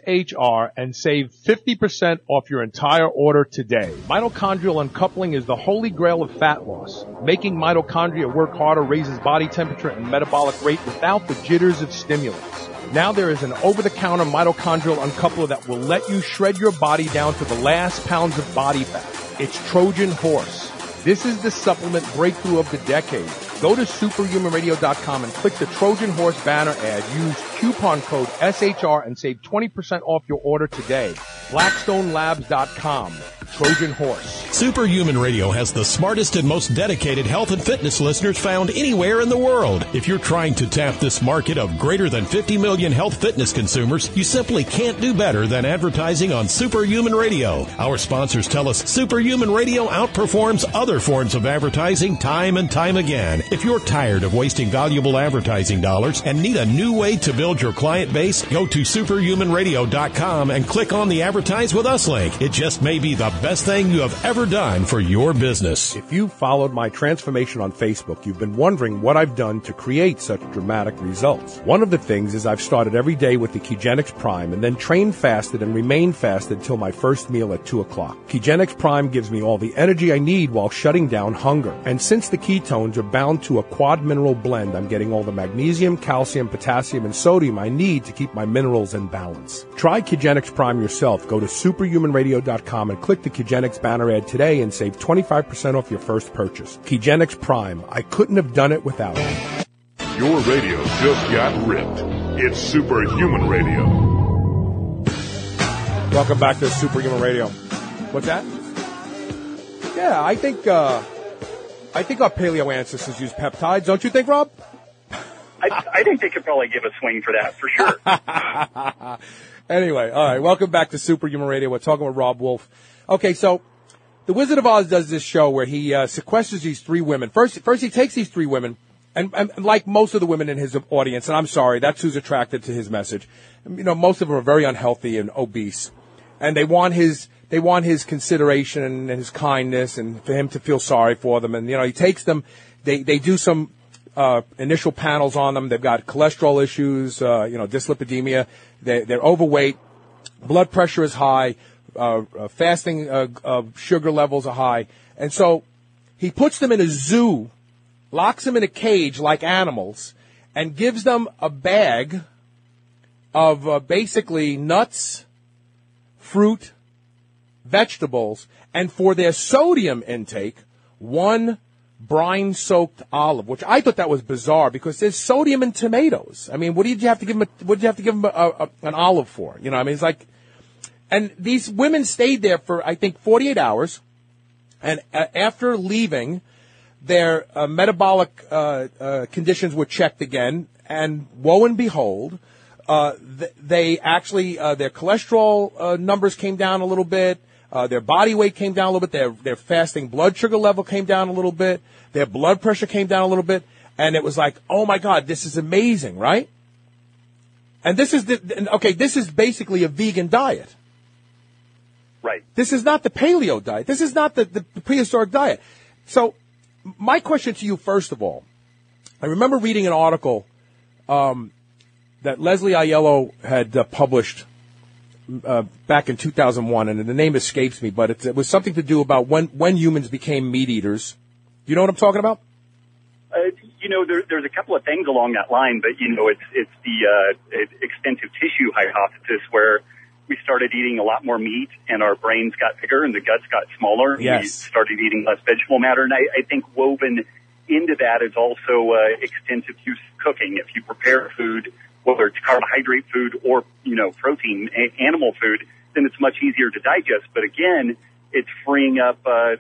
SHR and save 50% off your entire order today. Mitochondrial uncoupling is the holy grail of fat loss. Making mitochondria work harder raises body temperature and metabolic rate without the jitters of stimulants. Now there is an over-the-counter mitochondrial uncoupler that will let you shred your body down to the last pounds of body fat. It's Trojan Horse. This is the supplement breakthrough of the decade. Go to superhumanradio.com and click the Trojan Horse banner ad. Use coupon code SHR and save 20% off your order today. BlackstoneLabs.com. Trojan Horse. Superhuman Radio has the smartest and most dedicated health and fitness listeners found anywhere in the world. If you're trying to tap this market of greater than 50 million health fitness consumers, you simply can't do better than advertising on Superhuman Radio. Our sponsors tell us Superhuman Radio outperforms other forms of advertising time and time again. If you're tired of wasting valuable advertising dollars and need a new way to build your client base, go to superhumanradio.com and click on the Advertise with Us link. It just may be the best thing you have ever done for your business. If you followed my transformation on Facebook, you've been wondering what I've done to create such dramatic results. One of the things is I've started every day with the Kegenix Prime and then trained fasted and remained fasted till my first meal at 2 o'clock. Kegenix Prime gives me all the energy I need while shutting down hunger. And since the ketones are bound to a quad mineral blend, I'm getting all the magnesium, calcium, potassium, and sodium I need to keep my minerals in balance. Try Kegenix Prime yourself. Go to superhumanradio.com and click the Kegenix banner ad today and save 25% off your first purchase. Kegenix Prime. I couldn't have done it without it. Your radio just got ripped. It's Superhuman Radio. Welcome back to Superhuman Radio. What's that? Yeah, I think our paleo ancestors used peptides. Don't you think, Rob? I think they could probably give a swing for that, for sure. Anyway, all right, welcome back to Superhuman Radio. We're talking with Rob Wolf. Okay, so the Wizard of Oz does this show where he sequesters these three women. First he takes these three women, and like most of the women in his audience, and I'm sorry, that's who's attracted to his message. You know, most of them are very unhealthy and obese, and they want his consideration and his kindness, and for him to feel sorry for them. And he takes them. They do some initial panels on them. They've got cholesterol issues, dyslipidemia. They're overweight. Blood pressure is high. Fasting sugar levels are high. And so he puts them in a zoo, locks them in a cage like animals, and gives them a bag of basically nuts, fruit, vegetables, and for their sodium intake, one brine-soaked olive, which I thought that was bizarre because there's sodium in tomatoes. I mean, what did you have to give them an olive for? It's like, and these women stayed there for, I think, 48 hours, and after leaving, their metabolic conditions were checked again, and woe and behold, they actually, their cholesterol numbers came down a little bit. Their body weight came down a little bit. Their fasting blood sugar level came down a little bit. Their blood pressure came down a little bit. And it was like, oh my God, this is amazing, right? And this is this is basically a vegan diet. Right. This is not the paleo diet. This is not the prehistoric diet. So my question to you, first of all, I remember reading an article that Leslie Aiello had published back in 2001, and the name escapes me, but it was something to do about when humans became meat eaters. You know what I'm talking about? There's a couple of things along that line, but it's the extensive tissue hypothesis where we started eating a lot more meat and our brains got bigger and the guts got smaller. Yes. We started eating less vegetable matter, and I think woven into that is also extensive use of cooking. If you prepare food, whether it's carbohydrate food or, protein, animal food, then it's much easier to digest. But again, it's freeing up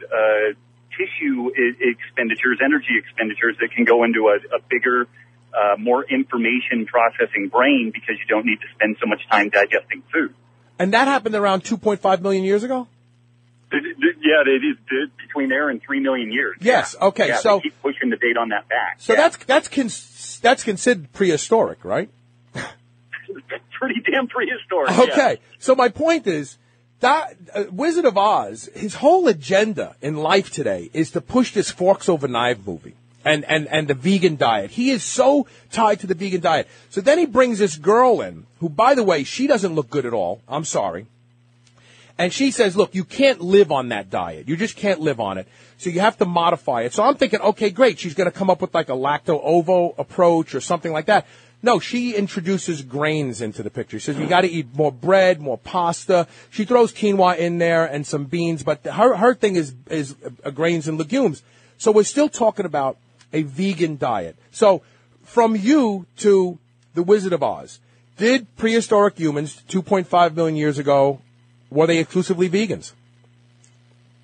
tissue expenditures, energy expenditures that can go into a bigger, more information processing brain because you don't need to spend so much time digesting food. And that happened around 2.5 million years ago? Yeah, it is between there and 3 million years. Yes. Yeah. Okay. Yeah, so they keep pushing the date on that back. So that's considered prehistoric, right? Pretty damn prehistoric. Okay. Yeah. So my point is that Wizard of Oz, his whole agenda in life today is to push this forks over knife movie and the vegan diet. He is so tied to the vegan diet. So then he brings this girl in who, by the way, she doesn't look good at all. I'm sorry. And she says, look, you can't live on that diet. You just can't live on it. So you have to modify it. So I'm thinking, okay, great. She's going to come up with like a lacto-ovo approach or something like that. No, she introduces grains into the picture. She says you got to eat more bread, more pasta. She throws quinoa in there and some beans, but her thing is grains and legumes. So we're still talking about a vegan diet. So from you to the Wizard of Oz, did prehistoric humans 2.5 million years ago, were they exclusively vegans?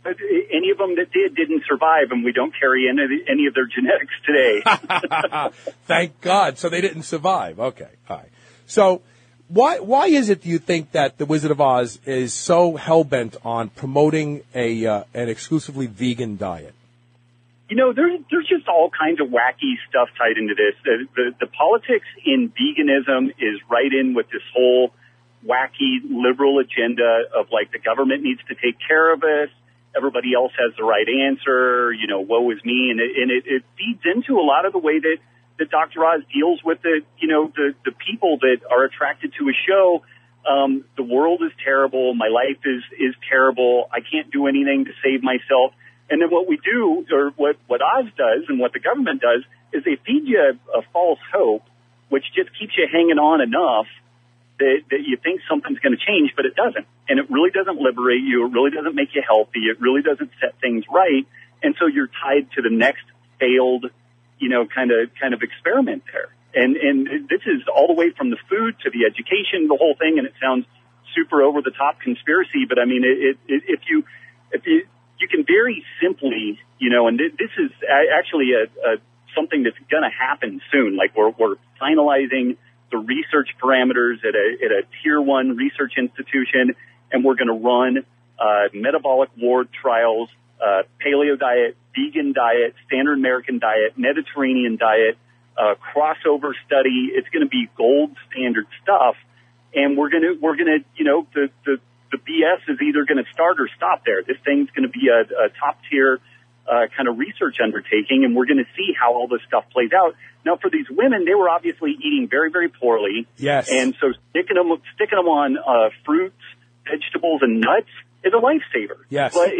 any of them that didn't survive, and we don't carry any of their genetics today. Thank God. So they didn't survive. Okay. All right. So why is it, do you think, that the Wizard of Oz is so hell-bent on promoting an exclusively vegan diet? You know, there's just all kinds of wacky stuff tied into this. The politics in veganism is right in with this whole wacky liberal agenda of, like, the government needs to take care of us, everybody else has the right answer, you know, woe is me, and it feeds into a lot of the way that Dr. Oz deals with the people that are attracted to a show. The world is terrible, my life is terrible, I can't do anything to save myself. And then what we do, or what Oz does and what the government does, is they feed you a false hope, which just keeps you hanging on enough that you think something's going to change, but it doesn't. And it really doesn't liberate you. It really doesn't make you healthy. It really doesn't set things right. And so you're tied to the next failed, kind of experiment there. And this is all the way from the food to the education, the whole thing. And it sounds super over the top conspiracy, but I mean, if you can very simply, and this is actually something that's going to happen soon. Like we're finalizing the research parameters at a tier 1 research institution, and we're going to run metabolic ward trials, paleo diet, vegan diet, standard American diet, Mediterranean diet, crossover study. It's going to be gold standard stuff, and we're going to the BS is either going to start or stop there. This thing's going to be a top tier kind of research undertaking, and we're going to see how all this stuff plays out. Now, for these women, they were obviously eating very, very poorly. Yes. And so sticking them on fruits, vegetables, and nuts is a lifesaver. Yes. But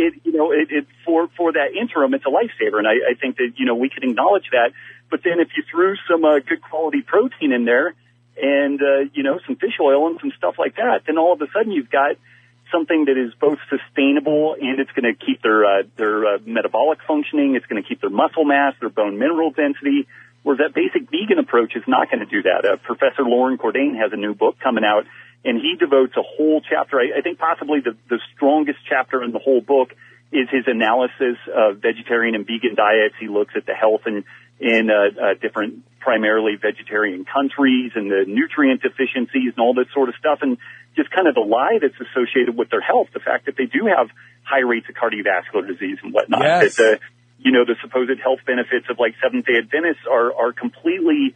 for that interim, it's a lifesaver, and I think that we can acknowledge that. But then if you threw some good quality protein in there, and some fish oil and some stuff like that, then all of a sudden you've got something that is both sustainable, and it's going to keep their metabolic functioning. It's going to keep their muscle mass, their bone mineral density. Whereas that basic vegan approach is not going to do that. Professor Lauren Cordain has a new book coming out, and he devotes a whole chapter. I think possibly the strongest chapter in the whole book is his analysis of vegetarian and vegan diets. He looks at the health in different, primarily vegetarian countries, and the nutrient deficiencies and all this sort of stuff, and just kind of the lie that's associated with their health. The fact that they do have high rates of cardiovascular disease and whatnot. Yes. That the supposed health benefits of like Seventh-day Adventists are completely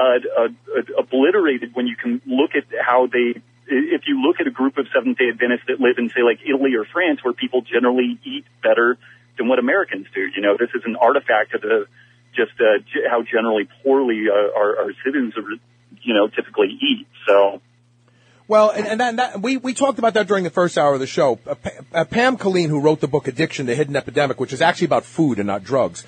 obliterated when you can look at how if you look at a group of Seventh-day Adventists that live in, say, like Italy or France, where people generally eat better than what Americans do. This is an artifact of how generally poorly our citizens typically eat. So. Well, and that we talked about that during the first hour of the show. Pam Colleen, who wrote the book Addiction, The Hidden Epidemic, which is actually about food and not drugs,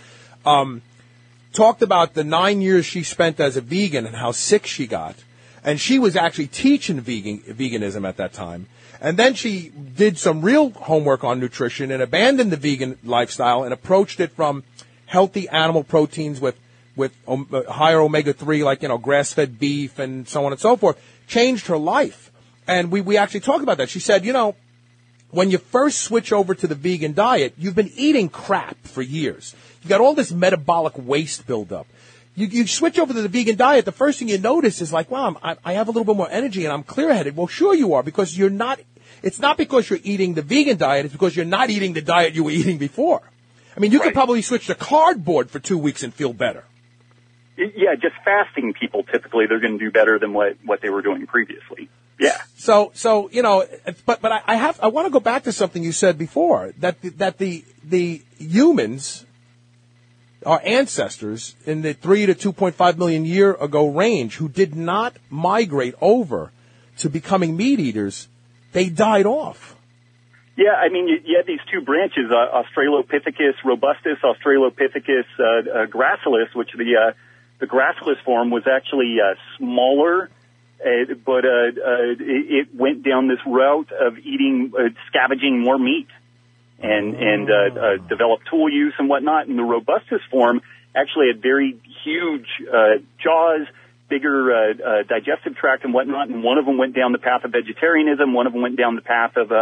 talked about the 9 years she spent as a vegan and how sick she got. And she was actually teaching veganism at that time. And then she did some real homework on nutrition and abandoned the vegan lifestyle and approached it from healthy animal proteins with higher omega-3, like, grass-fed beef and so on and so forth. Changed her life. And we actually talked about that. She said, when you first switch over to the vegan diet, you've been eating crap for years. You got all this metabolic waste buildup. You switch over to the vegan diet, the first thing you notice is like, wow, I have a little bit more energy and I'm clear-headed. Well, sure you are, because it's not because you're eating the vegan diet, it's because you're not eating the diet you were eating before. I mean, you could probably switch to cardboard for 2 weeks and feel better. Yeah, just fasting people, typically, they're going to do better than what they were doing previously. Yeah. So but I want to go back to something you said before, that the humans, our ancestors in the 3 to 2.5 million year ago range, who did not migrate over to becoming meat eaters, they died off. Yeah, I mean, you had these two branches, Australopithecus robustus, Australopithecus gracilis, which the gracilis form was actually smaller, but it went down this route of eating, scavenging more meat, and developed tool use and whatnot. And the robustus form actually had very huge jaws, bigger digestive tract and whatnot. And one of them went down the path of vegetarianism. One of them went down the path of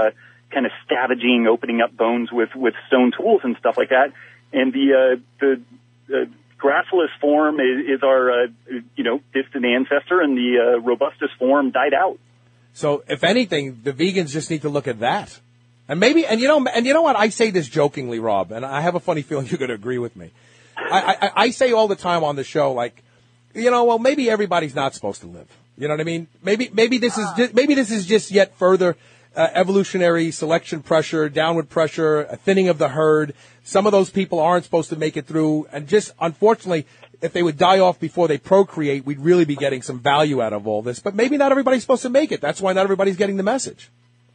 kind of scavenging, opening up bones with stone tools and stuff like that. And the grassless form is our, distant ancestor, and the robustus form died out. So, if anything, the vegans just need to look at that. And maybe, and you know what? I say this jokingly, Rob, and I have a funny feeling you're going to agree with me. I say all the time on the show, like, maybe everybody's not supposed to live. You know what I mean? Maybe this is just yet further evolutionary selection pressure, downward pressure, a thinning of the herd. Some of those people aren't supposed to make it through, and just unfortunately, if they would die off before they procreate, we'd really be getting some value out of all this. But maybe not everybody's supposed to make it. That's why not everybody's getting the message.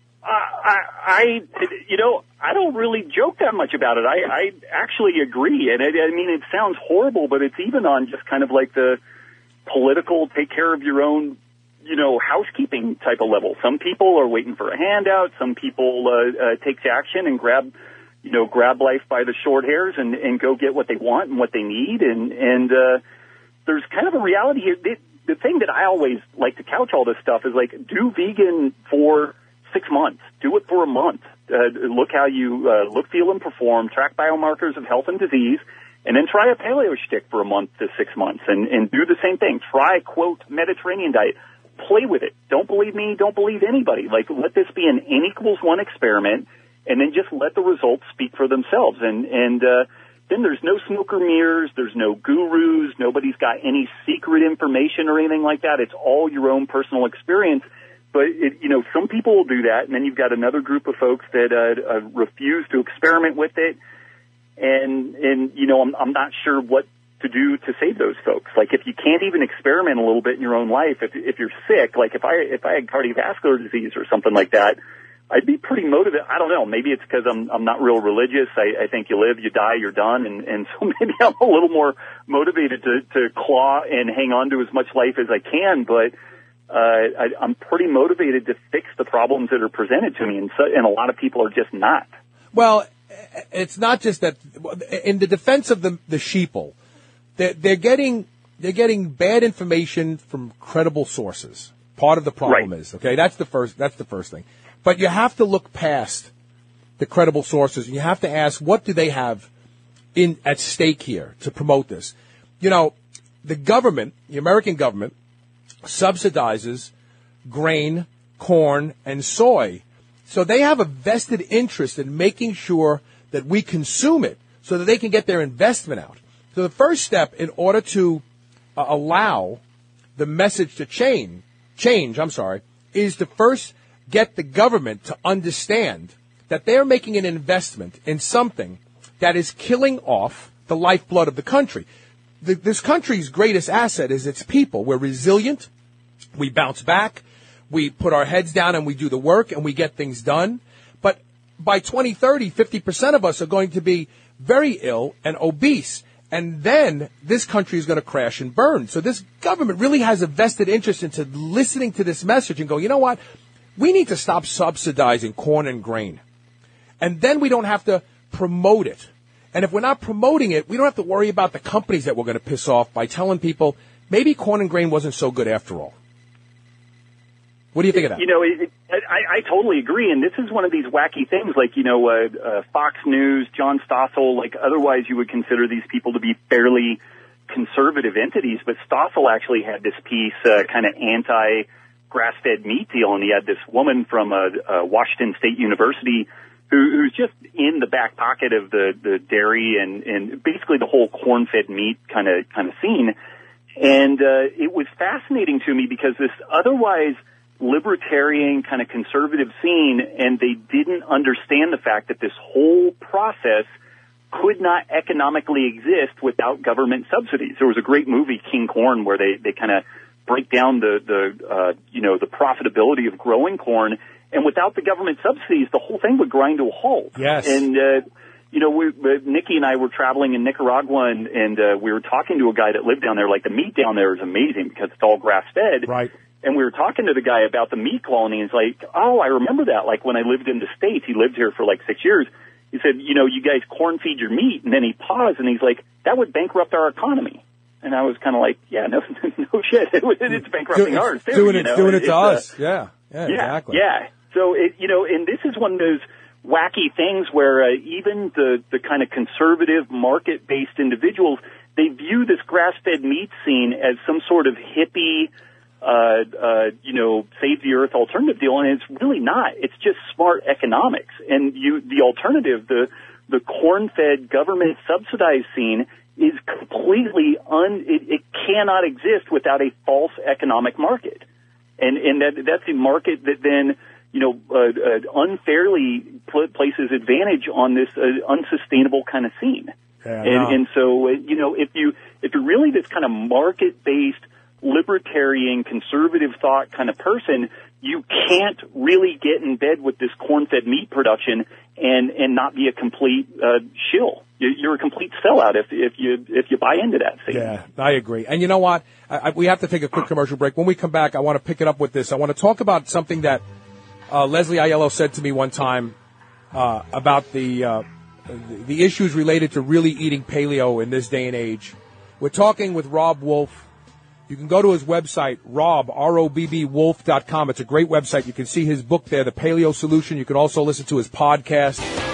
I don't really joke that much about it. I actually agree, and I mean, it sounds horrible, but it's even on just kind of like the political, take care of your own, housekeeping type of level. Some people are waiting for a handout. Some people take action and grab life by the short hairs and go get what they want and what they need. And there's kind of a reality here. The thing that I always like to couch all this stuff is, like, do vegan for 6 months. Do it for a month. Look how you look, feel, and perform. Track biomarkers of health and disease. And then try a paleo shtick for a month to 6 months and do the same thing. Try, quote, Mediterranean diet. Play with it. Don't believe me. Don't believe anybody. Like, let this be an N=1 experiment, and then just let the results speak for themselves. And then there's no smoke or mirrors. There's no gurus. Nobody's got any secret information or anything like that. It's all your own personal experience. But, some people will do that, and then you've got another group of folks that refuse to experiment with it. And I'm not sure what to do to save those folks. Like, if you can't even experiment a little bit in your own life, if you're sick, like if I had cardiovascular disease or something like that, I'd be pretty motivated. I don't know. Maybe it's because I'm not real religious. I think you live, you die, you're done. And so maybe I'm a little more motivated to claw and hang on to as much life as I can. But I'm pretty motivated to fix the problems that are presented to me. And a lot of people are just not. Well, it's not just that. In the defense of the sheeple, they're getting bad information from credible sources. Part of the problem is, okay, that's the first thing. But you have to look past the credible sources, and you have to ask, what do they have at stake here to promote this? The government, the American government, subsidizes grain, corn, and soy. So they have a vested interest in making sure that we consume it so that they can get their investment out. So the first step in order to allow the message to change, is to first get the government to understand that they're making an investment in something that is killing off the lifeblood of the country. This country's greatest asset is its people. We're resilient. We bounce back. We put our heads down and we do the work and we get things done. But by 2030, 50% of us are going to be very ill and obese. And then this country is going to crash and burn. So this government really has a vested interest into listening to this message and go, you know what? We need to stop subsidizing corn and grain. And then we don't have to promote it. And if we're not promoting it, we don't have to worry about the companies that we're going to piss off by telling people maybe corn and grain wasn't so good after all. What do you think of that? I totally agree. And this is one of these wacky things, like, Fox News, John Stossel, like, otherwise you would consider these people to be fairly conservative entities. But Stossel actually had this piece, kind of anti-grass-fed meat deal. And he had this woman from Washington State University who's just in the back pocket of the dairy and basically the whole corn-fed meat kind of scene. And it was fascinating to me because this otherwise libertarian kind of conservative scene, and they didn't understand the fact that this whole process could not economically exist without government subsidies. There was a great movie, King Corn, where they kind of break down the profitability of growing corn, and without the government subsidies, the whole thing would grind to a halt. Yes. And Nikki and I were traveling in Nicaragua, and we were talking to a guy that lived down there. Like, the meat down there is amazing because it's all grass-fed. Right. And we were talking to the guy about the meat colony, and he's like, oh, I remember that. Like, when I lived in the States, he lived here for like 6 years. He said, you guys corn feed your meat. And then he paused, and he's like, that would bankrupt our economy. And I was kind of like, yeah, no shit. It's bankrupting ours, too. Doing it to us. Yeah, exactly. Yeah. So, and this is one of those wacky things where even the kind of conservative market-based individuals, they view this grass-fed meat scene as some sort of hippie, save the earth alternative deal, and it's really not. It's just smart economics. And the alternative, the corn-fed, government-subsidized scene is completely it cannot exist without a false economic market. And that's a market that then, unfairly places advantage on this unsustainable kind of scene. Yeah, and so, if you're really this kind of market-based, libertarian, conservative thought kind of person, you can't really get in bed with this corn-fed meat production and not be a complete shill. You're a complete sellout if you buy into that thing. Yeah, I agree. And you know what? We have to take a quick commercial break. When we come back, I want to pick it up with this. I want to talk about something that Leslie Aiello said to me one time about the issues related to really eating paleo in this day and age. We're talking with Robb Wolf. You can go to his website, RobbWolf.com. It's a great website. You can see his book there, The Paleo Solution. You can also listen to his podcast.